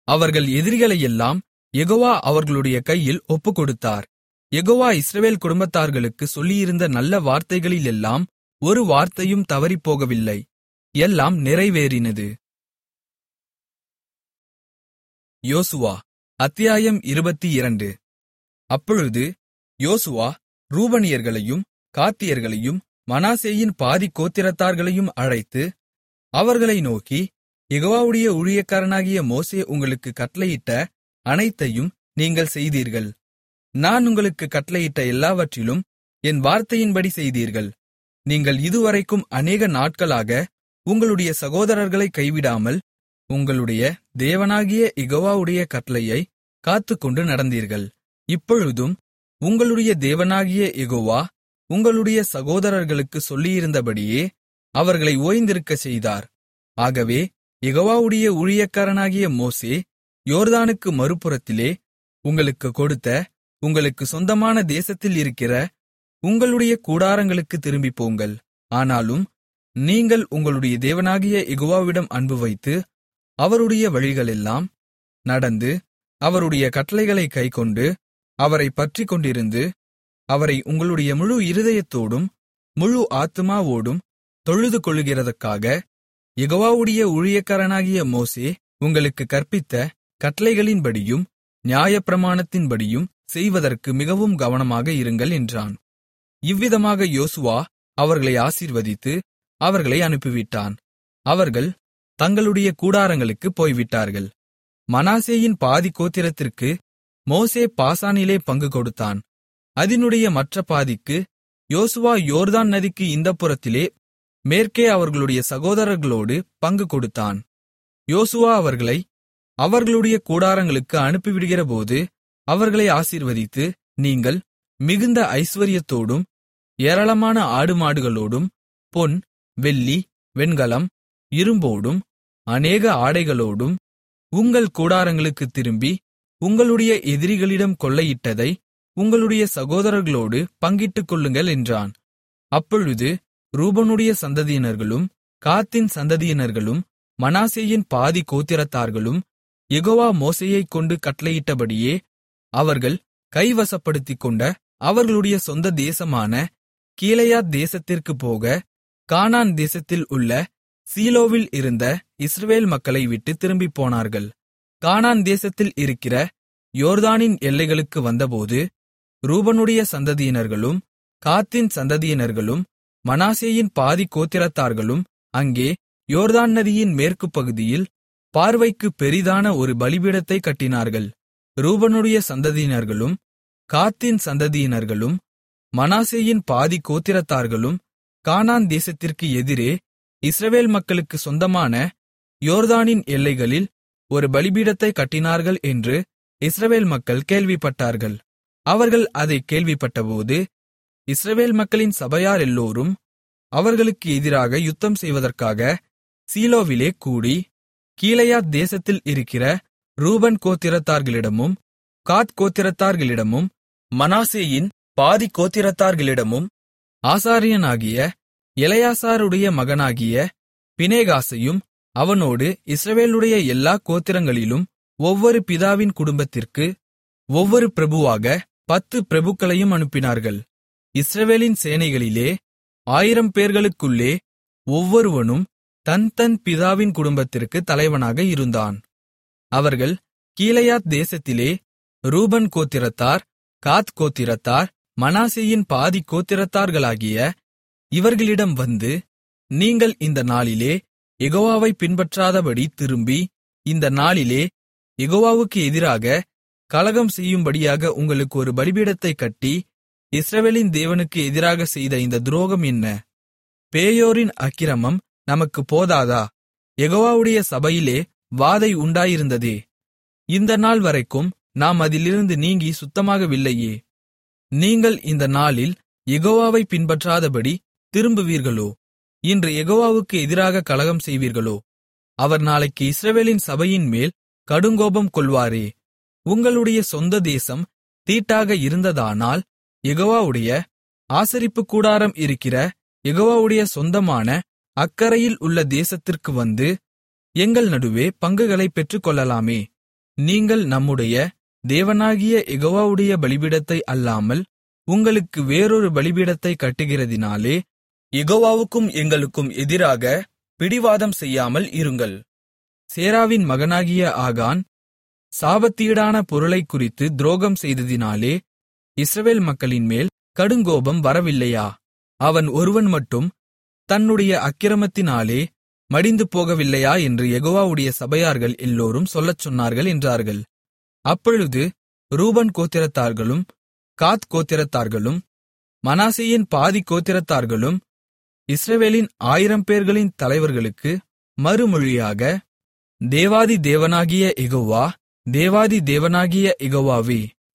அவர்கள் எதிரிகளையெல்லாம் யெகோவா அவர்களுடைய கையில் ஒப்புக்கொடுத்தார். யெகோவா இஸ்ரவேல் குடும்பத்தார்களுக்கு சொல்லியிருந்த நல்ல வார்த்தைகளிலெல்லாம் ஒரு வார்த்தையும் தவறிப்போகவில்லை. எல்லாம் நிறைவேறினது. யோசுவா அத்தியாயம் இருபத்தி இரண்டு. அப்பொழுது யோசுவா ரூபனியர்களையும் காத்தியர்களையும் மனாசேயின் பாதி கோத்திரத்தார்களையும் அழைத்து அவர்களை நோக்கி, யெகோவாவுடைய ஊழியக்காரனாகிய மோசே உங்களுக்கு கட்டளையிட்ட அனைத்தையும் நீங்கள் செய்தீர்கள். நான் உங்களுக்கு கட்டளையிட்ட எல்லாவற்றிலும் என் வார்த்தையின்படி செய்தீர்கள். நீங்கள் இதுவரைக்கும் அநேக நாட்களாக உங்களுடைய சகோதரர்களை கைவிடாமல் உங்களுடைய தேவனாகிய யெகோவாவுடைய கட்டளையை காத்துக்கொண்டு நடந்தீர்கள். இப்பொழுதும் உங்களுடைய தேவனாகிய யெகோவா உங்களுடைய சகோதரர்களுக்கு சொல்லியிருந்தபடியே அவர்களை ஓய்ந்திருக்கச் செய்தார். ஆகவே யெகோவாவுடைய ஊழியக்காரனாகிய மோசே யோர்தானுக்கு மறுபுறத்திலே உங்களுக்கு கொடுத்த உங்களுக்கு சொந்தமான தேசத்தில் இருக்கிற உங்களுடைய கூடாரங்களுக்கு திரும்பிப் போங்கள். ஆனாலும் நீங்கள் உங்களுடைய தேவனாகிய யெகோவாவிடம் அன்பு வைத்து அவருடைய வழிகளெல்லாம் நடந்து அவருடைய கட்டளைகளைக் கைக்கொண்டு அவரைப் பற்றிக்கொண்டிருந்து அவரை உங்களுடைய முழு இருதயத்தோடும் முழு ஆத்துமாவோடும் தொழுது கொள்ளுகிறதற்காக யெகோவாவுடைய ஊழியக்காரனாகிய மோசே உங்களுக்கு கற்பித்த கட்டளைகளின்படியும் நியாயப்பிரமாணத்தின்படியும் செய்வதற்கு மிகவும் கவனமாக இருங்கள் என்றான். இவ்விதமாக யோசுவா அவர்களை ஆசீர்வதித்து அவர்களை அனுப்பிவிட்டான். அவர்கள் தங்களுடைய கூடாரங்களுக்குப் போய்விட்டார்கள். மனாசேயின் பாதி கோத்திரத்திற்கு மோசே பாசானிலே பங்கு கொடுத்தான். அதினுடைய மற்ற பாதிக்கு யோசுவா யோர்தான் நதிக்கு இந்தப்புறத்திலே மேற்கே அவர்களுடைய சகோதரர்களோடு பங்கு கொடுத்தான். யோசுவா அவர்களை அவர்களுடைய கூடாரங்களுக்கு அனுப்பிவிடுகிறபோது அவர்களை ஆசீர்வதித்து, நீங்கள் மிகுந்த ஐசுவரியத்தோடும் ஏராளமான ஆடுமாடுகளோடும் பொன் வெள்ளி வெண்கலம் இரும்போடும் அநேக ஆடைகளோடும் உங்கள் கூடாரங்களுக்குத் திரும்பி உங்களுடைய எதிரிகளிடம் கொள்ளையிட்டதை உங்களுடைய சகோதரர்களோடு பங்கிட்டுக் கொள்ளுங்கள் என்றான். அப்பொழுது ரூபனுடைய சந்ததியினர்களும் காத்தின் சந்ததியினர்களும் மனாசேயின் பாதி கோத்திரத்தார்களும் யெகோவா மோசேயைக் கொண்டு கட்டளையிட்டபடியே அவர்கள் கைவசப்படுத்திக்கொண்ட அவர்களுடைய சொந்த தேசமான கீலேயாத் தேசத்திற்குப் போக கானான் தேசத்தில் உள்ள சீலோவில் இருந்த இஸ்ரவேல் மக்களை விட்டு திரும்பிப் போனார்கள். கானான் தேசத்தில் இருக்கிற யோர்தானின் எல்லைகளுக்கு வந்தபோது ரூபனுடைய சந்ததியினர்களும் காத்தின் சந்ததியினர்களும் மனாசேயின் பாதி கோத்திரத்தார்களும் அங்கே யோர்தான் நதியின் மேற்கு பகுதியில் பார்வைக்கு பெரிதான ஒரு பலிபீடத்தை கட்டினார்கள். ரூபனுடைய சந்ததியினர்களும் காத்தின் சந்ததியினர்களும் மனாசேயின் பாதி கோத்திரத்தார்களும் கானான் தேசத்திற்கு எதிரே இஸ்ரவேல் மக்களுக்கு சொந்தமான யோர்தானின் எல்லைகளில் ஒரு பலிபீடத்தை கட்டினார்கள் என்று இஸ்ரவேல் மக்கள் கேள்விப்பட்டார்கள். அவர்கள் அதைக் கேள்விப்பட்டபோது இஸ்ரவேல் மக்களின் சபையார் எல்லோரும் அவர்களுக்கு எதிராக யுத்தம் செய்வதற்காக சீலோவிலே கூடி கீலேயாத் தேசத்தில் இருக்கிற ரூபன் கோத்திரத்தார்களிடமும் காத் கோத்திரத்தார்களிடமும் மனாசேயின் பாதி கோத்திரத்தார்களிடமும் ஆசாரியனாகிய எலெயாசாருடைய மகனாகிய பினேகாசையும் அவனோடு இஸ்ரவேலுடைய எல்லா கோத்திரங்களிலும் ஒவ்வொரு பிதாவின் குடும்பத்திற்கு ஒவ்வொரு பிரபுவாக பத்து பிரபுக்களையும் அனுப்பினார்கள். இஸ்ரவேலின் சேனைகளிலே ஆயிரம் பேர்களுக்குள்ளே ஒவ்வொருவனும் தன் தன் பிதாவின் குடும்பத்திற்கு தலைவனாக இருந்தான். அவர்கள் கீலேயாத் தேசத்திலே ரூபன் கோத்திரத்தார், காத் கோத்திரத்தார், மனாசேயின் பாதி கோத்திரத்தார்களாகிய இவர்களிடம் வந்து, நீங்கள் இந்த நாளிலே யெகோவாவை பின்பற்றாதபடி திரும்பி, இந்த நாளிலே யெகோவாவுக்கு எதிராக கலகம் செய்யும்படியாக உங்களுக்கு ஒரு பலிபீடத்தைக் கட்டி, இஸ்ரவேலின் தேவனுக்கு எதிராக செய்த இந்த துரோகம் என்ன? பேயோரின் அக்கிரமம் நமக்கு போதாதா? யெகோவாவுடைய சபையிலே வாதை உண்டாயிருந்ததே. இந்த நாள் வரைக்கும் நாம் அதிலிருந்து நீங்கி சுத்தமாகவில்லையே. நீங்கள் இந்த நாளில் யெகோவாவை பின்பற்றாதபடி திரும்புவீர்களோ? இன்று யெகோவாவுக்கு எதிராக கலகம் செய்வீர்களோ? அவர் நாளைக்கு இஸ்ரவேலின் சபையின்மேல் கடுங்கோபம் கொள்வாரே. உங்களுடைய சொந்த தேசம் தீட்டாக இருந்ததானால் யெகோவாவுடைய ஆசரிப்புக் கூடாரம் இருக்கிற யெகோவாவுடைய சொந்தமான அக்கரையில் உள்ள தேசத்திற்கு வந்து எங்கள் நடுவே பங்குகளைப் பெற்றுக்கொள்ளலாமே. நீங்கள் நம்முடைய தேவனாகிய யெகோவாவுடைய பலிபீடத்தை அல்லாமல் உங்களுக்கு வேறொரு பலிபீடத்தைக் கட்டுகிறதினாலே யெகோவாவுக்கும் எங்களுக்கும் எதிராக பிடிவாதம் செய்யாமல் இருங்கள். சேராவின் மகனாகிய ஆகான் சாபத்தீடான பொருளைக் குறித்து துரோகம் செய்ததினாலே இஸ்ரவேல் மக்களின்மேல் கடுங்கோபம் வரவில்லையா? அவன் ஒருவன் மட்டும் தன்னுடைய அக்கிரமத்தினாலே மடிந்து போகவில்லையா என்று யெகோவாவுடைய சபையார்கள் எல்லோரும் சொல்லச் சொன்னார்கள் என்றார்கள். அப்பொழுது ரூபன் கோத்திரத்தார்களும் காத் கோத்திரத்தார்களும் மனாசேயின் பாதி கோத்திரத்தார்களும் இஸ்ரவேலின் ஆயிரம் பேர்களின் தலைவர்களுக்கு மறுமொழியாக, தேவாதி தேவனாகிய யெகோவா, தேவாதி தேவனாகிய யெகோவாவே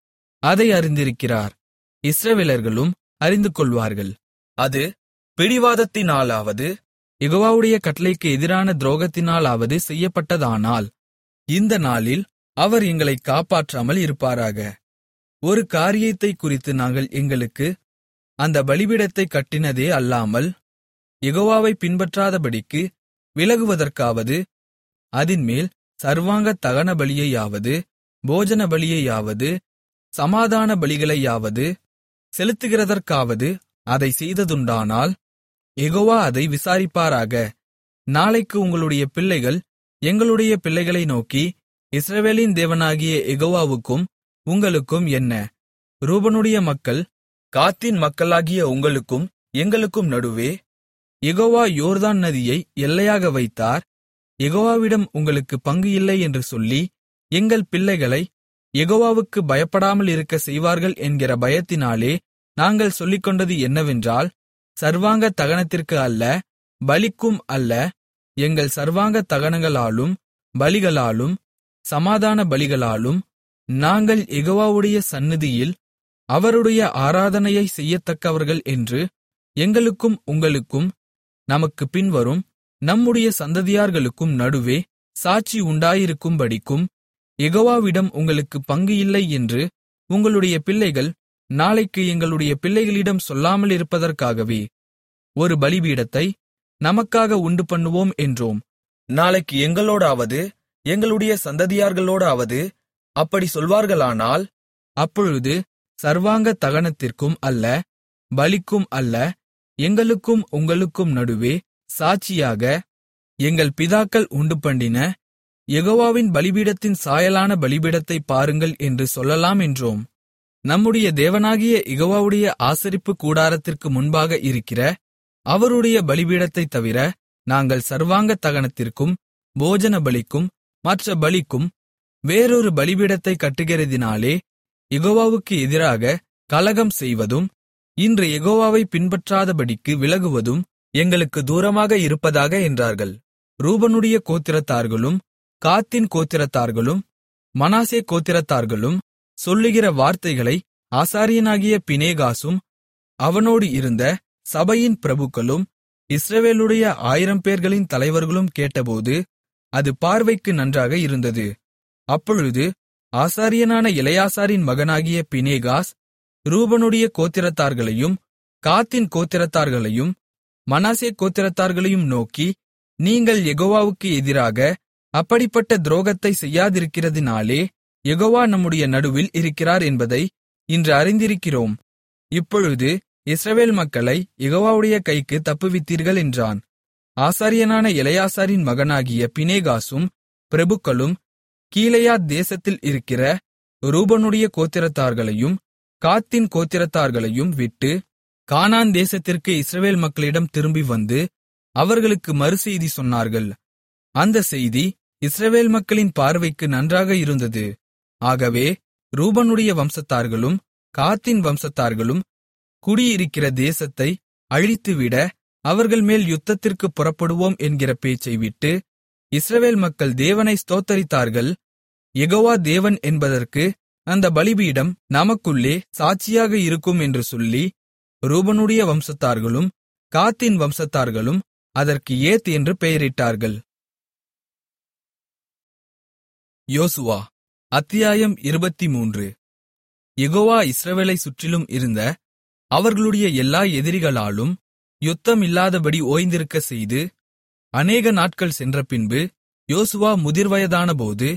அதை அறிந்திருக்கிறார், இஸ்ரவேலர்களும் அறிந்துகொள்வார்கள். அது பிடிவாதத்தினாலாவது யெகோவாவுடைய கட்டளைக்கு எதிரான துரோகத்தினாலாவது செய்யப்பட்டதானால் இந்த நாளில் அவர் எங்களைக் காப்பாற்றாமல் இருப்பாராக. ஒரு காரியத்தைக் குறித்து நாங்கள் எங்களுக்கு அந்த பலிபீடத்தைக் கட்டினதே அல்லாமல் யெகோவாவை பின்பற்றாதபடிக்கு விலகுவதற்காவது அதின்மேல் சர்வாங்க தகன பலியையாவது போஜன பலியையாவது சமாதான பலிகளையாவது செலுத்துகிறதற்காவது அதை செய்ததுண்டானால் யெகோவா அதை விசாரிப்பாராக. நாளைக்கு உங்களுடைய பிள்ளைகள் எங்களுடைய பிள்ளைகளை நோக்கி, இஸ்ரவேலின் தேவனாகிய யெகோவாவுக்கும் உங்களுக்கும் என்ன? ரூபனுடைய மக்கள் காத்தின் மக்களாகிய உங்களுக்கும் எங்களுக்கும் நடுவே யெகோவா யோர்தான் நதியை எல்லையாக வைத்தார், யெகோவாவிடம் உங்களுக்கு பங்கு இல்லை என்று சொல்லி எங்கள் பிள்ளைகளை யெகோவாவுக்கு பயப்படாமல் இருக்க செய்வார்கள் என்கிற பயத்தினாலே நாங்கள் சொல்லிக்கொண்டது என்னவென்றால், சர்வாங்க தகனத்திற்கு அல்ல, பலிக்கும் அல்ல, எங்கள் சர்வாங்க தகனங்களாலும் பலிகளாலும் சமாதான பலிகளாலும் நாங்கள் யெகோவாவுடைய சந்நிதியில் அவருடைய ஆராதனையை செய்யத்தக்கவர்கள் என்று எங்களுக்கும் உங்களுக்கும் நமக்குப் பின்வரும் நம்முடைய சந்ததியார்களுக்கும் நடுவே சாட்சி உண்டாயிருக்கும்படிக்கும் யெகோவாவிடம் உங்களுக்கு பங்கு இல்லை என்று உங்களுடைய பிள்ளைகள் நாளைக்கு எங்களுடைய பிள்ளைகளிடம் சொல்லாமலிருப்பதற்காகவே ஒரு பலிபீடத்தை நமக்காக உண்டுபண்ணுவோம் என்றோம். நாளைக்கு எங்களோடாவது எங்களுடைய சந்ததியார்களோடாவது அப்படி சொல்வார்களானால், அப்பொழுது சர்வாங்க தகனத்திற்கும் அல்ல, பலிக்கும் அல்ல, எங்களுக்கும் உங்களுக்கும் நடுவே சாட்சியாக எங்கள் பிதாக்கள் உண்டுபண்ணின யெகோவாவின் பலிபீடத்தின் சாயலான பலிபீடத்தைப் பாருங்கள் என்று சொல்லலாம் என்றோம். நம்முடைய தேவனாகிய யெகோவாவுடைய ஆசரிப்பு கூடாரத்திற்கு முன்பாக இருக்கிற அவருடைய பலிபீடத்தைத் தவிர நாங்கள் சர்வாங்க தகனத்திற்கும் போஜன பலிக்கும் மற்ற பலிக்கும் வேறொரு பலிபீடத்தைக் கட்டுகிறதினாலே யெகோவாவுக்கு எதிராக கலகம் செய்வதும் இன்று யெகோவாவை பின்பற்றாதபடிக்கு விலகுவதும் எங்களுக்கு தூரமாக இருப்பதாக என்றார்கள். ரூபனுடைய கோத்திரத்தார்களும் காத்தின் கோத்திரத்தார்களும் மனாசே கோத்திரத்தார்களும் சொல்லுகிற வார்த்தைகளை ஆசாரியனாகிய பினேகாசும் அவனோடு இருந்த சபையின் பிரபுக்களும் இஸ்ரவேலுடைய ஆயிரம் பேர்களின் தலைவர்களும் கேட்டபோது அது பார்வைக்கு நன்றாக இருந்தது. அப்பொழுது ஆசாரியனான எலெயாசாரின் மகனாகிய பினேகாஸ் ரூபனுடைய கோத்திரத்தார்களையும் காத்தின் கோத்திரத்தார்களையும் மனாசே கோத்திரத்தார்களையும் நோக்கி, நீங்கள் யெகோவாவுக்கு எதிராக அப்படிப்பட்ட துரோகத்தை செய்யாதிருக்கிறதினாலே யெகோவா நம்முடைய நடுவில் இருக்கிறார் என்பதை இன்று அறிந்திருக்கிறோம். இப்பொழுது இஸ்ரவேல் மக்களை யெகோவாவுடைய கைக்கு தப்புவித்தீர்கள் என்றான். ஆசாரியனான எலெயாசாரின் மகனாகிய பினேகாசும் பிரபுக்களும் கீலேயாத் தேசத்தில் இருக்கிற ரூபனுடைய கோத்திரத்தார்களையும் காத்தின் கோத்திரத்தார்களையும் விட்டு கானான் தேசத்திற்கு இஸ்ரவேல் மக்களிடம் திரும்பி வந்து அவர்களுக்கு மறுசெய்தி சொன்னார்கள். அந்த செய்தி இஸ்ரவேல் மக்களின் பார்வைக்கு நன்றாக இருந்தது. ஆகவே ரூபனுடைய வம்சத்தார்களும் காத்தின் வம்சத்தார்களும் குடியிருக்கிற தேசத்தை அழித்துவிட அவர்கள் மேல் யுத்தத்திற்கு புறப்படுவோம் என்கிற பேச்சை விட்டு இஸ்ரவேல் மக்கள் தேவனை ஸ்தோத்தரித்தார்கள். யெகோவா தேவன் என்பதற்கு அந்த பலிபீடம் நமக்குள்ளே சாட்சியாக இருக்கும் என்று சொல்லி ரூபனுடைய வம்சத்தார்களும் காத்தின் வம்சத்தார்களும் அதற்கு ஏத் என்று பெயரிட்டார்கள். யோசுவா அத்தியாயம் இருபத்துமூன்று. யெகோவா இஸ்ரவேலைச் சுற்றிலும் இருந்த அவர்களுடைய எல்லா எதிரிகளாலும் யுத்தம் இல்லாதபடி ஓய்ந்திருக்கச் செய்து அநேக நாட்கள் சென்றபின்பு யோசுவா முதிர்வயதானபோது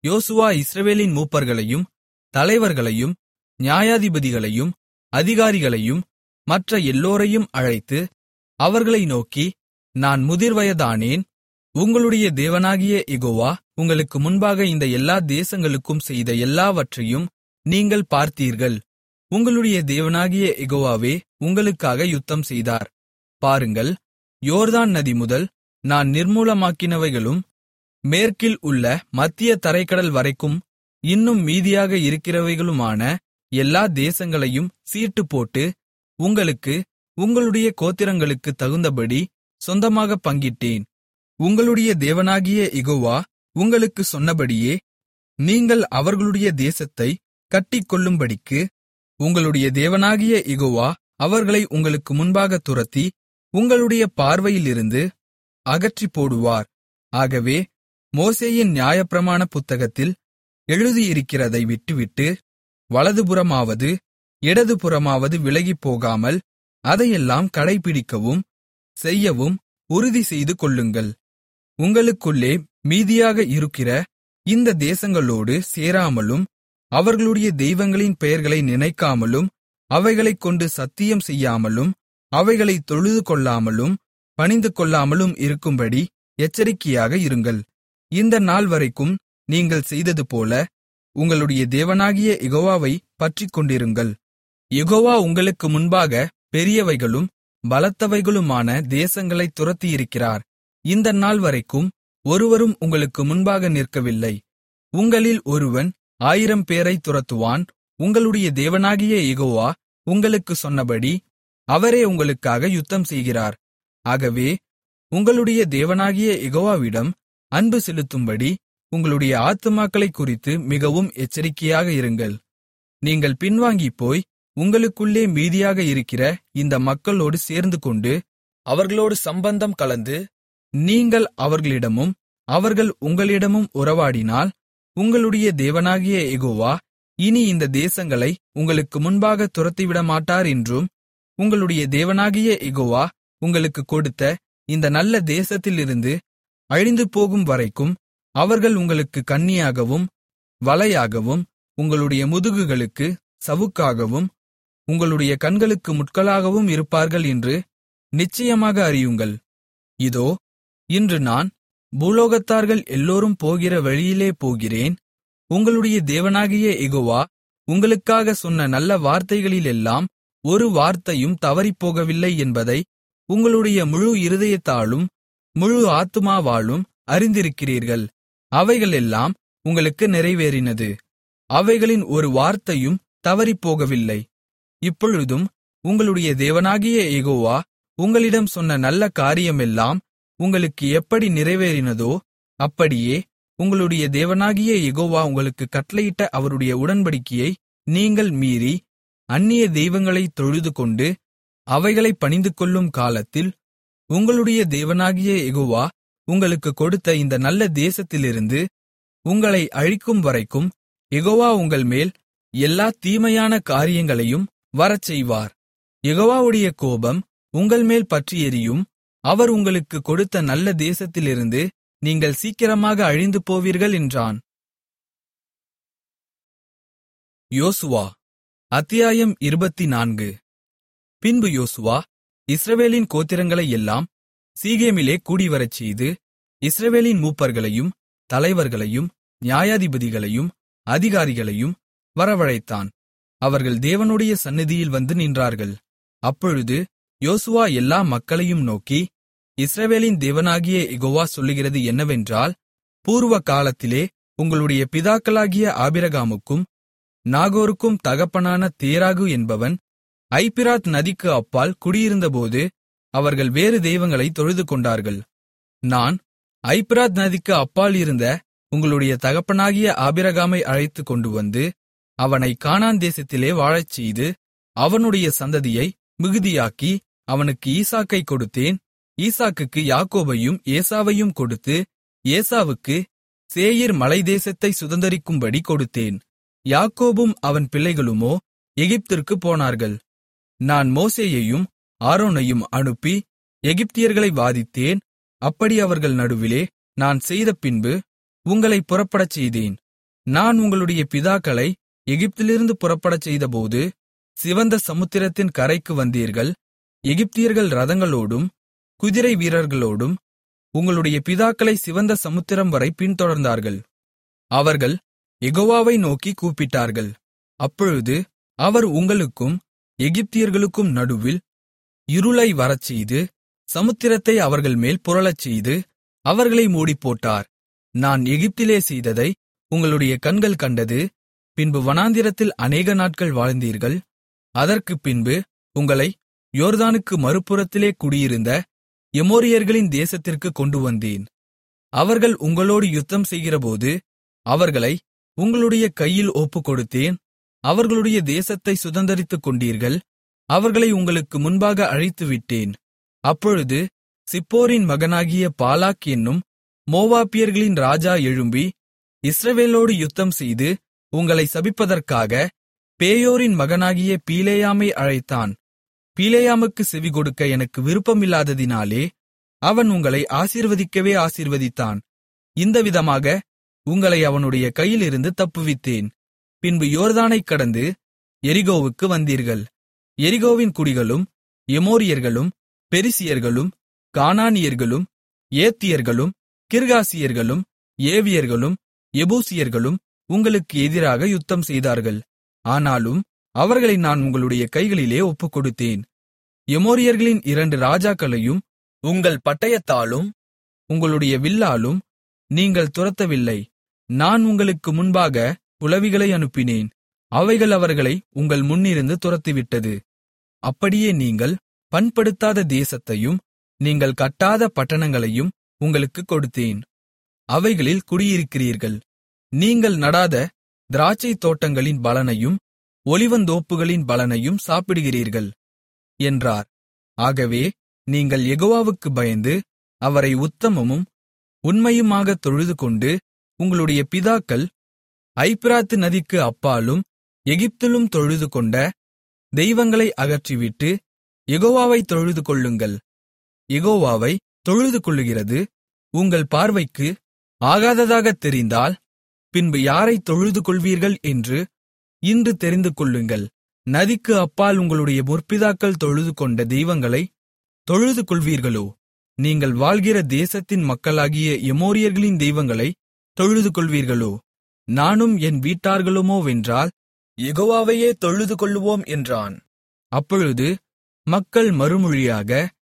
யோசுவா இஸ்ரவேலின் மூப்பர்களையும் தலைவர்களையும் நியாயாதிபதிகளையும் அதிகாரிகளையும் மற்ற எல்லோரையும் அழைத்து அவர்களை நோக்கி, நான் முதிர்வயதானேன். உங்களுடைய தேவனாகிய யெகோவா உங்களுக்கு முன்பாக இந்த எல்லா தேசங்களுக்கும் செய்த எல்லாவற்றையும் நீங்கள் பார்த்தீர்கள். உங்களுடைய தேவனாகிய யெகோவாவே உங்களுக்காக யுத்தம் செய்தார். பாருங்கள், யோர்தான் நதி முதல் நான் நிர்மூலமாக்கினவைகளும் மேற்கில் உள்ள மத்திய தரைக்கடல் வரைக்கும் இன்னும் மீதியாக இருக்கிறவைகளுமான எல்லா தேசங்களையும் சீட்டுப்போட்டு உங்களுக்கு உங்களுடைய கோத்திரங்களுக்குத் தகுந்தபடி சொந்தமாகப் பங்கிட்டேன். உங்களுடைய தேவனாகிய யெகோவா உங்களுக்குச் சொன்னபடியே நீங்கள் அவர்களுடைய தேசத்தைக் கட்டிக்கொள்ளும்படிக்கு உங்களுடைய தேவனாகிய யெகோவா அவர்களை உங்களுக்கு முன்பாகத் துரத்தி உங்களுடைய பார்வையிலிருந்து அகற்றிப்போடுவார். ஆகவே மோசேயின் நியாயப்பிரமாண புத்தகத்தில் எழுதியிருக்கிறதை விட்டுவிட்டு வலதுபுறமாவது இடதுபுறமாவது விலகிப்போகாமல் அதையெல்லாம் கடைப்பிடிக்கவும் செய்யவும் உறுதிசெய்து கொள்ளுங்கள். உங்களுக்குள்ளே மீதியாக இருக்கிற இந்த தேசங்களோடு சேராமலும் அவர்களுடைய தெய்வங்களின் பெயர்களை நினைக்காமலும் அவைகளைக் கொண்டு சத்தியம் செய்யாமலும் அவைகளைத் தொழுது கொள்ளாமலும் பணிந்து கொள்ளாமலும் இருக்கும்படி எச்சரிக்கையாக இருங்கள். இந்த நாள் வரைக்கும் நீங்கள் செய்ததுபோல உங்களுடைய தேவனாகிய யெகோவாவை பற்றிக்கொண்டிருங்கள். யெகோவா உங்களுக்கு முன்பாக பெரியவைகளும் பலத்தவைகளுமான தேசங்களைத் துரத்தியிருக்கிறார். இந்த நாள் வரைக்கும் ஒருவரும் உங்களுக்கு முன்பாக நிற்கவில்லை. உங்களில் ஒருவன் ஆயிரம் பேரைத் துரத்துவான். உங்களுடைய தேவனாகிய யெகோவா உங்களுக்குச் சொன்னபடி அவரே உங்களுக்காக யுத்தம் செய்கிறார். ஆகவே உங்களுடைய தேவனாகிய யெகோவாவிடம் அன்பு செலுத்தும்படி உங்களுடைய ஆத்துமாக்களைக் குறித்து மிகவும் எச்சரிக்கையாக இருங்கள். நீங்கள் பின்வாங்கிப்போய் உங்களுக்குள்ளே மீதியாக இருக்கிற இந்த மக்களோடு சேர்ந்துகொண்டு அவர்களோடு சம்பந்தம் கலந்து நீங்கள் அவர்களிடமும் அவர்கள் உங்களிடமும் உறவாடினால் உங்களுடைய தேவனாகிய யெகோவா இனி இந்த தேசங்களை உங்களுக்கு முன்பாக துரத்திவிடமாட்டார் என்றும், உங்களுடைய தேவனாகிய யெகோவா உங்களுக்குக் கொடுத்த இந்த நல்ல தேசத்திலிருந்து அழிந்து போகும் வரைக்கும் அவர்கள் உங்களுக்கு கண்ணியாகவும் வலையாகவும் உங்களுடைய முதுகுகளுக்கு சவுக்காகவும் உங்களுடைய கண்களுக்கு முட்களாகவும் இருப்பார்கள் என்று நிச்சயமாக அறியுங்கள். இதோ, இன்று நான் பூலோகத்தார்கள் எல்லோரும் போகிற வழியிலே போகிறேன். உங்களுடைய தேவனாகிய யெகோவா உங்களுக்காக சொன்ன நல்ல வார்த்தைகளிலெல்லாம் ஒரு வார்த்தையும் தவறிப்போகவில்லை என்பதை உங்களுடைய முழு இருதயத்தாலும் முழு ஆத்துமாவாலும் அறிந்திருக்கிறீர்கள். அவைகளெல்லாம் உங்களுக்கு நிறைவேறினது. அவைகளின் ஒரு வார்த்தையும் தவறிப்போகவில்லை. இப்பொழுதும் உங்களுடைய தேவனாகிய யெகோவா உங்களிடம் சொன்ன நல்ல காரியமெல்லாம் உங்களுக்கு எப்படி நிறைவேறினதோ அப்படியே உங்களுடைய தேவனாகிய யெகோவா உங்களுக்குக் கட்டளையிட்ட அவருடைய உடன்படிக்கையை நீங்கள் மீறி அந்நிய தெய்வங்களைத் தொழுதுகொண்டு அவைகளைப் பணிந்துகொள்ளும் காலத்தில் உங்களுடைய தேவனாகிய யெகோவா உங்களுக்குக் கொடுத்த இந்த நல்ல தேசத்திலிருந்து உங்களை அழிக்கும் வரைக்கும் யெகோவா உங்கள்மேல் எல்லா தீமையான காரியங்களையும் வரச்செய்வார். யெகோவாவுடைய கோபம் உங்கள்மேல் பற்றி எரியும். அவர் உங்களுக்குக் கொடுத்த நல்ல தேசத்திலிருந்து நீங்கள் சீக்கிரமாக அழிந்து போவீர்கள் என்றான். யோசுவா அத்தியாயம் இருபத்துநான்கு. பின்பு யோசுவா இஸ்ரவேலின் கோத்திரங்களையெல்லாம் சீகேமிலே கூடிவரச்செய்து இஸ்ரவேலின் மூப்பர்களையும் தலைவர்களையும் நியாயாதிபதிகளையும் அதிகாரிகளையும் வரவழைத்தான். அவர்கள் தேவனுடைய சந்நிதியில் வந்து நின்றார்கள். அப்பொழுது யோசுவா எல்லா மக்களையும் நோக்கி, இஸ்ரவேலின் தேவனாகிய யெகோவா சொல்லுகிறது என்னவென்றால், பூர்வ காலத்திலே உங்களுடைய பிதாக்களாகிய ஆபிரகாமுக்கும் நாகோருக்கும் தகப்பனான தேராகு என்பவன் ஐபிராத் நதிக்கு அப்பால் குடியிருந்தபோது அவர்கள் வேறு தெய்வங்களைத் தொழுதுகொண்டார்கள். நான் ஐபிராத் நதிக்கு அப்பால் இருந்த உங்களுடைய தகப்பனாகிய ஆபிரகாமை அழைத்துக் கொண்டு வந்து அவனை கானான் தேசத்திலே வாழச்செய்து அவனுடைய சந்ததியை மிகுதியாக்கி அவனுக்கு ஈசாக்கைக் கொடுத்தேன். ஈசாக்குக்கு யாக்கோபையும் ஏசாவையும் கொடுத்து ஏசாவுக்கு சேயீர் மலைதேசத்தை சுதந்தரிக்கும்படி கொடுத்தேன். யாக்கோபும் அவன் பிள்ளைகளுமோ எகிப்திற்குப் போனார்கள். நான் மோசேயையும் ஆரோனையும் அனுப்பி எகிப்தியர்களை வாதித்தேன். அப்படி அவர்கள் நடுவிலே நான் செய்த பின்பு உங்களைப் புறப்படச் செய்தேன். நான் உங்களுடைய பிதாக்களை எகிப்திலிருந்து புறப்படச் செய்தபோது சிவந்த சமுத்திரத்தின் கரைக்கு வந்தீர்கள். எகிப்தியர்கள் இரதங்களோடும் குதிரை வீரர்களோடும் உங்களுடைய பிதாக்களை சிவந்த சமுத்திரம் வரை பின்தொடர்ந்தார்கள். அவர்கள் யெகோவாவை நோக்கி கூப்பிட்டார்கள். அப்பொழுது அவர் உங்களுக்கும் எகிப்தியர்களுக்கும் நடுவில் இருளை வரச்செய்து சமுத்திரத்தை அவர்கள் மேல் புரளச்செய்து அவர்களை மூடிப்போட்டார். நான் எகிப்திலே செய்ததை உங்களுடைய கண்கள் கண்டது. பின்பு வனாந்திரத்தில் அநேக நாட்கள் வாழ்ந்தீர்கள். அதற்குப் பின்பு உங்களை யோர்தானுக்கு மறுபுறத்திலே குடியிருந்த எமோரியர்களின் தேசத்திற்கு கொண்டு வந்தேன். அவர்கள் உங்களோடு யுத்தம் செய்கிறபோது அவர்களை உங்களுடைய கையில் ஒப்புக்கொடுத்தேன். அவர்களுடைய தேசத்தை சுதந்தரித்துக் கொண்டீர்கள். அவர்களை உங்களுக்கு முன்பாக அழித்துவிட்டேன். அப்பொழுது சிப்போரின் மகனாகிய பாலாக் என்னும் மோவாபியர்களின் ராஜா எழும்பி இஸ்ரவேலோடு யுத்தம்செய்து உங்களை சபிப்பதற்காக பேயோரின் மகனாகிய பீலேயாமை அழைத்தான். பீலேயாமுக்கு செவிகொடுக்க எனக்கு விருப்பமில்லாததினாலே அவன் உங்களை ஆசீர்வதிக்கவே ஆசீர்வதித்தான். இந்த விதமாக உங்களை அவனுடைய கையிலிருந்து தப்புவித்தேன். பின்பு யோர்தானைக் கடந்து எரிகோவுக்கு வந்தீர்கள். எரிகோவின் குடிகளும் எமோரியர்களும் பெரிசியர்களும் கானானியர்களும் ஏத்தியர்களும் கிர்காசியர்களும் ஏவியர்களும் எபூசியர்களும் உங்களுக்கு எதிராக யுத்தம் செய்தார்கள். ஆனாலும் அவர்களை நான் உங்களுடைய கைகளிலே ஒப்புக்கொடுத்தேன். எமோரியர்களின் இரண்டு ராஜாக்களையும் உங்கள் பட்டயத்தாலும் உங்களுடைய வில்லாலும் நீங்கள் துரத்தவில்லை. நான் உங்களுக்கு முன்பாக புலவிகளை அனுப்பினேன். அவைகள் அவர்களை உங்கள் முன்னிருந்து துரத்திவிட்டது. அப்படியே நீங்கள் பண்படுத்தாத தேசத்தையும் நீங்கள் கட்டாத பட்டணங்களையும் உங்களுக்குக் கொடுத்தேன். அவைகளில் குடியிருக்கிறீர்கள். நீங்கள் நடாத திராட்சைத் தோட்டங்களின் பலனையும் ஒலிவந்தோப்புகளின் பலனையும் சாப்பிடுகிறீர்கள் என்றார். ஆகவே நீங்கள் யெகோவாவுக்கு பயந்து அவரை உத்தமமும் உண்மையுமாகத் தொழுதுகொண்டு உங்களுடைய பிதாக்கள் ஐப்பிராத்து நதிக்கு அப்பாலும் எகிப்திலும் தொழுதுகொண்ட தெய்வங்களை அகற்றிவிட்டு யெகோவாவைத் தொழுதுகொள்ளுங்கள். யெகோவாவை தொழுதுகொள்ளுகிறது உங்கள் பார்வைக்கு ஆகாததாகத் தெரிந்தால் பின்பு யாரைத் தொழுதுகொள்வீர்கள் என்று இன்று தெரிந்துகொள்ளுங்கள். நதிக்கு அப்பால் உங்களுடைய முற்பிதாக்கள் தொழுதுகொண்ட தெய்வங்களைத் தொழுதுகொள்வீர்களோ? நீங்கள் வாழ்கிற தேசத்தின் மக்களாகிய எமோரியர்களின் தெய்வங்களைத் தொழுதுகொள்வீர்களோ? நானும் என் வீட்டார்களுமோவென்றால் யெகோவாவையே தொழுதுகொள்ளுவோம் என்றான். அப்பொழுது மக்கள் மறுமொழியாக,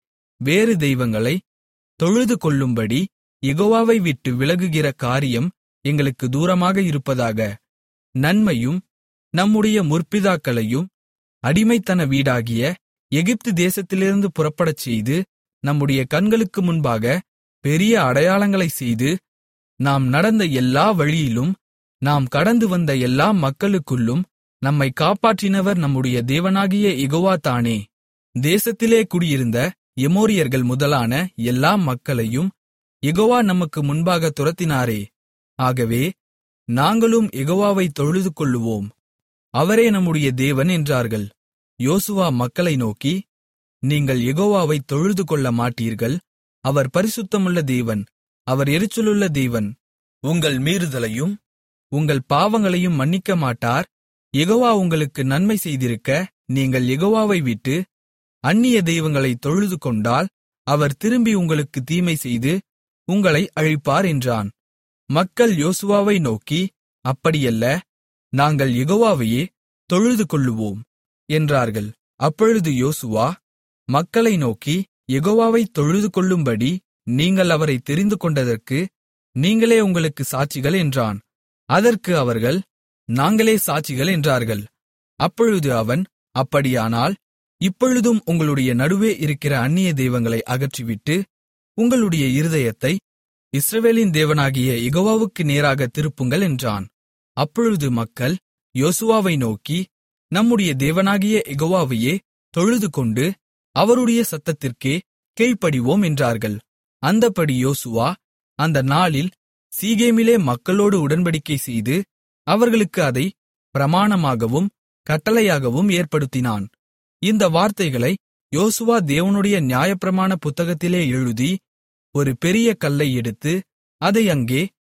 வேறு தெய்வங்களைத் தொழுதுகொள்ளும்படி யெகோவாவை விட்டு விலகுகிற காரியம் எங்களுக்கு தூரமாக இருப்பதாக. நன்மையும் நம்முடைய முற்பிதாக்களையும் அடிமைத்தன வீடாகிய எகிப்து தேசத்திலிருந்து புறப்படச்செய்து நம்முடைய கண்களுக்கு முன்பாக பெரிய அடையாளங்களைச் செய்து நாம் நடந்த எல்லா வழியிலும் நாம் கடந்து வந்த எல்லா மக்களுக்குள்ளும் நம்மை காப்பாற்றினவர் நம்முடைய தேவனாகிய யெகோவா தானே. தேசத்திலே குடியிருந்த எமோரியர்கள் முதலான எல்லா மக்களையும் யெகோவா நமக்கு முன்பாக துரத்தினாரே. ஆகவே நாங்களும் யெகோவாவைத் தொழுதுகொள்ளுவோம், அவரே நம்முடைய தேவன் என்றார்கள். யோசுவா மக்களை நோக்கி, நீங்கள் யெகோவாவைத் தொழுதுகொள்ள மாட்டீர்கள். அவர் பரிசுத்தமுள்ள தேவன், அவர் எரிச்சலுள்ள தேவன். உங்கள் மீறுதலையும் உங்கள் பாவங்களையும் மன்னிக்கமாட்டார். யெகோவா உங்களுக்கு நன்மை செய்திருக்க நீங்கள் யெகோவாவை விட்டு அந்நிய தெய்வங்களைத் தொழுதுகொண்டால் அவர் திரும்பி உங்களுக்கு தீமை செய்து உங்களை அழிப்பார் என்றான். மக்கள் யோசுவாவை நோக்கி, அப்படியல்ல, நாங்கள் யெகோவாவையே தொழுதுகொள்ளுவோம் என்றார்கள். அப்பொழுது யோசுவா மக்களை நோக்கி, யெகோவாவைத் தொழுதுகொள்ளும்படி நீங்கள் அவரைத் தெரிந்துகொண்டதற்கு நீங்களே உங்களுக்கு சாட்சிகள் என்றான். அதற்கு அவர்கள், நாங்களே சாட்சிகள் என்றார்கள். அப்பொழுது அவன், அப்படியானால் இப்பொழுதும் உங்களுடைய நடுவே இருக்கிற அந்நிய தெய்வங்களை அகற்றிவிட்டு உங்களுடைய இருதயத்தை இஸ்ரவேலின் தேவனாகிய யெகோவாவுக்கு நேராகத் திருப்புங்கள் என்றான். அப்பொழுது மக்கள் யோசுவாவை நோக்கி, நம்முடைய தேவனாகிய யெகோவாவையே தொழுதுகொண்டு அவருடைய சத்தத்திற்கே கீழ்ப்படிவோம் என்றார்கள். அந்தப்படி யோசுவா அந்த நாளில் சீகேமிலே மக்களோடு உடன்படிக்கை செய்து அவர்களுக்கு அதை பிரமாணமாகவும் கட்டளையாகவும் ஏற்படுத்தினான். இந்த வார்த்தைகளை யோசுவா தேவனுடைய நியாயப்பிரமாண புத்தகத்திலே எழுதி ஒரு பெரிய கல்லை எடுத்து அதை அங்கே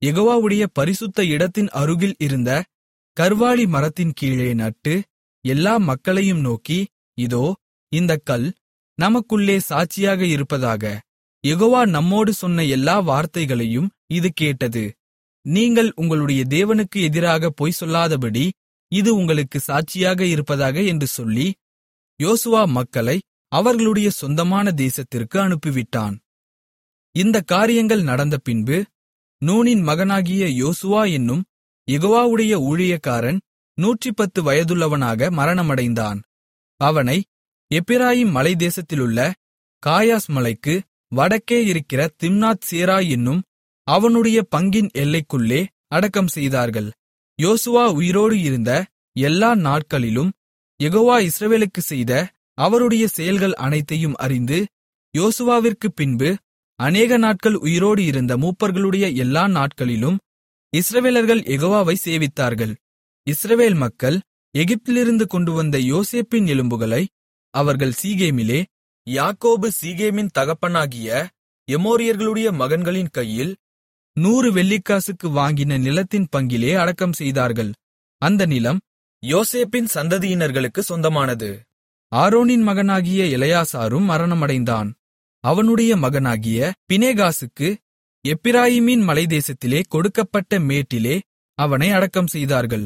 யெகோவாவுடைய பரிசுத்த இடத்தின் அருகில் இருந்த கர்வாலி மரத்தின் கீழே நட்டு, எல்லா மக்களையும் நோக்கி, இதோ, இந்தக் கல் நமக்குள்ளே சாட்சியாக இருப்பதாக. யெகோவா நம்மோடு சொன்ன எல்லா வார்த்தைகளையும் இது கேட்டது. நீங்கள் உங்களுடைய தேவனுக்கு எதிராக பொய் சொல்லாதபடி இது உங்களுக்கு சாட்சியாக இருப்பதாக என்று சொல்லி, யோசுவா மக்களை அவர்களுடைய சொந்தமான தேசத்திற்கு அனுப்பிவிட்டான். இந்தக் காரியங்கள் நடந்த பின்பு, நூனின் மகனாகிய யோசுவா என்னும் யெகோவாவுடைய ஊழியக்காரன் நூற்றுப்பத்து வயதுள்ளவனாக மரணமடைந்தான். அவனை எப்பிராயீம் மலைத்தேசத்திலுள்ள காயாஸ் மலைக்கு வடக்கே இருக்கிற திம்னாத் சேரா என்னும் அவனுடைய பங்கின் எல்லைக்குள்ளே அடக்கம் செய்தார்கள். யோசுவா உயிரோடு இருந்த எல்லா நாட்களிலும் யெகோவா இஸ்ரவேலுக்குச் செய்த அவருடைய செயல்கள் அனைத்தையும் அறிந்து, யோசுவாவிற்குப் பின்பு அநேக நாட்கள் உயிரோடு இருந்த மூப்பர்களுடைய எல்லா நாட்களிலும் இஸ்ரவேலர்கள் யெகோவாவை சேவித்தார்கள். இஸ்ரவேல் மக்கள் எகிப்திலிருந்து கொண்டுவந்த யோசேப்பின் எலும்புகளை அவர்கள் சீகேமிலே, யாக்கோபு சீகேமின் தகப்பனாகிய எமோரியர்களுடைய மகன்களின் கையில் நூறு வெள்ளிக்காசுக்கு வாங்கின நிலத்தின் பங்கிலே அடக்கம் செய்தார்கள். அந்த நிலம் யோசேப்பின் சந்ததியினர்களுக்கு சொந்தமானது. ஆரோனின் மகனாகிய எலெயாசாரும் மரணமடைந்தான். அவனுடைய மகனாகிய பினெகாசுக்கு எப்பிராயீமின் மலைத்தேசத்திலே கொடுக்கப்பட்ட மேட்டிலே அவனை அடக்கம் செய்தார்கள்.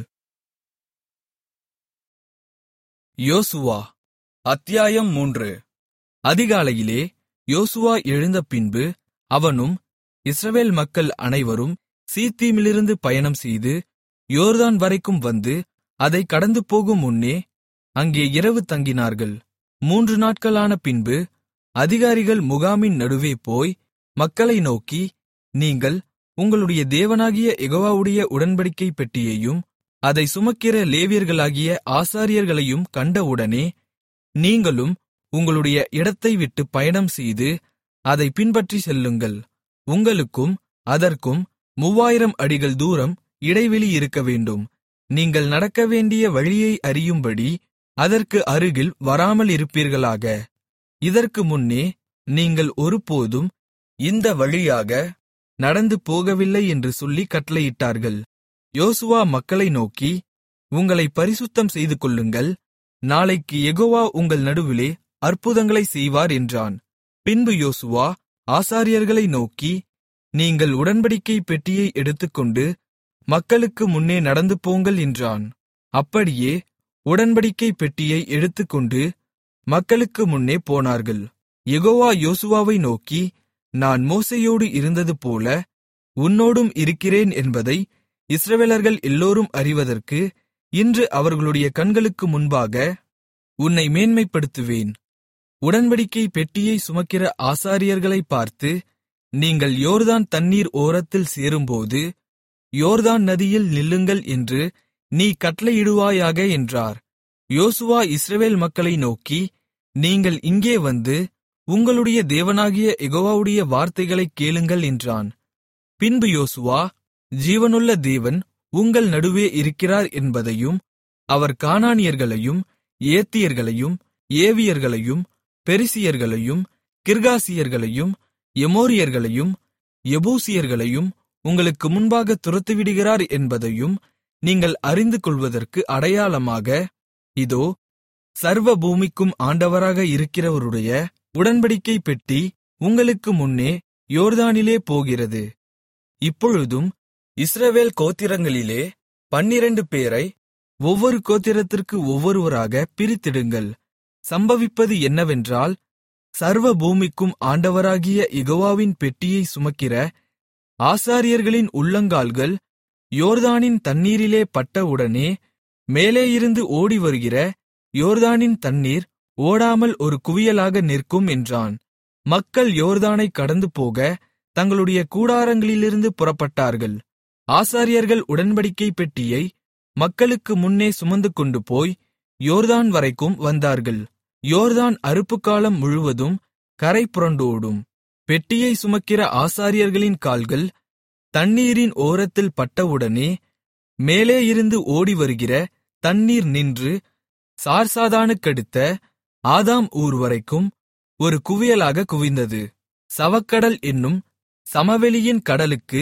யோசுவா அத்தியாயம் மூன்று. அதிகாலையிலே யோசுவா எழுந்த பின்பு அவனும் இஸ்ரவேல் மக்கள் அனைவரும் சீத்தீமிலிருந்து பயணம் செய்து யோர்தான் வரைக்கும் வந்து அதை கடந்து போகும் முன்னே அங்கே இரவு தங்கினார்கள். மூன்று நாட்களான பின்பு அதிகாரிகள் முகாமின் நடுவே போய் மக்களை நோக்கி, நீங்கள் உங்களுடைய தேவனாகிய யெகோவாவுடைய உடன்படிக்கை பெட்டியையும் அதை சுமக்கிற லேவியர்களாகிய ஆசாரியர்களையும் கண்டவுடனே, நீங்களும் உங்களுடைய இடத்தை விட்டு பயணம் செய்து அதை பின்பற்றி செல்லுங்கள். உங்களுக்கும் அதற்கும் மூவாயிரம் அடிகள் தூரம் இடைவெளி இருக்க வேண்டும். நீங்கள் நடக்க வேண்டிய வழியை அறியும்படி அதற்கு அருகில் வராமல் இருப்பீர்களாக. இதற்கு முன்னே நீங்கள் ஒருபோதும் இந்த வழியாக நடந்து போகவில்லை என்று சொல்லி கட்டளையிட்டார்கள். யோசுவா மக்களை நோக்கி, உங்களை பரிசுத்தம் செய்து கொள்ளுங்கள், நாளைக்கு யெகோவா உங்கள் நடுவிலே அற்புதங்களை செய்வார் என்றான். பின்பு யோசுவா ஆசாரியர்களை நோக்கி, நீங்கள் உடன்படிக்கை பெட்டியை எடுத்துக்கொண்டு மக்களுக்கு முன்னே நடந்து போங்கள் என்றான். அப்படியே உடன்படிக்கை பெட்டியை எடுத்துக்கொண்டு மக்களுக்கு முன்னே போனார்கள். யெகோவா யோசுவாவை நோக்கி, நான் மோசேயோடு இருந்தது போல உன்னோடும் இருக்கிறேன் என்பதை இஸ்ரவேலர்கள் எல்லோரும் அறிவதற்கு இன்று அவர்களுடைய கண்களுக்கு முன்பாக உன்னை மேன்மைப்படுத்துவேன். உடன்படிக்கை பெட்டியை சுமக்கிற ஆசாரியர்களை பார்த்து, நீங்கள் யோர்தான் தண்ணீர் ஓரத்தில் சேரும்போது யோர்தான் நதியில் நில்லுங்கள் என்று நீ கட்டளையிடுவாயாக என்றார். யோசுவா இஸ்ரவேல் மக்களை நோக்கி, நீங்கள் இங்கே வந்து உங்களுடைய தேவனாகிய யெகோவாவுடைய வார்த்தைகளைக் கேளுங்கள் என்றான். பின்பு யோசுவா, ஜீவனுள்ள தேவன் உங்கள் நடுவே இருக்கிறார் என்பதையும், அவர் கானானியர்களையும் ஏத்தியர்களையும் ஏவியர்களையும் பெரிசியர்களையும் கிர்காசியர்களையும் எமோரியர்களையும் எபூசியர்களையும் உங்களுக்கு முன்பாக துரத்திவிடுகிறார் என்பதையும் நீங்கள் அறிந்து கொள்வதற்கு அடையாளமாக, இதோ, சர்வ பூமிக்கும் ஆண்டவராக இருக்கிறவருடைய உடன்படிக்கை பெட்டி உங்களுக்கு முன்னே யோர்தானிலே போகிறது. இப்பொழுதும் இஸ்ரவேல் கோத்திரங்களிலே பன்னிரண்டு பேரை ஒவ்வொரு கோத்திரத்திற்கு ஒவ்வொருவராக பிரித்திடுங்கள். சம்பவிப்பது என்னவென்றால், சர்வ பூமிக்கும் ஆண்டவராகிய யெகோவாவின் பெட்டியை சுமக்கிற ஆசாரியர்களின் உள்ளங்கால்கள் யோர்தானின் தண்ணீரிலே பட்டவுடனே மேலேயிருந்து ஓடிவருகிற யோர்தானின் தண்ணீர் ஓடாமல் ஒரு குவியலாக நிற்கும் என்றான். மக்கள் யோர்தானைக் கடந்து போக தங்களுடைய கூடாரங்களிலிருந்து புறப்பட்டார்கள். ஆசாரியர்கள் உடன்படிக்கை பெட்டியை மக்களுக்கு முன்னே சுமந்து கொண்டு போய் யோர்தான் வரைக்கும் வந்தார்கள். யோர்தான் அறுப்புக்காலம் முழுவதும் கரை புரண்டோடும். பெட்டியை சுமக்கிற ஆசாரியர்களின் கால்கள் தண்ணீரின் ஓரத்தில் பட்டவுடனே மேலே இருந்து ஓடிவருகிற தண்ணீர் நின்று சார்சாதானுக்கடுத்த ஆதாம் ஊர் வரைக்கும் ஒரு குவியலாக குவிந்தது. சவக்கடல் என்னும் சமவெளியின் கடலுக்கு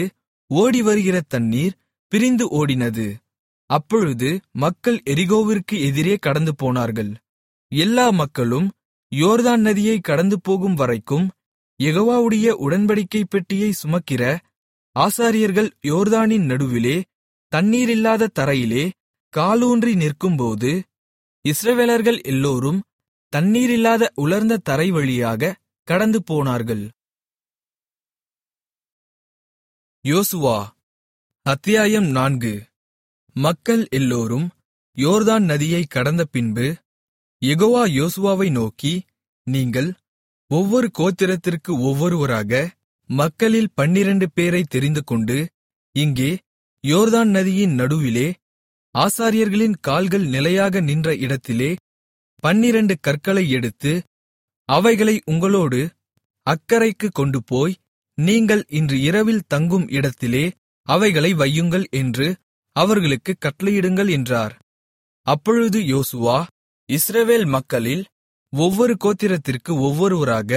ஓடிவருகிற தண்ணீர் பிரிந்து ஓடினது. அப்பொழுது மக்கள் எரிகோவிற்கு எதிரே கடந்து போனார்கள். எல்லா மக்களும் யோர்தான் நதியை கடந்து போகும் வரைக்கும் யெகோவாவுடைய உடன்படிக்கைப் பெட்டியை சுமக்கிற ஆசாரியர்கள் யோர்தானின் நடுவிலே தண்ணீரில்லாத தரையிலே காலூன்றி நிற்கும்போது, இஸ்ரவேலர்கள் எல்லோரும் தண்ணீரில்லாத உலர்ந்த தரை வழியாக கடந்து போனார்கள். யோசுவா அத்தியாயம் நான்கு. மக்கள் எல்லோரும் யோர்தான் நதியை கடந்த பின்பு யெகோவா யோசுவாவை நோக்கி, நீங்கள் ஒவ்வொரு கோத்திரத்திற்கு ஒவ்வொருவராக மக்களில் பன்னிரண்டு பேரை தெரிந்துகொண்டு, இங்கே யோர்தான் நதியின் நடுவிலே ஆசாரியர்களின் கால்கள் நிலையாக நின்ற இடத்திலே பன்னிரண்டு கற்களை எடுத்து, அவைகளை உங்களோடு அக்கரைக்கு கொண்டுபோய், நீங்கள் இன்று இரவில் தங்கும் இடத்திலே அவைகளை வையுங்கள் என்று அவர்களுக்குக் கட்டளையிடுங்கள் என்றார். அப்பொழுது யோசுவா இஸ்ரவேல் மக்களில் ஒவ்வொரு கோத்திரத்திற்கு ஒவ்வொருவராக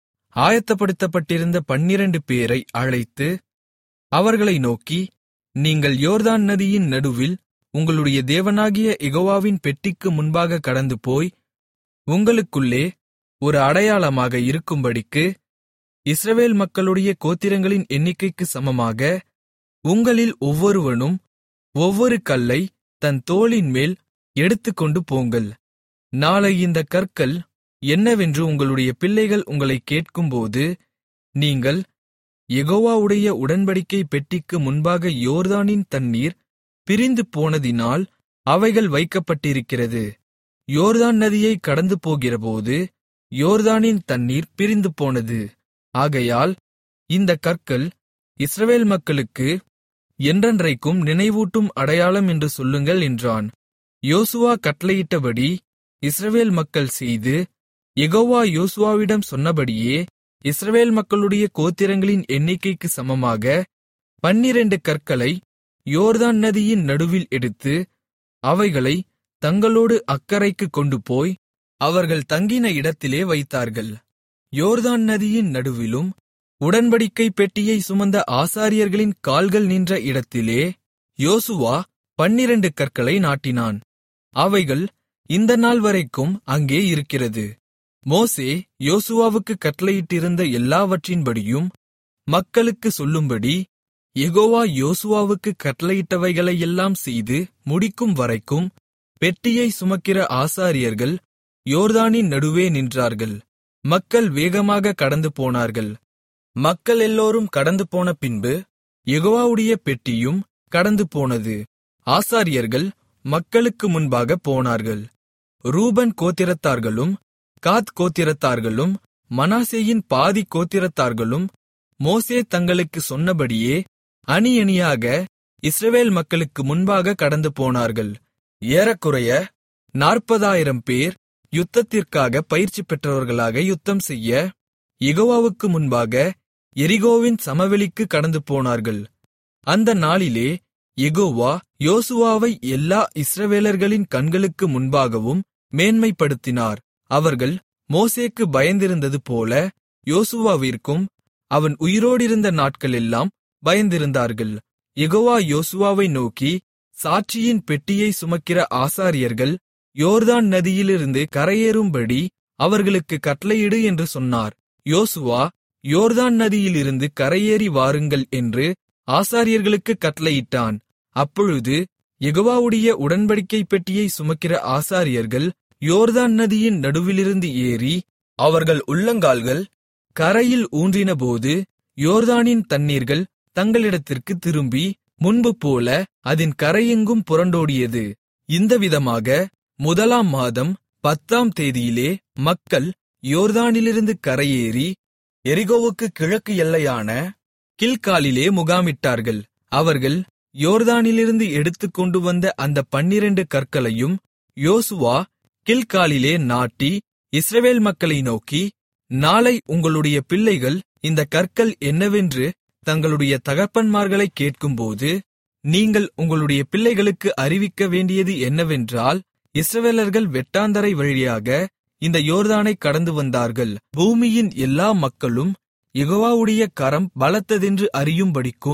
ஆயத்தப்படுத்தப்பட்டிருந்த பன்னிரண்டு பேரை அழைத்து, அவர்களை நோக்கி, நீங்கள் யோர்தான் நதியின் நடுவில் உங்களுடைய தேவனாகிய யெகோவாவின் பெட்டிக்கு முன்பாக கடந்துபோய், உங்களுக்குள்ளே ஒரு அடையாளமாக இருக்கும்படிக்கு இஸ்ரவேல் மக்களுடைய கோத்திரங்களின் எண்ணிக்கைக்கு சமமாக உங்களில் ஒவ்வொருவனும் ஒவ்வொரு கல்லை தன் தோளின்மேல் எடுத்துக்கொண்டு போங்கள். நாளை இந்தக் கற்கள் என்னவென்று உங்களுடைய பிள்ளைகள் உங்களைக் கேட்கும்போது, நீங்கள் யெகோவாவுடைய உடன்படிக்கைப் பெட்டிக்கு முன்பாக யோர்தானின் தண்ணீர் பிரிந்து போனதினால் அவைகள் வைக்கப்பட்டிருக்கிறது. யோர்தான் நதியை கடந்து போகிறபோது யோர்தானின் தண்ணீர் பிரிந்து போனது. ஆகையால் இந்தக் கற்கள் இஸ்ரவேல் மக்களுக்கு என்றென்றைக்கும் நினைவூட்டும் அடையாளம் என்று சொல்லுங்கள் என்றான். யோசுவா கட்டளையிட்டபடி இஸ்ரவேல் மக்கள் செய்து, யெகோவா யோசுவாவிடம் சொன்னபடியே இஸ்ரவேல் மக்களுடைய கோத்திரங்களின் எண்ணிக்கைக்கு சமமாக பன்னிரண்டு கற்களை யோர்தான் நதியின் நடுவில் எடுத்து, அவைகளை தங்களோடு அக்கரைக்குக் கொண்டுபோய் அவர்கள் தங்கின இடத்திலே வைத்தார்கள். யோர்தான் நதியின் நடுவிலும் உடன்படிக்கைப் பெட்டியை சுமந்த ஆசாரியர்களின் கால்கள் நின்ற இடத்திலே யோசுவா பன்னிரண்டு கற்களை நாட்டினான். அவைகள் இந்த நாள் வரைக்கும் அங்கே இருக்கிறது. மோசே யோசுவாவுக்குக் கட்டளையிட்டிருந்த எல்லாவற்றின்படியும் மக்களுக்குச் சொல்லும்படி யெகோவா யோசுவாவுக்குக் கட்டளையிட்டவைகளையெல்லாம் செய்து முடிக்கும் வரைக்கும் பெட்டியை சுமக்கிற ஆசாரியர்கள் யோர்தானின் நடுவே நின்றார்கள். மக்கள் வேகமாக கடந்து போனார்கள். மக்கள் எல்லோரும் கடந்து போன பின்பு யெகோவாவுடைய பெட்டியும் கடந்து போனது. ஆசாரியர்கள் மக்களுக்கு முன்பாக போனார்கள். ரூபன் கோத்திரத்தார்களும் காத் கோத்திரத்தார்களும் மனாசேயின் பாதி கோத்திரத்தார்களும் மோசே தங்களுக்கு சொன்னபடியே அணி அணியாக இஸ்ரவேல் மக்களுக்கு முன்பாக கடந்து போனார்கள். ஏறக்குறைய நாற்பதாயிரம் பேர் யுத்தத்திற்காக பயிற்சி பெற்றவர்களாக யுத்தம் செய்ய யெகோவாவுக்கு முன்பாக எரிகோவின் சமவெளிக்கு கடந்து போனார்கள். அந்த நாளிலே யெகோவா யோசுவாவை எல்லா இஸ்ரவேலர்களின் கண்களுக்கு முன்பாகவும் மேன்மைப்படுத்தினார். அவர்கள் மோசேக்கு பயந்திருந்தது போல யோசுவாவிற்கும் அவன் உயிரோடிருந்த நாட்களெல்லாம் பயந்திருந்தார்கள். யெகோவா யோசுவாவை நோக்கி, சாட்சியின் பெட்டியை சுமக்கிற ஆசாரியர்கள் யோர்தான் நதியிலிருந்து கரையேறும்படி அவர்களுக்கு கட்டளையிடு என்று சொன்னார். யோசுவா, யோர்தான் நதியிலிருந்து கரையேறி வாருங்கள் என்று ஆசாரியர்களுக்குக் கட்டளையிட்டான். அப்பொழுது யெகோவாவுடைய உடன்படிக்கைப் பெட்டியை சுமக்கிற ஆசாரியர்கள் யோர்தான் நதியின் நடுவிலிருந்து ஏறி அவர்கள் உள்ளங்கால்கள் கரையில் ஊன்றினபோது யோர்தானின் தண்ணீர்கள் தங்களிடத்திற்கு திரும்பி முன்புபோல அதின் கரையெங்கும் புரண்டோடியது. இந்த விதமாக முதலாம் மாதம் பத்தாம் தேதியிலே மக்கள் யோர்தானிலிருந்து கரையேறி எரிகோவுக்கு கிழக்கு எல்லையான கில்காலிலே முகாமிட்டார்கள். அவர்கள் யோர்தானிலிருந்து எடுத்துக்கொண்டு வந்த அந்த பன்னிரண்டு கற்களையும் யோசுவா கில்காலிலே நாட்டி இஸ்ரவேல் மக்களை நோக்கி, நாளை உங்களுடைய பிள்ளைகள் இந்த கற்கள் என்னவென்று தங்களுடைய தகப்பன்மார்களைக் கேட்கும்போது, நீங்கள் உங்களுடைய பிள்ளைகளுக்கு அறிவிக்க வேண்டியது என்னவென்றால், இஸ்ரவேலர்கள் வெட்டாந்தரை வழியாக இந்த யோர்தானைக் கடந்து வந்தார்கள். பூமியின் எல்லா மக்களும் யெகோவாவுடைய கரம் பலத்ததென்று அறியும்படிக்கும்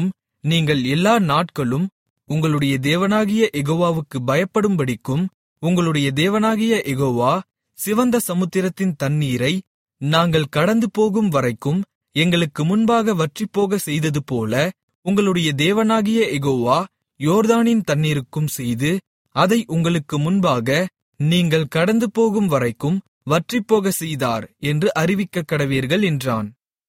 நீங்கள் எல்லா நாட்களும் உங்களுடைய தேவனாகிய யெகோவாவுக்கு பயப்படும்படிக்கும், உங்களுடைய தேவனாகிய யெகோவா சிவந்த சமுத்திரத்தின் தண்ணீரை நாங்கள் கடந்து போகும் வரைக்கும் எங்களுக்கு முன்பாக வற்றிப்போக செய்ததுபோல, உங்களுடைய தேவனாகிய யெகோவா யோர்தானின் தண்ணீருக்கும் செய்து, அதை உங்களுக்கு முன்பாக நீங்கள் கடந்து போகும் வரைக்கும் வற்றிப்போக செய்தார் என்று அறிவிக்கக் கடவீர்கள் என்றான்.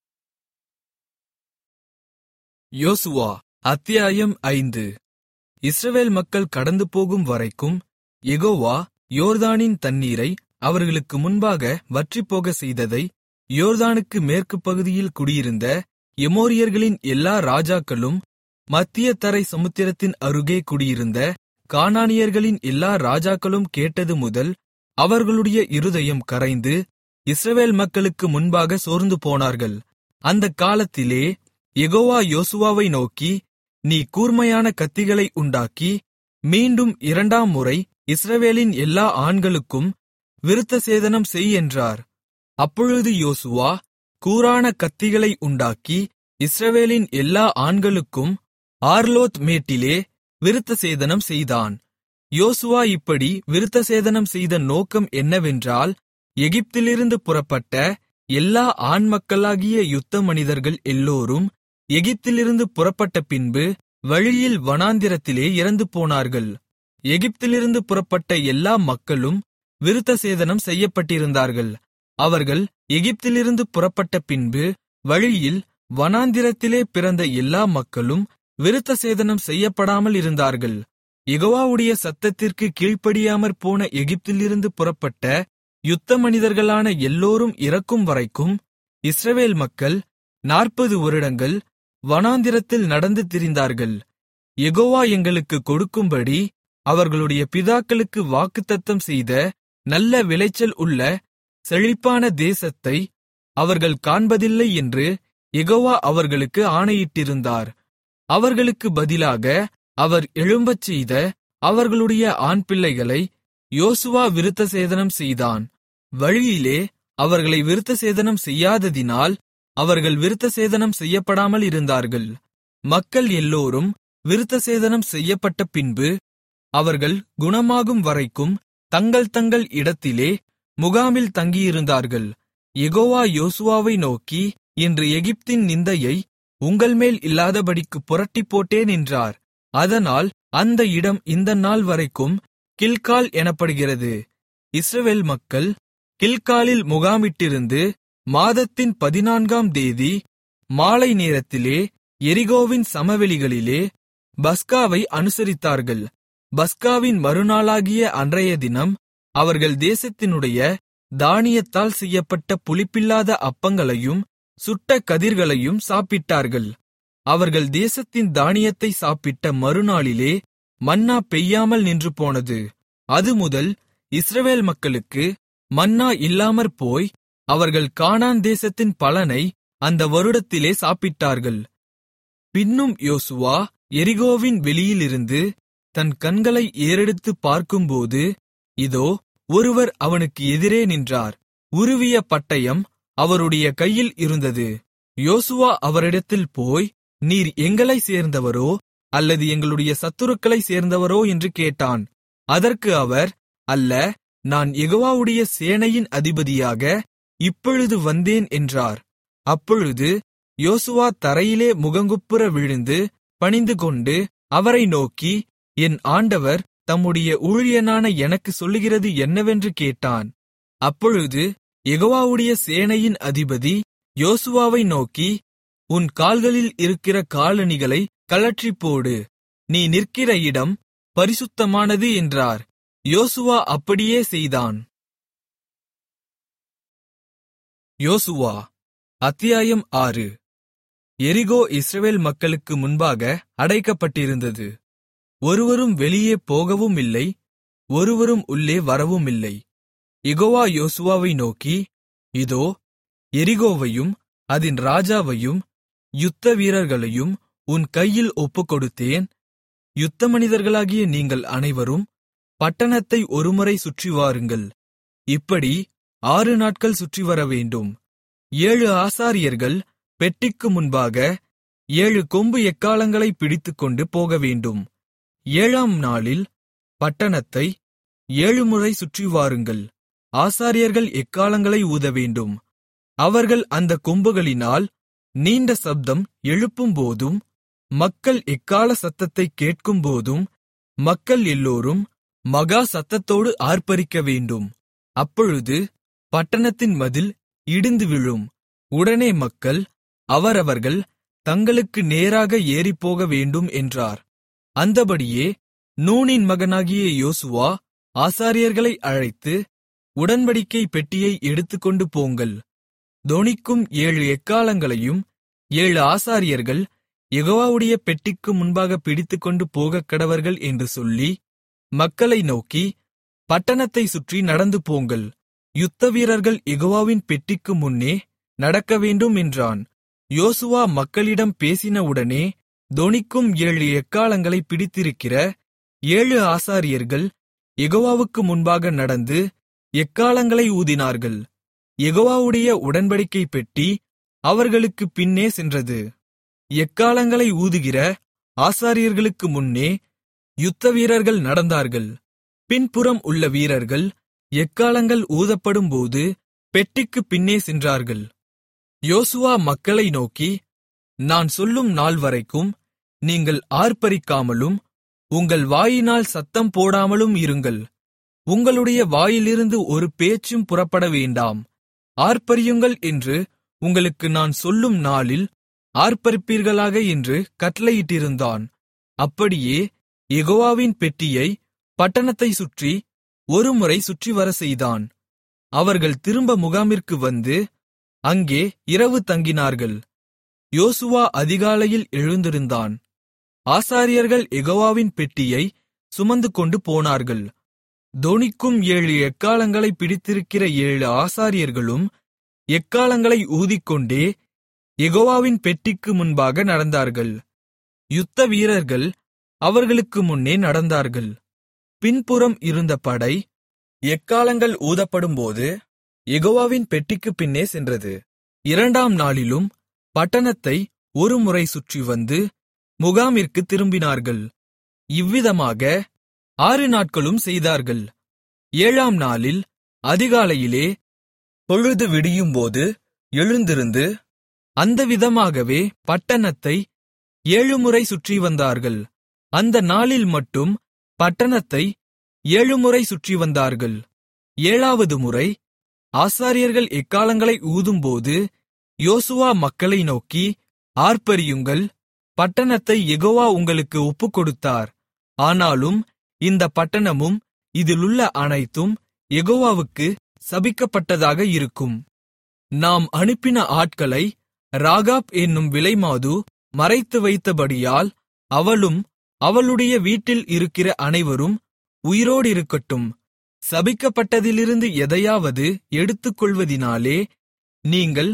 யோசுவா அத்தியாயம் ஐந்து. இஸ்ரவேல் மக்கள் கடந்து போகும் வரைக்கும் யெகோவா யோர்தானின் தண்ணீரை அவர்களுக்கு முன்பாக வற்றிப்போக செய்ததை, யோர்தானுக்கு மேற்கு பகுதியில் குடியிருந்த எமோரியர்களின் எல்லா ராஜாக்களும், மத்திய தரை சமுத்திரத்தின் அருகே குடியிருந்த கானானியர்களின் எல்லா ராஜாக்களும் கேட்டது முதல் அவர்களுடைய இருதயம் கரைந்து இஸ்ரவேல் மக்களுக்கு முன்பாக சோர்ந்து போனார்கள். அந்தக் காலத்திலே யெகோவா யோசுவாவை நோக்கி, நீ கூர்மையான கத்திகளை உண்டாக்கி மீண்டும் இரண்டாம் முறை இஸ்ரவேலின் எல்லா ஆண்களுக்கும் விருத்தசேதனம் செய் என்றார். அப்பொழுது யோசுவா கூரான கத்திகளை உண்டாக்கி இஸ்ரவேலின் எல்லா ஆண்களுக்கும் ஆர்லோத் மேட்டிலே விருத்தசேதனம் செய்தான். யோசுவா இப்படி விருத்தசேதனம் செய்த நோக்கம் என்னவென்றால், எகிப்திலிருந்து புறப்பட்ட எல்லா ஆண்மக்களாகிய யுத்த மனிதர்கள் எல்லோரும் எகிப்திலிருந்து புறப்பட்ட பின்பு வழியில் வனாந்திரத்திலே இறந்து போனார்கள். எகிப்திலிருந்து புறப்பட்ட எல்லா மக்களும் விருத்தசேதனம் செய்யப்பட்டிருந்தார்கள். அவர்கள் எகிப்திலிருந்து புறப்பட்ட பின்பு வழியில் வனாந்திரத்திலே பிறந்த எல்லா மக்களும் விருத்தசேதனம் செய்யப்படாமல் இருந்தார்கள். யெகோவாவுடைய சத்தத்திற்கு கீழ்ப்படியாமற் போன எகிப்திலிருந்து புறப்பட்ட யுத்த மனிதர்களான எல்லோரும் இறக்கும் வரைக்கும் இஸ்ரவேல் மக்கள் நாற்பது வருடங்கள் வனாந்திரத்தில் நடந்து திரிந்தார்கள். யெகோவா எங்களுக்கு கொடுக்கும்படி அவர்களுடைய பிதாக்களுக்கு வாக்குத்தத்தம் செய்த நல்ல விளைச்சல் உள்ள செழிப்பான தேசத்தை அவர்கள் காண்பதில்லை என்று யெகோவா அவர்களுக்கு ஆணையிட்டிருந்தார். அவர்களுக்கு பதிலாக அவர் எழும்பச் செய்த அவர்களுடைய ஆண்பிள்ளைகளை யோசுவா விருத்தசேதனம் செய்தான். வழியிலே அவர்களை விருத்தசேதனம் செய்யாததினால் அவர்கள் விருத்தசேதனம் செய்யப்படாமல் இருந்தார்கள். மக்கள் எல்லோரும் விருத்தசேதனம் செய்யப்பட்ட பின்பு அவர்கள் குணமாகும் வரைக்கும் தங்கள் தங்கள் இடத்திலே முகாமில் தங்கியிருந்தார்கள். யெகோவா யோசுவாவை நோக்கி, இன்று எகிப்தின் நிந்தையை உங்கள்மேல் இல்லாதபடிக்கு புரட்டிப் போட்டேன் என்றார். அதனால் அந்த இடம் இந்த நாள் வரைக்கும் கில்கால் எனப்படுகிறது. இஸ்ரவேல் மக்கள் கில்காலில் முகாமிட்டிருந்து மாதத்தின் பதினான்காம் தேதி மாலை நேரத்திலே எரிகோவின் சமவெளிகளிலே பஸ்காவை அனுசரித்தார்கள். பஸ்காவின் மறுநாளாகிய அன்றைய தினம் அவர்கள் தேசத்தினுடைய தானியத்தால் செய்யப்பட்ட புளிப்பில்லாத அப்பங்களையும் சுட்ட கதிர்களையும் சாப்பிட்டார்கள். அவர்கள் தேசத்தின் தானியத்தை சாப்பிட்ட மறுநாளிலே மன்னா பெய்யாமல் நின்று போனது. அதுமுதல் இஸ்ரவேல் மக்களுக்கு மன்னா இல்லாமற் போய் அவர்கள் கானான் தேசத்தின் பலனை அந்த வருடத்திலே சாப்பிட்டார்கள். பின்னும் யோசுவா எரிகோவின் வெளியிலிருந்து தன் கண்களை ஏறெடுத்துப் பார்க்கும்போது, இதோ ஒருவர் அவனுக்கு எதிரே நின்றார். உருவிய பட்டயம் அவருடைய கையில் இருந்தது. யோசுவா அவரிடத்தில் போய், நீர் எங்களைச் சேர்ந்தவரோ அல்லது எங்களுடைய சத்துருக்களைச் சேர்ந்தவரோ என்று கேட்டான். அதற்கு அவர், அல்ல, நான் யெகோவாவுடைய சேனையின் அதிபதியாக இப்பொழுது வந்தேன் என்றார். அப்பொழுது யோசுவா தரையிலே முகங்குப்புற விழுந்து பணிந்துகொண்டு அவரை நோக்கி, என் ஆண்டவர் தம்முடைய ஊழியனான எனக்கு சொல்லுகிறது என்னவென்று கேட்டான். அப்பொழுது யெகோவாவுடைய சேனையின் அதிபதி யோசுவாவை நோக்கி, உன் கால்களில் இருக்கிற காலணிகளை கழற்றிப்போடு, நீ நிற்கிற இடம் பரிசுத்தமானது என்றார். யோசுவா அப்படியே செய்தான். யோசுவா அத்தியாயம் ஆறு. எரிகோ இஸ்ரவேல் மக்களுக்கு முன்பாக அடைக்கப்பட்டிருந்தது. ஒருவரும் வெளியே போகவும் இல்லை, ஒருவரும் உள்ளே வரவும் இல்லை. யெகோவா யோசுவாவை நோக்கி, இதோ எரிகோவையும் அதின் ராஜாவையும் யுத்த வீரர்களையும் உன் கையில் ஒப்புக்கொடுத்தேன். யுத்த மனிதர்களாகிய நீங்கள் அனைவரும் பட்டணத்தை ஒருமுறை சுற்றி வாருங்கள். இப்படி ஆறு நாட்கள் சுற்றி வர வேண்டும். ஏழு ஆசாரியர்கள் பெட்டிக்கு முன்பாக ஏழு கொம்பு எக்காளங்களைப் பிடித்துக்கொண்டு போகவேண்டும். ஏழாம் நாளில் பட்டணத்தை ஏழுமுறை சுற்றிவாருங்கள். ஆசாரியர்கள் எக்காளங்களை ஊதவேண்டும். அவர்கள் அந்தக் கொம்புகளினால் நீண்ட சப்தம் எழுப்பும்போதும் மக்கள் எக்காள சத்தத்தைக் கேட்கும்போதும் மக்கள் எல்லோரும் மகா சத்தத்தோடு ஆர்ப்பரிக்கவேண்டும். அப்பொழுது பட்டணத்தின் மதில் இடிந்து விழும். உடனே மக்கள் அவரவர்கள் தங்களுக்கு நேராக ஏறிப்போக வேண்டும் என்றார். அந்தபடியே நூனின் மகனாகிய யோசுவா ஆசாரியர்களை அழைத்து, உடன்படிக்கை பெட்டியை எடுத்துக்கொண்டு போங்கள். தொனிக்கும் ஏழு எக்காளங்களையும் ஏழு ஆசாரியர்கள் யெகோவாவுடைய பெட்டிக்கு முன்பாக பிடித்துக்கொண்டு போகக்கடவர்கள் என்று சொல்லி, மக்களை நோக்கி, பட்டணத்தைச் சுற்றி நடந்து போங்கள். யுத்தவீரர்கள் யெகோவாவின் பெட்டிக்கு முன்னே நடக்கவேண்டும் என்றான். யோசுவா மக்களிடம் பேசினவுடனே தொனிக்கும் ஏழு எக்காளங்களை பிடித்திருக்கிற ஏழு ஆசாரியர்கள் யெகோவாவுக்கு முன்பாக நடந்து எக்காளங்களை ஊதினார்கள். யெகோவாவுடைய உடன்படிக்கை பெட்டி அவர்களுக்குப் பின்னே சென்றது. எக்காளங்களை ஊதுகிற ஆசாரியர்களுக்கு முன்னே யுத்தவீரர்கள் நடந்தார்கள். பின்புறம் உள்ள வீரர்கள் எக்காளங்கள் ஊதப்படும்போது பெட்டிக்குப் பின்னே சென்றார்கள். யோசுவா மக்களை நோக்கி, நான் சொல்லும் நாள்வரைக்கும் நீங்கள் ஆர்ப்பரிக்காமலும் உங்கள் வாயினால் சத்தம் போடாமலும் இருங்கள். உங்களுடைய வாயிலிருந்து ஒரு பேச்சும் புறப்பட வேண்டாம். ஆர்ப்பரியுங்கள் என்று உங்களுக்கு நான் சொல்லும் நாளில் ஆர்ப்பரிப்பீர்களாக என்று கட்டளையிட்டிருந்தான். அப்படியே யெகோவாவின் பெட்டியை பட்டணத்தைச் சுற்றி ஒருமுறை சுற்றிவர செய்தான். அவர்கள் திரும்ப முகாமிற்கு வந்து அங்கே இரவு தங்கினார்கள். யோசுவா அதிகாலையில் எழுந்திருந்தான். ஆசாரியர்கள் யெகோவாவின் பெட்டியை சுமந்துகொண்டு போனார்கள். தொனிக்கும் ஏழு எக்காளங்களை பிடித்திருக்கிற ஏழு ஆசாரியர்களும் எக்காளங்களை ஊதிக்கொண்டே யெகோவாவின் பெட்டிக்கு முன்பாக நடந்தார்கள். யுத்த வீரர்கள் அவர்களுக்கு முன்னே நடந்தார்கள். பின்புறம் இருந்த படை எக்காளங்கள் ஊதப்படும்போது யெகோவாவின் பெட்டிக்குப் பின்னே சென்றது. இரண்டாம் நாளிலும் பட்டணத்தை ஒருமுறை சுற்றி வந்து முகாமிற்கு திரும்பினார்கள். இவ்விதமாக ஆறு நாட்களும் செய்தார்கள். ஏழாம் நாளில் அதிகாலையிலே பொழுது விடியும்போது எழுந்திருந்து அந்த விதமாகவே பட்டணத்தை ஏழுமுறை சுற்றி வந்தார்கள். அந்த நாளில் மட்டும் பட்டணத்தை ஏழுமுறை சுற்றி வந்தார்கள். ஏழாவது முறை ஆசாரியர்கள் எக்காளங்களை ஊதும்போது யோசுவா மக்களை நோக்கி, ஆர்ப்பரியுங்கள், பட்டணத்தை யெகோவா உங்களுக்கு ஒப்புக்கொடுத்தார். ஆனாலும் இந்த பட்டணமும் இதிலுள்ள அனைத்தும் யெகோவாவுக்கு சபிக்கப்பட்டதாக இருக்கும். நாம் அனுப்பின ஆட்களை ராகாப் என்னும் விலைமாது மறைத்து வைத்தபடியால் அவளும் அவளுடைய வீட்டில் இருக்கிற அனைவரும் உயிரோடிருக்கட்டும். சபிக்கப்பட்டதிலிருந்து எதையாவது எடுத்துக்கொள்வதினாலே நீங்கள்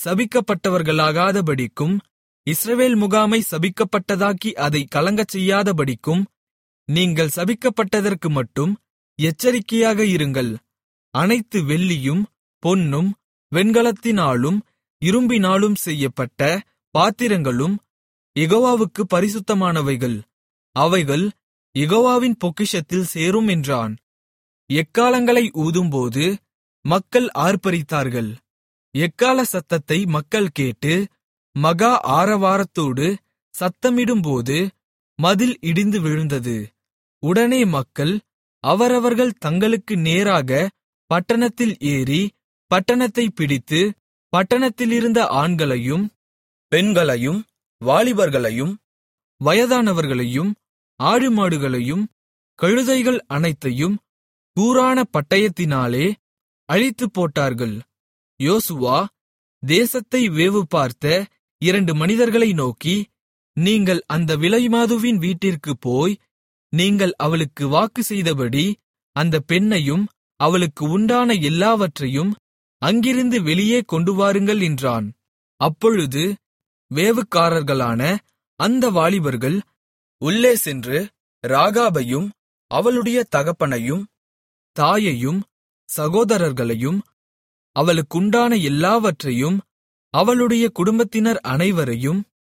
சபிக்கப்பட்டவர்களாகாதபடிக்கும் இஸ்ரவேல் முகாமை சபிக்கப்பட்டதாக்கி அதை கலங்கச் செய்யாதபடிக்கும் நீங்கள் சபிக்கப்பட்டதற்கு மட்டும் எச்சரிக்கையாக இருங்கள். அனைத்து வெள்ளியும் பொன்னும் வெண்கலத்தினாலும் இரும்பினாலும் செய்யப்பட்ட பாத்திரங்களும் யெகோவாவுக்கு பரிசுத்தமானவைகள். அவைகள் யெகோவாவின் பொக்கிஷத்தில் சேரும் என்றான். எக்காளங்களை ஊதும்போது மக்கள் ஆர்ப்பரித்தார்கள். எக்காள சத்தத்தை மக்கள் கேட்டு மகா ஆரவாரத்தோடு சத்தமிடும்போது மதில் இடிந்து விழுந்தது. உடனே மக்கள் அவரவர்கள் தங்களுக்கு நேராக பட்டணத்தில் ஏறி பட்டணத்தைப் பிடித்து பட்டணத்திலிருந்த ஆண்களையும் பெண்களையும் வாலிபர்களையும் வயதானவர்களையும் ஆடுமாடுகளையும் கழுதைகள் அனைத்தையும் கூரான பட்டயத்தினாலே அழித்துப் போட்டார்கள். யோசுவா தேசத்தை வேவு பார்த்த இரண்டு மனிதர்களை நோக்கி, நீங்கள் அந்த விலைமாதுவின் வீட்டிற்குப் போய் நீங்கள் அவளுக்கு வாக்கு செய்தபடி அந்த பெண்ணையும் அவளுக்கு உண்டான எல்லாவற்றையும் அங்கிருந்து வெளியே கொண்டு வாருங்கள் என்றான். அப்பொழுது வேவுக்காரர்களான அந்த வாலிபர்கள் உள்ளே சென்று ராகாபையும் அவளுடைய தகப்பனையும் தாயையும் சகோதரர்களையும் அவளுக்குண்டான எல்லாவற்றையும் அவளுடைய குடும்பத்தினர் அனைவரையும்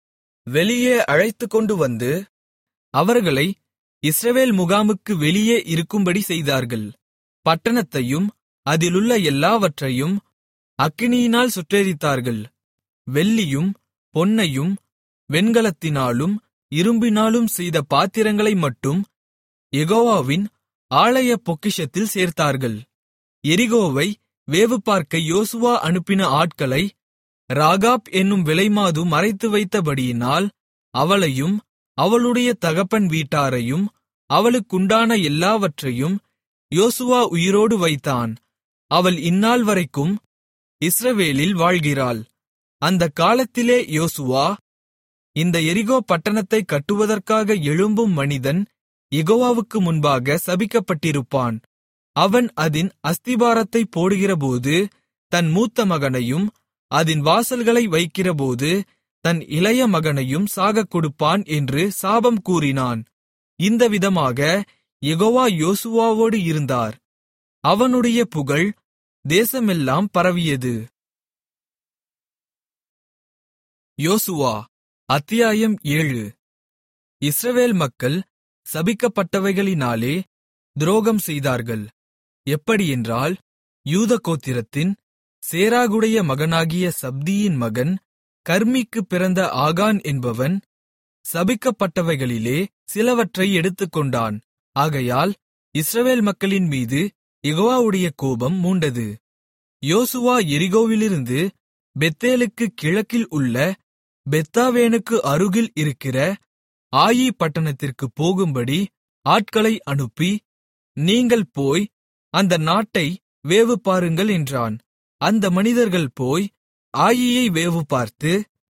வெளியே அழைத்துக்கொண்டு வந்து அவர்களை இஸ்ரவேல் முகாமுக்கு வெளியே இருக்கும்படி செய்தார்கள். பட்டணத்தையும் அதிலுள்ள எல்லாவற்றையும் அக்கினியினால் சுட்டெரித்தார்கள். வெள்ளியும் பொன்னையும் வெண்கலத்தினாலும் இரும்பினாலும் செய்த பாத்திரங்களை மட்டும் யெகோவாவின் ஆலய பொக்கிஷத்தில் சேர்த்தார்கள். எரிகோவை வேவுபார்க்க யோசுவா அனுப்பின ஆட்களை ராகாப் என்னும் விலைமாது மறைத்து வைத்தபடியினால் அவளையும் அவளுடைய தகப்பன் வீட்டாரையும் அவளுக்குண்டான எல்லாவற்றையும் யோசுவா உயிரோடு வைத்தான். அவள் இந்நாள் வரைக்கும் இஸ்ரவேலில் வாழ்கிறாள். அந்தக் காலத்திலே யோசுவா, இந்த எரிகோ பட்டணத்தை கட்டுவதற்காக எழும்பும் மனிதன் யெகோவாவுக்கு முன்பாக சபிக்கப்பட்டிருப்பான். அவன் அதின் அஸ்திபாரத்தை போடுகிறபோது தன் மூத்த மகனையும் அதின் வாசல்களை வைக்கிறபோது தன் இளைய மகனையும் சாகக் கொடுப்பான் என்று சாபம் கூறினான். இந்த விதமாக யெகோவா யோசுவாவோடு இருந்தார். அவனுடைய புகழ் தேசமெல்லாம் பரவியது. யோசுவா அத்தியாயம் ஏழு. இஸ்ரவேல் மக்கள் சபிக்கப்பட்டவைகளினாலே துரோகம் செய்தார்கள். எப்படியென்றால், யூதா கோத்திரத்தின் சேராகுடைய மகனாகிய சப்தியின் மகன் கர்மீக்குப் பிறந்த ஆகான் என்பவன் சபிக்கப்பட்டவைகளிலே சிலவற்றை எடுத்துக்கொண்டான். ஆகையால் இஸ்ரவேல் மக்களின் மீது யெகோவாவுடைய கோபம் மூண்டது. யோசுவா எரிகோவிலிருந்து பெத்தேலுக்குக் கிழக்கில் உள்ள பெத்தாவேனுக்கு அருகில் இருக்கிற ஆயி பட்டணத்திற்குப் போகும்படி ஆட்களை அனுப்பி, நீங்கள் போய் அந்த நாட்டை வேவுபாருங்கள் என்றான். அந்த மனிதர்கள் போய் ஆயியை வேவுபார்த்து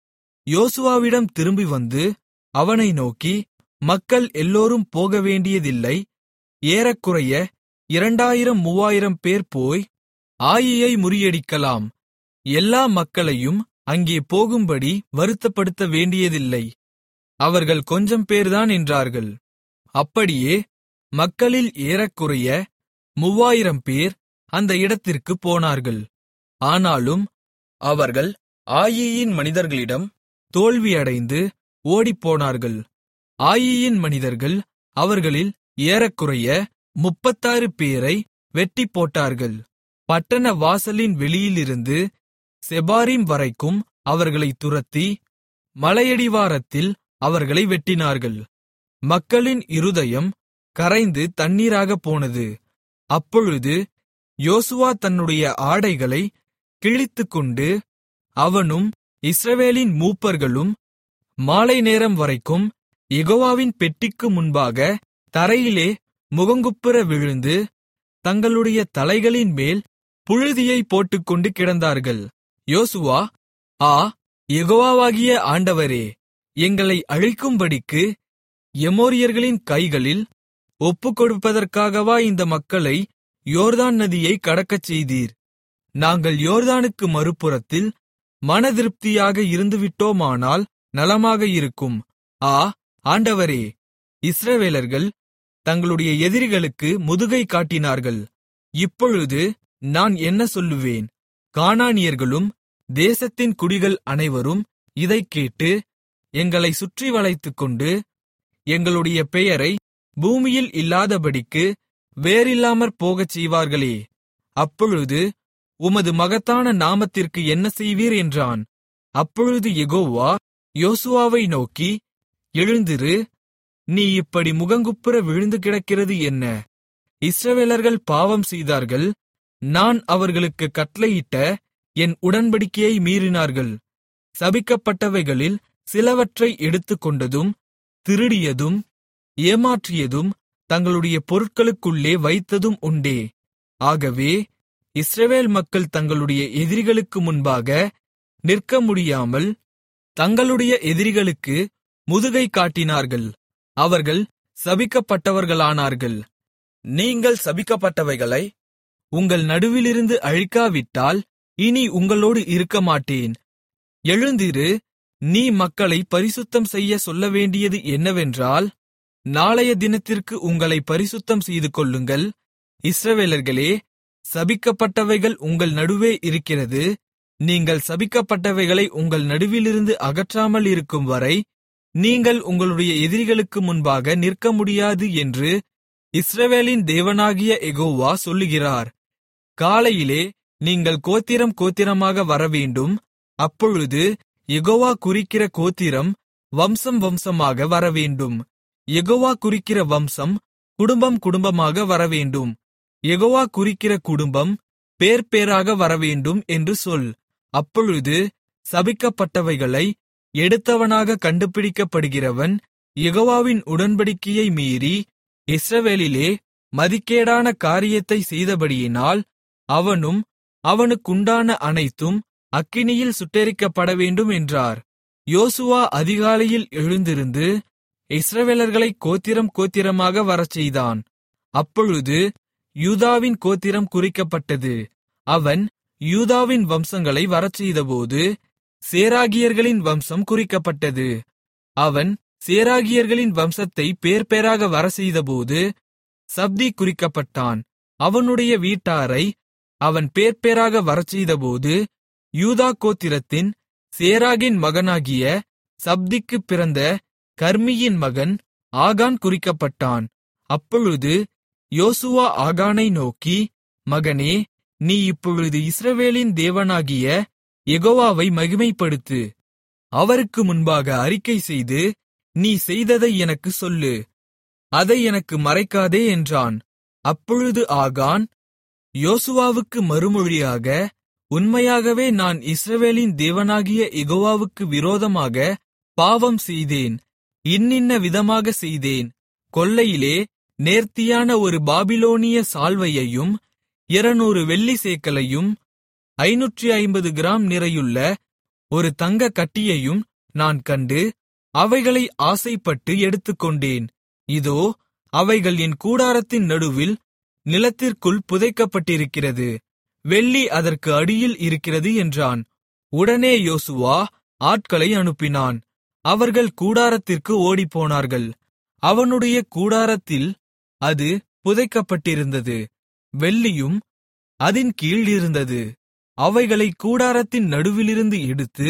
யோசுவாவிடம் திரும்பி வந்து அவனை நோக்கி, மக்கள் எல்லோரும் போகவேண்டியதில்லை, ஏறக்குறைய இரண்டாயிரம் மூவாயிரம் பேர் போய் ஆயியை முறியடிக்கலாம். எல்லா மக்களையும் அங்கே போகும்படி வருத்தப்படுத்த வேண்டியதில்லை, அவர்கள் கொஞ்சம் பேர்தான் என்றார்கள். அப்படியே மக்களில் ஏறக்குறைய மூவாயிரம் பேர் அந்த இடத்திற்குப் போனார்கள். ஆனாலும் அவர்கள் ஆயியின் மனிதர்களிடம் தோல்வியடைந்து ஓடிப்போனார்கள். ஆயியின் மனிதர்கள் அவர்களில் ஏறக்குறைய முப்பத்தாறு பேரை வெட்டிப்போட்டார்கள். பட்டண வாசலின் வெளியிலிருந்து செபாரீம் வரைக்கும் அவர்களைத் துரத்தி மலையடிவாரத்தில் அவர்களை வெட்டினார்கள். மக்களின் இருதயம் கரைந்து தண்ணீராகப் போனது. அப்பொழுது யோசுவா தன்னுடைய ஆடைகளை கிழித்துக்கொண்டு அவனும் இஸ்ரவேலின் மூப்பர்களும் மாலை நேரம் வரைக்கும் யெகோவாவின் பெட்டிக்கு முன்பாக தரையிலே முகங்குப்புற விழுந்து தங்களுடைய தலைகளின் மேல் புழுதியைப் போட்டுக்கொண்டு கிடந்தார்கள். யோசுவா, ஆ, யெகோவாவாகிய ஆண்டவரே, எங்களை அழிக்கும்படிக்கு எமோரியர்களின் கைகளில் ஒப்புக்கொடுப்பதற்காகவா இந்த மக்களை யோர்தான் நதியை கடக்கச் செய்தீர்? நாங்கள் யோர்தானுக்கு மறுபுறத்தில் மனதிருப்தியாக இருந்துவிட்டோமானால் நலமாக இருக்கும். ஆ, ஆண்டவரே, இஸ்ரவேலர்கள் தங்களுடைய எதிரிகளுக்கு முதுகை காட்டினார்கள். இப்பொழுது நான் என்ன சொல்லுவேன்? கானானியர்களும் தேசத்தின் குடிகள் அனைவரும் இதைக் கேட்டு எங்களை சுற்றி வளைத்துக்கொண்டு எங்களுடைய பெயரை பூமியில் இல்லாதபடிக்கு வேரில்லாமற் போகச் செய்வார்களே. அப்பொழுது உமது மகத்தான நாமத்திற்கு என்ன செய்வீர் என்றான். அப்பொழுது யெகோவா யோசுவாவை நோக்கி, எழுந்திரு, நீ இப்படி முகங்குப்புற விழுந்து கிடக்கிறது என்ன? இஸ்ரவேலர்கள் பாவம் செய்தார்கள். நான் அவர்களுக்குக் கட்டளையிட்ட என் உடன்படிக்கையை மீறினார்கள். சபிக்கப்பட்டவைகளில் சிலவற்றை எடுத்துக்கொண்டதும் திருடியதும் ஏமாற்றியதும் தங்களுடைய பொருட்களுக்குள்ளே வைத்ததும் உண்டே. ஆகவே இஸ்ரவேல் மக்கள் தங்களுடைய எதிரிகளுக்கு முன்பாக நிற்க முடியாமல் தங்களுடைய எதிரிகளுக்கு முதுகை காட்டினார்கள். அவர்கள் சபிக்கப்பட்டவர்களானார்கள். நீங்கள் சபிக்கப்பட்டவைகளை உங்கள் நடுவிலிருந்து அழிக்காவிட்டால் இனி உங்களோடு இருக்கமாட்டேன். எழுந்திரு, நீ மக்களை பரிசுத்தம் செய்ய சொல்லவேண்டியது என்னவென்றால், நாளைய தினத்திற்கு உங்களை பரிசுத்தம் செய்துகொள்ளுங்கள். இஸ்ரவேலர்களே, சபிக்கப்பட்டவைகள் உங்கள் நடுவே இருக்கிறது. நீங்கள் சபிக்கப்பட்டவைகளை உங்கள் நடுவிலிருந்து அகற்றாமல் இருக்கும் வரை நீங்கள் உங்களுடைய எதிரிகளுக்கு முன்பாக நிற்க முடியாது என்று இஸ்ரவேலின் தேவனாகிய யெகோவா சொல்லுகிறார். காலையிலே நீங்கள் கோத்திரம் கோத்திரமாக வரவேண்டும். அப்பொழுது யெகோவா குறிக்கிற கோத்திரம் வம்சம் வம்சமாக வரவேண்டும். யெகோவா குறிக்கிற வம்சம் குடும்பம் குடும்பமாக வரவேண்டும். யெகோவா குறிக்கிற குடும்பம் பேர் பேராக வரவேண்டும் என்று சொல். அப்பொழுது சபிக்கப்பட்டவைகளை எடுத்தவனாக கண்டுபிடிக்கப்படுகிறவன் யெகோவாவின் உடன்படிக்கையை மீறி இஸ்ரவேலிலே மதிகேடான காரியத்தை செய்தபடியினால் அவனும் அவனுக்குண்டான அனைத்தும் அக்கினியில் சுட்டெரிக்கப்படவேண்டும் என்றார். யோசுவா அதிகாலையில் எழுந்திருந்து இஸ்ரவேலர்களை கோத்திரம் கோத்திரமாக வரச்செய்தான். அப்பொழுது யூதாவின் கோத்திரம் குறிக்கப்பட்டது. அவன் யூதாவின் வம்சங்களை வரச்செய்தபோது சேராகியர்களின் வம்சம் குறிக்கப்பட்டது. அவன் சேராகியர்களின் வம்சத்தை பேர்பேராக வரச்செய்தபோது சப்தி குறிக்கப்பட்டான். அவனுடைய வீட்டாரை அவன் பேர்பேராக வரச்செய்தபோது யூதா கோத்திரத்தின் சேராகின் மகனாகிய சப்திக்குப் பிறந்த கர்மியின் மகன் ஆகான் குறிக்கப்பட்டான். அப்பொழுது யோசுவா ஆகானை நோக்கி, மகனே, நீ இப்பொழுது இஸ்ரவேலின் தேவனாகிய யெகோவாவை மகிமைப்படுத்து. அவருக்கு முன்பாக அறிக்கை செய்து, நீ செய்ததை எனக்குச் சொல்லு, அதை எனக்கு மறைக்காதே என்றான். அப்பொழுது ஆகான் யோசுவாவுக்கு மறுமொழியாக, உண்மையாகவே நான் இஸ்ரவேலின் தேவனாகிய யெகோவாவுக்கு விரோதமாக பாவம் செய்தேன். இன்னின்ன விதமாக செய்தேன். கொள்ளையிலே நேர்த்தியான ஒரு பாபிலோனிய சால்வையையும் இருநூறு வெள்ளி சேக்கலையும் ஐநூற்று ஐம்பது கிராம் நிறையுள்ள ஒரு தங்க கட்டியையும் நான் கண்டு அவைகளை ஆசைப்பட்டு எடுத்துக்கொண்டேன். இதோ, அவைகள் என் கூடாரத்தின் நடுவில் நிலத்திற்குள் புதைக்கப்பட்டிருக்கிறது. வெள்ளி அதற்கு அடியில் இருக்கிறது என்றான். உடனே யோசுவா ஆட்களை அனுப்பினான். அவர்கள் கூடாரத்திற்கு ஓடிப்போனார்கள். அவனுடைய கூடாரத்தில் அது புதைக்கப்பட்டிருந்தது. வெள்ளியும் அதின் கீழ் இருந்தது. அவைகளை கூடாரத்தின் நடுவிலிருந்து எடுத்து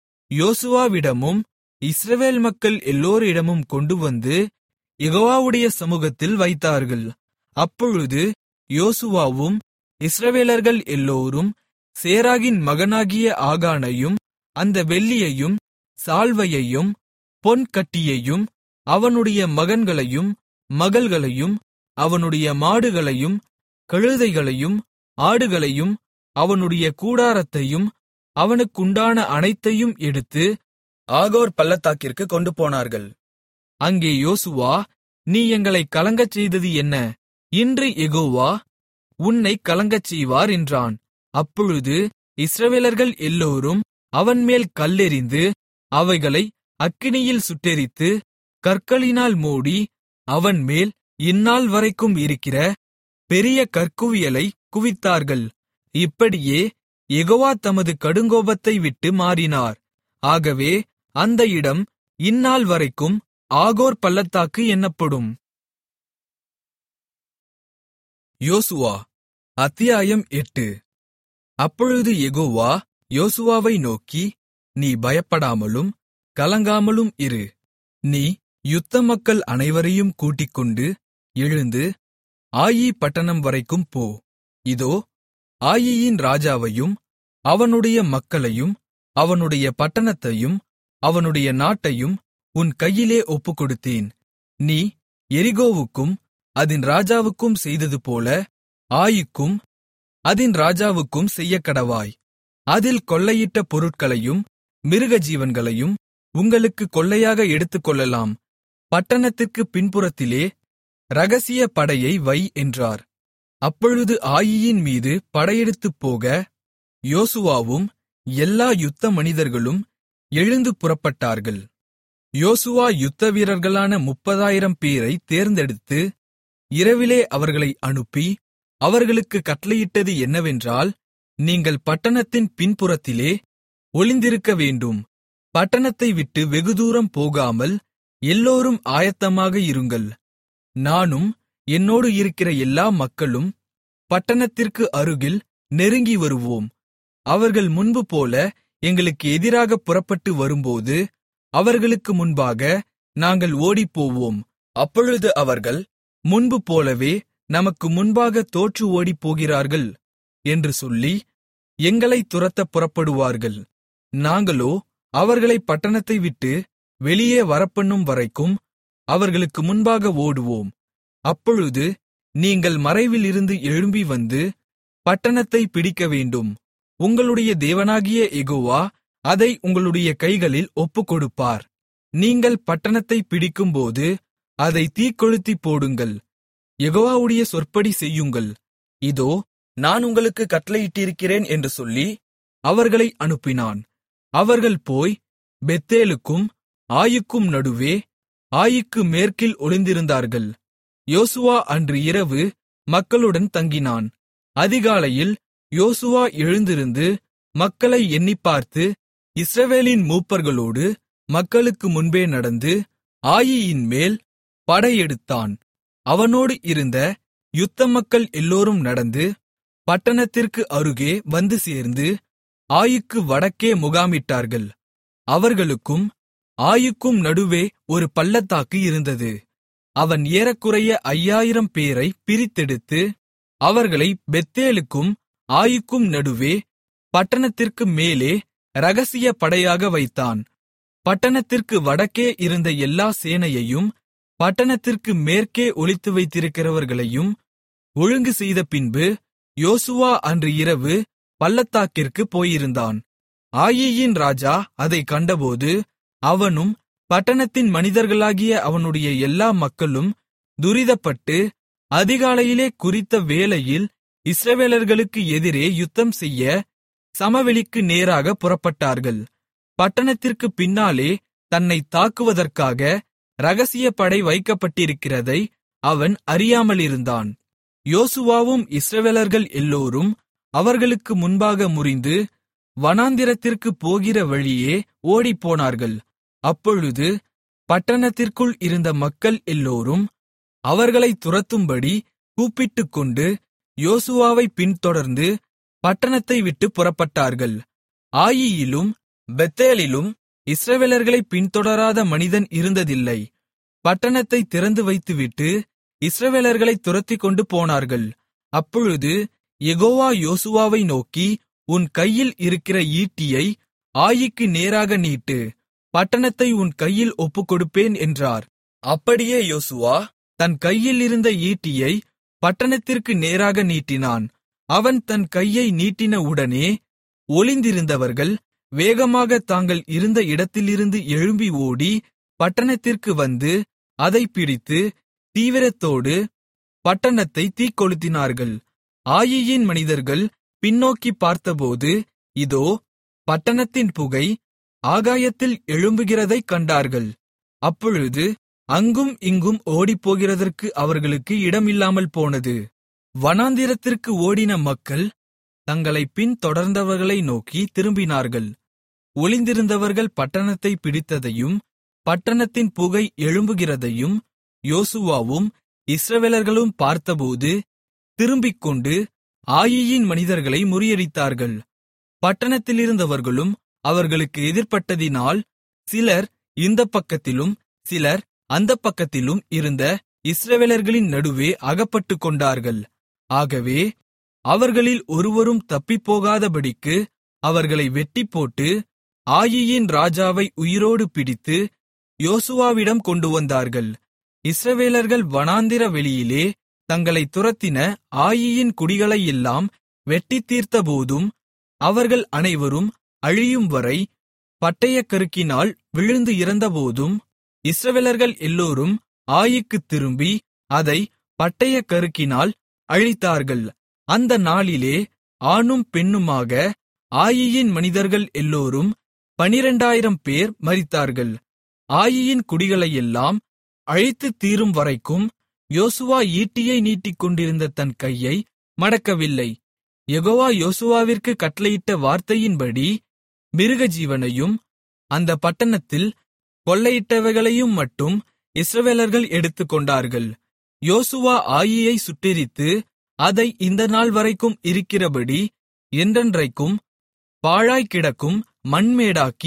யோசுவாவிடமும் இஸ்ரவேல் மக்கள் எல்லோரிடமும் கொண்டுவந்து யெகோவாவுடைய சமூகத்தில் வைத்தார்கள். அப்பொழுது யோசுவாவும் இஸ்ரவேலர்கள் எல்லோரும் சேராகின் மகனாகிய ஆகானையும் அந்த வெள்ளியையும் சால்வையையும் பொன் கட்டியையும் அவனுடைய மகன்களையும் மகள்களையும் அவனுடைய மாடுகளையும் கழுதைகளையும் ஆடுகளையும் அவனுடைய கூடாரத்தையும் அவனுக்குண்டான அனைத்தையும் எடுத்து ஆகோர் பள்ளத்தாக்கிற்கு கொண்டு போனார்கள். அங்கே யோசுவா, நீ எங்களை கலங்கச் செய்தது என்ன? இன்று யெகோவா உன்னைக் கலங்கச் செய்வார் என்றான். அப்பொழுது இஸ்ரவேலர்கள் எல்லோரும் அவன்மேல் கல்லெறிந்து அவைகளை அக்கினியில் சுட்டெரித்து கற்களினால் மூடி அவன்மேல் இந்நாள் வரைக்கும் இருக்கிற பெரிய கற்குவியலை குவித்தார்கள். இப்படியே யெகோவா தமது கடுங்கோபத்தை விட்டு மாறினார். ஆகவே அந்த இடம் இந்நாள் வரைக்கும் ஆகோர் பள்ளத்தாக்கு என்னப்படும். யோசுவா அத்தியாயம் எட்டு. அப்பொழுது யெகோவா யோசுவாவை நோக்கி, நீ பயப்படாமலும் கலங்காமலும் இரு. நீ யுத்த மக்கள் அனைவரையும் கூட்டிக்கொண்டு எழுந்து ஆயி பட்டணம் வரைக்கும் போ. இதோ, ஆயியின் ராஜாவையும் அவனுடைய மக்களையும் அவனுடைய பட்டணத்தையும் அவனுடைய நாட்டையும் உன் கையிலே ஒப்புக்கொடுத்தேன். நீ எரிகோவுக்கும் அதின் ராஜாவுக்கும் செய்ததுபோல ஆயிக்கும் அதின் ராஜாவுக்கும் செய்யக்கடவாய். அதில் கொள்ளையிட்ட பொருட்களையும் மிருகஜீவன்களையும் உங்களுக்கு கொள்ளையாக எடுத்துக்கொள்ளலாம். பட்டணத்திற்குப் பின்புறத்திலே இரகசிய படையை வை என்றார். அப்பொழுது ஆயியின் மீது படையெடுத்துப் போக யோசுவாவும் எல்லா யுத்த மனிதர்களும் எழுந்து புறப்பட்டார்கள். யோசுவா யுத்த வீரர்களான முப்பதாயிரம் பேரை தேர்ந்தெடுத்து இரவிலே அவர்களை அனுப்பி அவர்களுக்கு கட்டளையிட்டது என்னவென்றால், நீங்கள் பட்டணத்தின் பின்புறத்திலே ஒளிந்திருக்க வேண்டும். பட்டணத்தை விட்டு வெகுதூரம் போகாமல் எல்லோரும் ஆயத்தமாக இருங்கள். நானும் என்னோடு இருக்கிற எல்லா மக்களும் பட்டணத்திற்கு அருகில் நெருங்கி வருவோம். அவர்கள் முன்பு போல எங்களுக்கு எதிராக புறப்பட்டு வரும்போது அவர்களுக்கு முன்பாக நாங்கள் ஓடிப்போவோம். அப்பொழுது அவர்கள், முன்பு போலவே நமக்கு முன்பாக தோற்று ஓடிப்போகிறார்கள் என்று சொல்லி எங்களைத் துரத்தப் புறப்படுவார்கள். நாங்களோ அவர்களை பட்டணத்தை விட்டு வெளியே வரப்பண்ணும் வரைக்கும் அவர்களுக்கு முன்பாக ஓடுவோம். அப்பொழுது நீங்கள் மறைவில் இருந்து எழும்பி வந்து பட்டணத்தை பிடிக்கவேண்டும். உங்களுடைய தேவனாகிய யெகோவா அதை உங்களுடைய கைகளில் ஒப்புக்கொடுப்பார். நீங்கள் பட்டணத்தை பிடிக்கும்போது அதை தீக்கொளுத்திப் போடுங்கள். யெகோவாவுடைய சொற்படி செய்யுங்கள். இதோ நான் உங்களுக்கு கட்டளையிட்டிருக்கிறேன் என்று சொல்லி அவர்களை அனுப்பினான். அவர்கள் போய் பெத்தேலுக்கும் ஆயீக்கும் நடுவே ஆயீக்கு மேற்கில் ஒளிந்திருந்தார்கள். யோசுவா அன்று இரவு மக்களுடன் தங்கினான். அதிகாலையில் யோசுவா எழுந்திருந்து மக்களை எண்ணிப்பார்த்து இஸ்ரவேலின் மூப்பர்களோடு மக்களுக்கு முன்பே நடந்து ஆயீயின் மேல் படையெடுத்தான். அவனோடு இருந்த யுத்த மக்கள் எல்லோரும் நடந்து பட்டணத்திற்கு அருகே வந்து சேர்ந்து ஆயீக்கு வடக்கே முகாமிட்டார்கள். அவர்களுக்கும் ஆயீக்கும் நடுவே ஒரு பள்ளத்தாக்கு இருந்தது. அவன் ஏறக்குறைய ஐயாயிரம் பேரை பிரித்தெடுத்து அவர்களை பெத்தேலுக்கும் ஆயீக்கும் நடுவே பட்டணத்திற்கு மேலே இரகசிய படையாக வைத்தான். பட்டணத்திற்கு வடக்கே இருந்த எல்லா சேனையையும் பட்டணத்திற்கு மேற்கே ஒளித்து வைத்திருக்கிறவர்களையும் ஒழுங்கு செய்த பின்பு யோசுவா அன்று இரவு பள்ளத்தாக்கிற்குப் போயிருந்தான். ஆயீயின் ராஜா அதைக் கண்டபோது அவனும் பட்டணத்தின் மனிதர்களாகிய அவனுடைய எல்லா மக்களும் துரிதப்பட்டு அதிகாலையிலே குறித்த வேளையில் இஸ்ரவேலர்களுக்கு எதிரே யுத்தம் செய்ய சமவெளிக்கு நேராக புறப்பட்டார்கள். பட்டணத்திற்குப் பின்னாலே தன்னைத் தாக்குவதற்காக இரகசிய படை வைக்கப்பட்டிருக்கிறதை அவன் அறியாமலிருந்தான். யோசுவாவும் இஸ்ரவேலர்கள் எல்லோரும் அவர்களுக்கு முன்பாக முறிந்து வனாந்திரத்திற்குப் போகிற வழியே ஓடிப்போனார்கள். அப்பொழுது பட்டணத்திற்குள் இருந்த மக்கள் எல்லோரும் அவர்களைத் துரத்தும்படி கூப்பிட்டுக்கொண்டு யோசுவாவைப் பின்தொடர்ந்து பட்டணத்தை விட்டுப் புறப்பட்டார்கள். ஆயீயிலும் பெத்தேலிலும் இஸ்ரவேலர்களைப் பின்தொடராத மனிதன் இருந்ததில்லை. பட்டணத்தைத் திறந்து வைத்துவிட்டு இஸ்ரவேலர்களைத் துரத்திக்கொண்டு போனார்கள். அப்பொழுது யெகோவா யோசுவாவை நோக்கி, உன் கையில் இருக்கிற ஈட்டியை ஆயீக்கு நேராக நீட்டு, பட்டணத்தை உன் கையில் ஒப்புக்கொடுப்பேன் என்றார். அப்படியே யோசுவா தன் கையில் இருந்த ஈட்டியை பட்டணத்திற்கு நேராக நீட்டினான். அவன் தன் கையை நீட்டின உடனே ஒளிந்திருந்தவர்கள் வேகமாக தாங்கள் இருந்த இடத்திலிருந்து எழும்பி ஓடி பட்டணத்திற்கு வந்து அதைப் பிடித்து தீவிரத்தோடு பட்டணத்தை தீக்கொளுத்தினார்கள். ஆயீயின் மனிதர்கள் பின்னோக்கிப் பார்த்தபோது இதோ பட்டணத்தின் புகை ஆகாயத்தில் எழும்புகிறதைக் கண்டார்கள். அப்பொழுது அங்கும் இங்கும் ஓடிப்போகிறதற்கு அவர்களுக்கு இடமில்லாமல் போனது. வனாந்திரத்திற்கு ஓடின மக்கள் தங்களைப் பின்தொடர்ந்தவர்களை நோக்கி திரும்பினார்கள். ஒளிந்திருந்தவர்கள் பட்டணத்தை பிடித்ததையும் பட்டணத்தின் புகை எழும்புகிறதையும் யோசுவாவும் இஸ்ரவேலர்களும் பார்த்தபோது திரும்பிக்கொண்டு ஆயீயின் மனிதர்களை முறியடித்தார்கள். பட்டணத்திலிருந்தவர்களும் அவர்களுக்கு எதிர்ப்பட்டதினால் சிலர் இந்தப் பக்கத்திலும் சிலர் அந்தப் பக்கத்திலும் இருந்த இஸ்ரவேலர்களின் நடுவே அகப்பட்டுக்கொண்டார்கள். ஆகவே அவர்களில் ஒருவரும் தப்பிப்போகாதபடிக்கு அவர்களை வெட்டிப்போட்டு ஆயீயின் ராஜாவை உயிரோடு பிடித்து யோசுவாவிடம் கொண்டுவந்தார்கள். இஸ்ரவேலர்கள் வனாந்திர வெளியிலே தங்களைத் துரத்தின ஆயீயின் குடிகளையெல்லாம் வெட்டித் தீர்த்தபோதும் அவர்கள் அனைவரும் அழியும்வரை பட்டயக்கருக்கினால் விழுந்து இறந்தபோதும் இஸ்ரவேலர்கள் எல்லோரும் ஆயீக்குத் திரும்பி அதை பட்டயக்கருக்கினால் அழித்தார்கள். அந்த நாளிலே ஆணும் பெண்ணுமாக ஆயீயின் மனிதர்கள் எல்லோரும் பனிரெண்டாயிரம் பேர் மரித்தார்கள். ஆயீயின் குடிகளையெல்லாம் அழித்துத் தீரும் வரைக்கும் யோசுவா ஈட்டியை நீட்டிக்கொண்டிருந்த தன் கையை மடக்கவில்லை. யெகோவா யோசுவாவிற்கு கட்டளையிட்ட வார்த்தையின்படி மிருகஜீவனையும் அந்த பட்டணத்தில் கொள்ளையிட்டவைகளையும் மட்டும் இஸ்ரவேலர்கள் எடுத்துக்கொண்டார்கள். யோசுவா ஆயீயை சுட்டெரித்து அதை இந்த நாள் வரைக்கும் இருக்கிறபடி என்றென்றைக்கும் பாழாய்க்கிடக்கும் மண்மேடாக்கி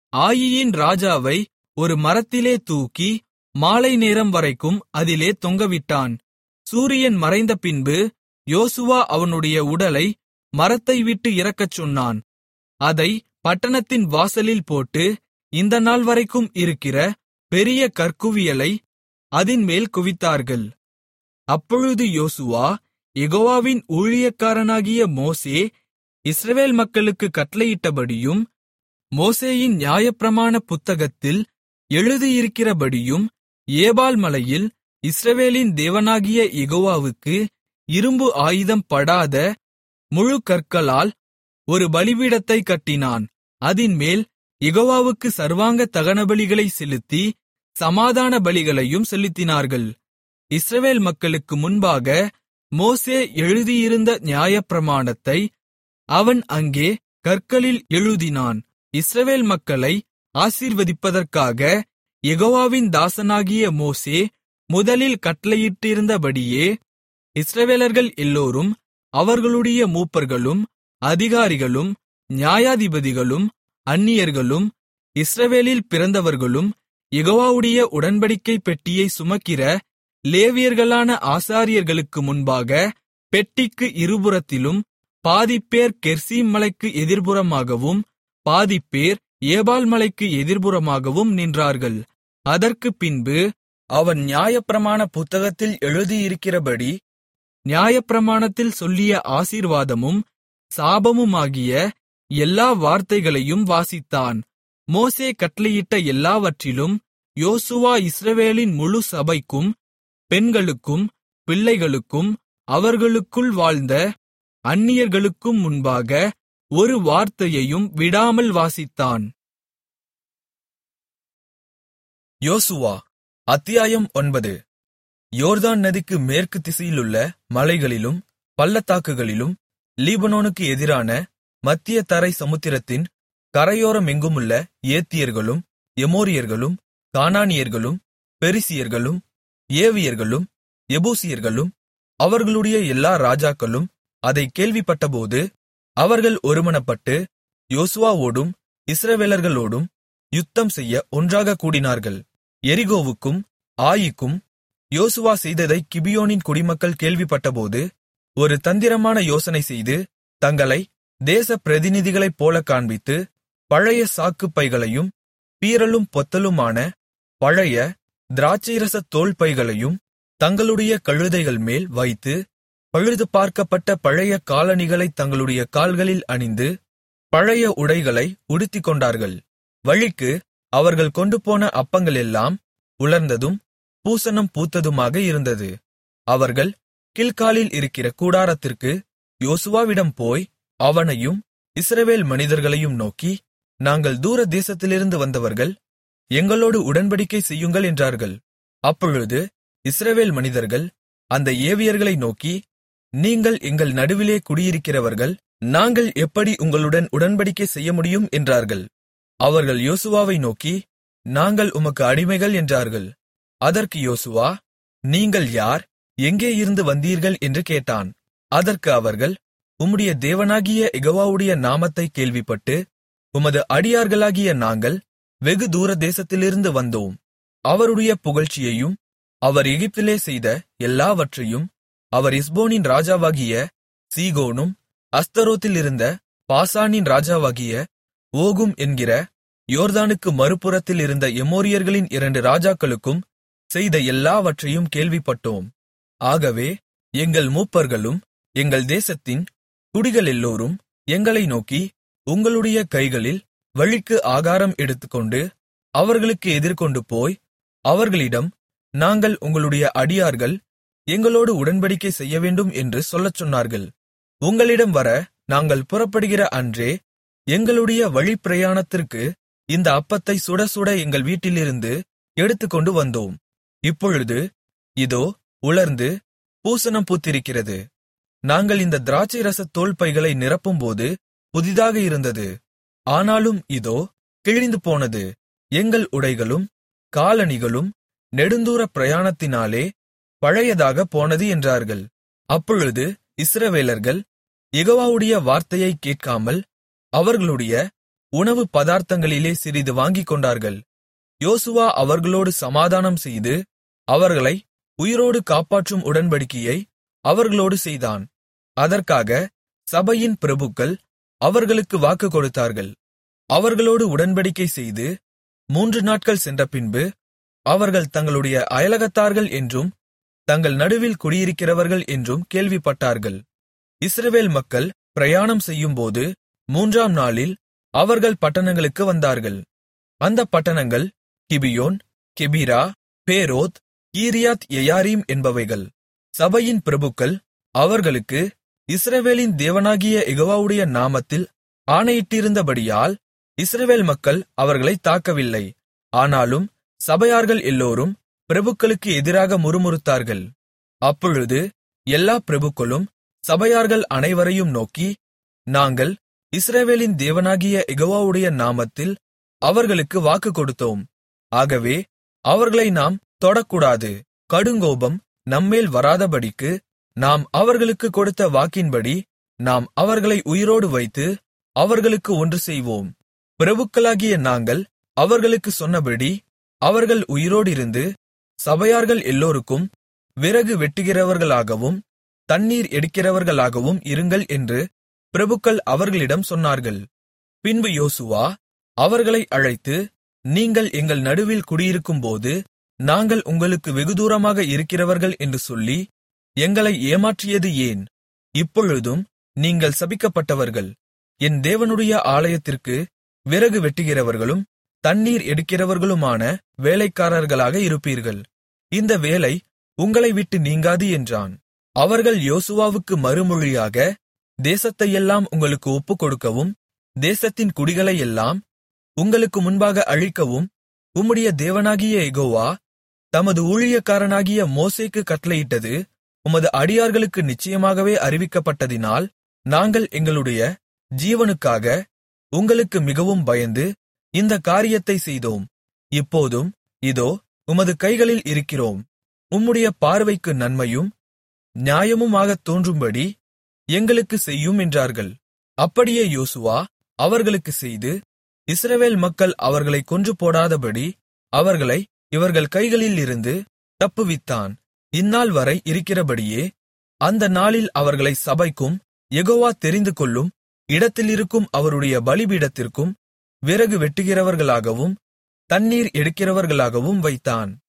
ஆயீயின் ராஜாவை ஒரு மரத்திலே தூக்கி மாலை நேரம் வரைக்கும் அதிலே தொங்கவிட்டான். சூரியன் மறைந்த பின்பு யோசுவா அவனுடைய உடலை மரத்தை விட்டு இறக்கச் சொன்னான். அதை பட்டணத்தின் வாசலில் போட்டு இந்த நாள் வரைக்கும் இருக்கிற பெரிய கற்குவியலை அதின்மேல் குவித்தார்கள். அப்பொழுது யோசுவா யெகோவாவின் ஊழியக்காரனாகிய மோசே இஸ்ரவேல் மக்களுக்கு கட்டளையிட்டபடியும் மோசேயின் நியாயப்பிரமாண புத்தகத்தில் எழுதியிருக்கிறபடியும் ஏபால் மலையில் இஸ்ரவேலின் தேவனாகிய யெகோவாவுக்கு இரும்பு ஆயுதம் படாத முழு கற்களால் ஒரு பலிபீடத்தைக் கட்டினான். அதின்மேல் யெகோவாவுக்கு சர்வாங்க தகனபலிகளை செலுத்தி சமாதான பலிகளையும் செலுத்தினார்கள். இஸ்ரவேல் மக்களுக்கு முன்பாக மோசே எழுதியிருந்த நியாயப்பிரமாணத்தை அவன் அங்கே கற்களில் எழுதினான். இஸ்ரவேல் மக்களை ஆசீர்வதிப்பதற்காக யெகோவாவின் தாசனாகிய மோசே முதலில் கட்டளையிட்டிருந்தபடியே இஸ்ரவேலர்கள் எல்லோரும் அவர்களுடைய மூப்பர்களும் அதிகாரிகளும் நியாயாதிபதிகளும் அந்நியர்களும் இஸ்ரவேலில் பிறந்தவர்களும் யெகோவாவுடைய உடன்படிக்கைப் பெட்டியை சுமக்கிற லேவியர்களான ஆசாரியர்களுக்கு முன்பாக பெட்டிக்கு இருபுறத்திலும் பாதிப்பேர் கெர்சீம் மலைக்கு எதிர்புறமாகவும் பாதிப்பேர் ஏபால் மலைக்கு எதிர்புறமாகவும் நின்றார்கள். அதற்குப் பின்பு அவன் நியாயப்பிரமாண புத்தகத்தில் எழுதியிருக்கிறபடி நியாயப்பிரமாணத்தில் சொல்லிய ஆசீர்வாதமும் சாபமுமாகிய எல்லா வார்த்தைகளையும் வாசித்தான். மோசே கட்டளையிட்ட எல்லாவற்றிலும் யோசுவா இஸ்ரவேலின் முழு சபைக்கும் பெண்களுக்கும் பிள்ளைகளுக்கும் அவர்களுக்குள் வாழ்ந்த அந்நியர்களுக்கும் முன்பாக ஒரு வார்த்தையையும் விடாமல் வாசித்தான். யோசுவா அத்தியாயம் ஒன்பது. யோர்தான் நதிக்கு மேற்கு திசையிலுள்ள மலைகளிலும் பள்ளத்தாக்குகளிலும் லீபனோனுக்கு எதிரான மத்திய தரை சமுத்திரத்தின் கரையோரமெங்குமுள்ள ஏத்தியர்களும் எமோரியர்களும் கானானியர்களும் பெரிசியர்களும் ஏவியர்களும் எபூசியர்களும் அவர்களுடைய எல்லா ராஜாக்களும் அதைக் கேள்விப்பட்டபோது அவர்கள் ஒருமனப்பட்டு யோசுவாவோடும் இஸ்ரவேலர்களோடும் யுத்தம் செய்ய ஒன்றாகக் கூடினார்கள். எரிகோவுக்கும் ஆயீக்கும் யோசுவா செய்ததைக் கிபியோனின் குடிமக்கள் கேள்விப்பட்டபோது ஒரு தந்திரமான யோசனை செய்து தங்களை தேச பிரதிநிதிகளைப் போல காண்பித்து பழைய சாக்குப் பைகளையும் பீறலும் பொத்தலுமான பழைய திராட்சைரசத் தோல் பைகளையும் தங்களுடைய கழுதைகள் மேல் வைத்து பழுது பார்க்கப்பட்ட பழைய காலணிகளைத் தங்களுடைய கால்களில் அணிந்து பழைய உடைகளை உடுத்திக்கொண்டார்கள். வழிக்கு அவர்கள் கொண்டுபோன அப்பங்களெல்லாம் உலர்ந்ததும் பூசணம் பூத்ததுமாக இருந்தது. அவர்கள் கில்காலில் இருக்கிற கூடாரத்திற்கு யோசுவாவிடம் போய் அவனையும் இஸ்ரவேல் மனிதர்களையும் நோக்கி, நாங்கள் தூர தேசத்திலிருந்து வந்தவர்கள், எங்களோடு உடன்படிக்கை செய்யுங்கள் என்றார்கள். அப்பொழுது இஸ்ரவேல் மனிதர்கள் அந்த ஏவியர்களை நோக்கி, நீங்கள் எங்கள் நடுவிலே குடியிருக்கிறவர்கள், நாங்கள் எப்படி உங்களுடன் உடன்படிக்கை செய்ய முடியும் என்றார்கள். அவர்கள் யோசுவாவை நோக்கி, நாங்கள் உமக்கு அடிமைகள் என்றார்கள். அதற்கு யோசுவா, நீங்கள் யார், எங்கே இருந்து வந்தீர்கள் என்று கேட்டான். அதற்கு அவர்கள், உம்முடைய தேவனாகிய யெகோவாவுடைய நாமத்தைக் கேள்விப்பட்டு உமது அடியார்களாகிய நாங்கள் வெகு தூர தேசத்திலிருந்து வந்தோம். அவருடைய புகழ்ச்சியையும் அவர் எகிப்திலே செய்த எல்லாவற்றையும் அவர் எஸ்போனின் ராஜாவாகிய சீகோனும் அஸ்தரோத்திலிருந்த பாசானின் ராஜாவாகிய ஓகும் என்கிற யோர்தானுக்கு மறுபுறத்தில் இருந்த எமோரியர்களின் இரண்டு ராஜாக்களுக்கும் செய்த எல்லாவற்றையும் கேள்விப்பட்டோம். ஆகவே எங்கள் மூப்பர்களும் எங்கள் தேசத்தின் குடிகளெல்லோரும் எங்களை நோக்கி, உங்களுடைய கைகளில் வழிக்கு ஆகாரம் எடுத்துக்கொண்டு அவர்களுக்கு எதிர்கொண்டு போய் அவர்களிடம், நாங்கள் உங்களுடைய அடியார்கள், எங்களோடு உடன்படிக்கை செய்யவேண்டும் என்று சொல்லச் சொன்னார்கள். உங்களிடம் வர நாங்கள் புறப்படுகிற அன்றே எங்களுடைய வழிப்பிரயாணத்திற்கு இந்த அப்பத்தை சுட சுட எங்கள் வீட்டிலிருந்து எடுத்துக்கொண்டு வந்தோம். இப்பொழுது இதோ உலர்ந்து பூசணம் பூத்திருக்கிறது. நாங்கள் இந்த திராட்சை ரசத் தோல் பைகளை நிரப்பும்போது புதிதாக இருந்தது. ஆனாலும் இதோ கிழிந்து போனது. எங்கள் உடைகளும் காலணிகளும் நெடுந்தூர பிரயாணத்தினாலே பழையதாகப் போனது என்றார்கள். அப்பொழுது இஸ்ரவேலர்கள் யெகோவாவுடைய வார்த்தையைக் கேட்காமல் அவர்களுடைய உணவு பதார்த்தங்களிலே சிறிது வாங்கிக் கொண்டார்கள். யோசுவா அவர்களோடு சமாதானம் செய்து அவர்களை உயிரோடு காப்பாற்றும் உடன்படிக்கையை அவர்களோடு செய்தான். அதற்காக சபையின் பிரபுக்கள் அவர்களுக்கு வாக்கு கொடுத்தார்கள். அவர்களோடு உடன்படிக்கை செய்து மூன்று நாட்கள் சென்றபின்பு அவர்கள் தங்களுடைய அயலகத்தார்கள் என்றும் தங்கள் நடுவில் குடியிருக்கிறவர்கள் என்றும் கேள்விப்பட்டார்கள். இஸ்ரவேல் மக்கள் பிரயாணம் செய்யும்போது மூன்றாம் நாளில் அவர்கள் பட்டணங்களுக்கு வந்தார்கள். அந்த பட்டணங்கள் Gibeon, Chephirah, Beeroth, Kirjath Jearim என்பவைகள். சபையின் பிரபுக்கள் அவர்களுக்கு இஸ்ரவேலின் தேவனாகிய யெகோவாவுடைய நாமத்தில் ஆணையிட்டிருந்தபடியால் இஸ்ரவேல் மக்கள் அவர்களை தாக்கவில்லை. ஆனாலும் சபையார்கள் எல்லோரும் பிரபுக்களுக்கு எதிராக முறுமுறுத்தார்கள். அப்பொழுது எல்லா பிரபுக்களும் சபையார்கள் அனைவரையும் நோக்கி, நாங்கள் இஸ்ரவேலின் தேவனாகிய யெகோவாவுடைய நாமத்தில் அவர்களுக்கு வாக்கு கொடுத்தோம். ஆகவே அவர்களை நாம் தொடக்கூடாது. கடுங்கோபம் நம்மேல் வராதபடிக்கு நாம் அவர்களுக்கு கொடுத்த வாக்கின்படி நாம் அவர்களை உயிரோடு வைத்து அவர்களுக்கு ஒன்று செய்வோம். பிரபுக்களாகிய நாங்கள் அவர்களுக்கு சொன்னபடி அவர்கள் உயிரோடிருந்து சபையார்கள் எல்லோருக்கும் விறகு வெட்டுகிறவர்களாகவும் தண்ணீர் எடுக்கிறவர்களாகவும் இருங்கள் என்று பிரபுக்கள் அவர்களிடம் சொன்னார்கள். பின்பு யோசுவா அவர்களை அழைத்து, நீங்கள் எங்கள் நடுவில் குடியிருக்கும்போது நாங்கள் உங்களுக்கு வெகுதூரமாக இருக்கிறவர்கள் என்று சொல்லி எங்களை ஏமாற்றியது ஏன்? இப்பொழுதும் நீங்கள் சபிக்கப்பட்டவர்கள். என் தேவனுடைய ஆலயத்திற்கு விறகு வெட்டுகிறவர்களும் தண்ணீர் எடுக்கிறவர்களுமான வேலைக்காரர்களாக இருப்பீர்கள். இந்த வேலை உங்களை விட்டு நீங்காது என்றான். அவர்கள் யோசுவாவுக்கு மறுமொழியாக, தேசத்தையெல்லாம் உங்களுக்கு ஒப்புக்கொடுக்கவும் தேசத்தின் குடிகளையெல்லாம் உங்களுக்கு முன்பாக அழிக்கவும் உம்முடைய தேவனாகிய யெகோவா தமது ஊழியக்காரனாகிய மோசேக்கு கட்டளையிட்டது உமது அடியார்களுக்கு நிச்சயமாகவே அறிவிக்கப்பட்டதினால் நாங்கள் எங்களுடைய ஜீவனுக்காக உங்களுக்கு மிகவும் பயந்து இந்த காரியத்தை செய்தோம். இப்போதும் இதோ உமது கைகளில் இருக்கிறோம். உம்முடைய பார்வைக்கு நன்மையும் நியாயமுமாகத் தோன்றும்படி எங்களுக்கு செய்யும் என்றார்கள். அப்படியே யோசுவா அவர்களுக்கு செய்து இஸ்ரவேல் மக்கள் அவர்களை கொன்று போடாதபடி அவர்களை இவர்கள் கைகளிலிருந்து தப்புவித்தான். இந்நாள் வரை இருக்கிறபடியே அந்த நாளில் அவர்களை சபைக்கும் யெகோவா தெரிந்துகொள்ளும் இடத்திலிருக்கும் அவருடைய பலிபீடத்திற்கும் விறகு வெட்டுகிறவர்களாகவும் தண்ணீர் எடுக்கிறவர்களாகவும் வைத்தான்.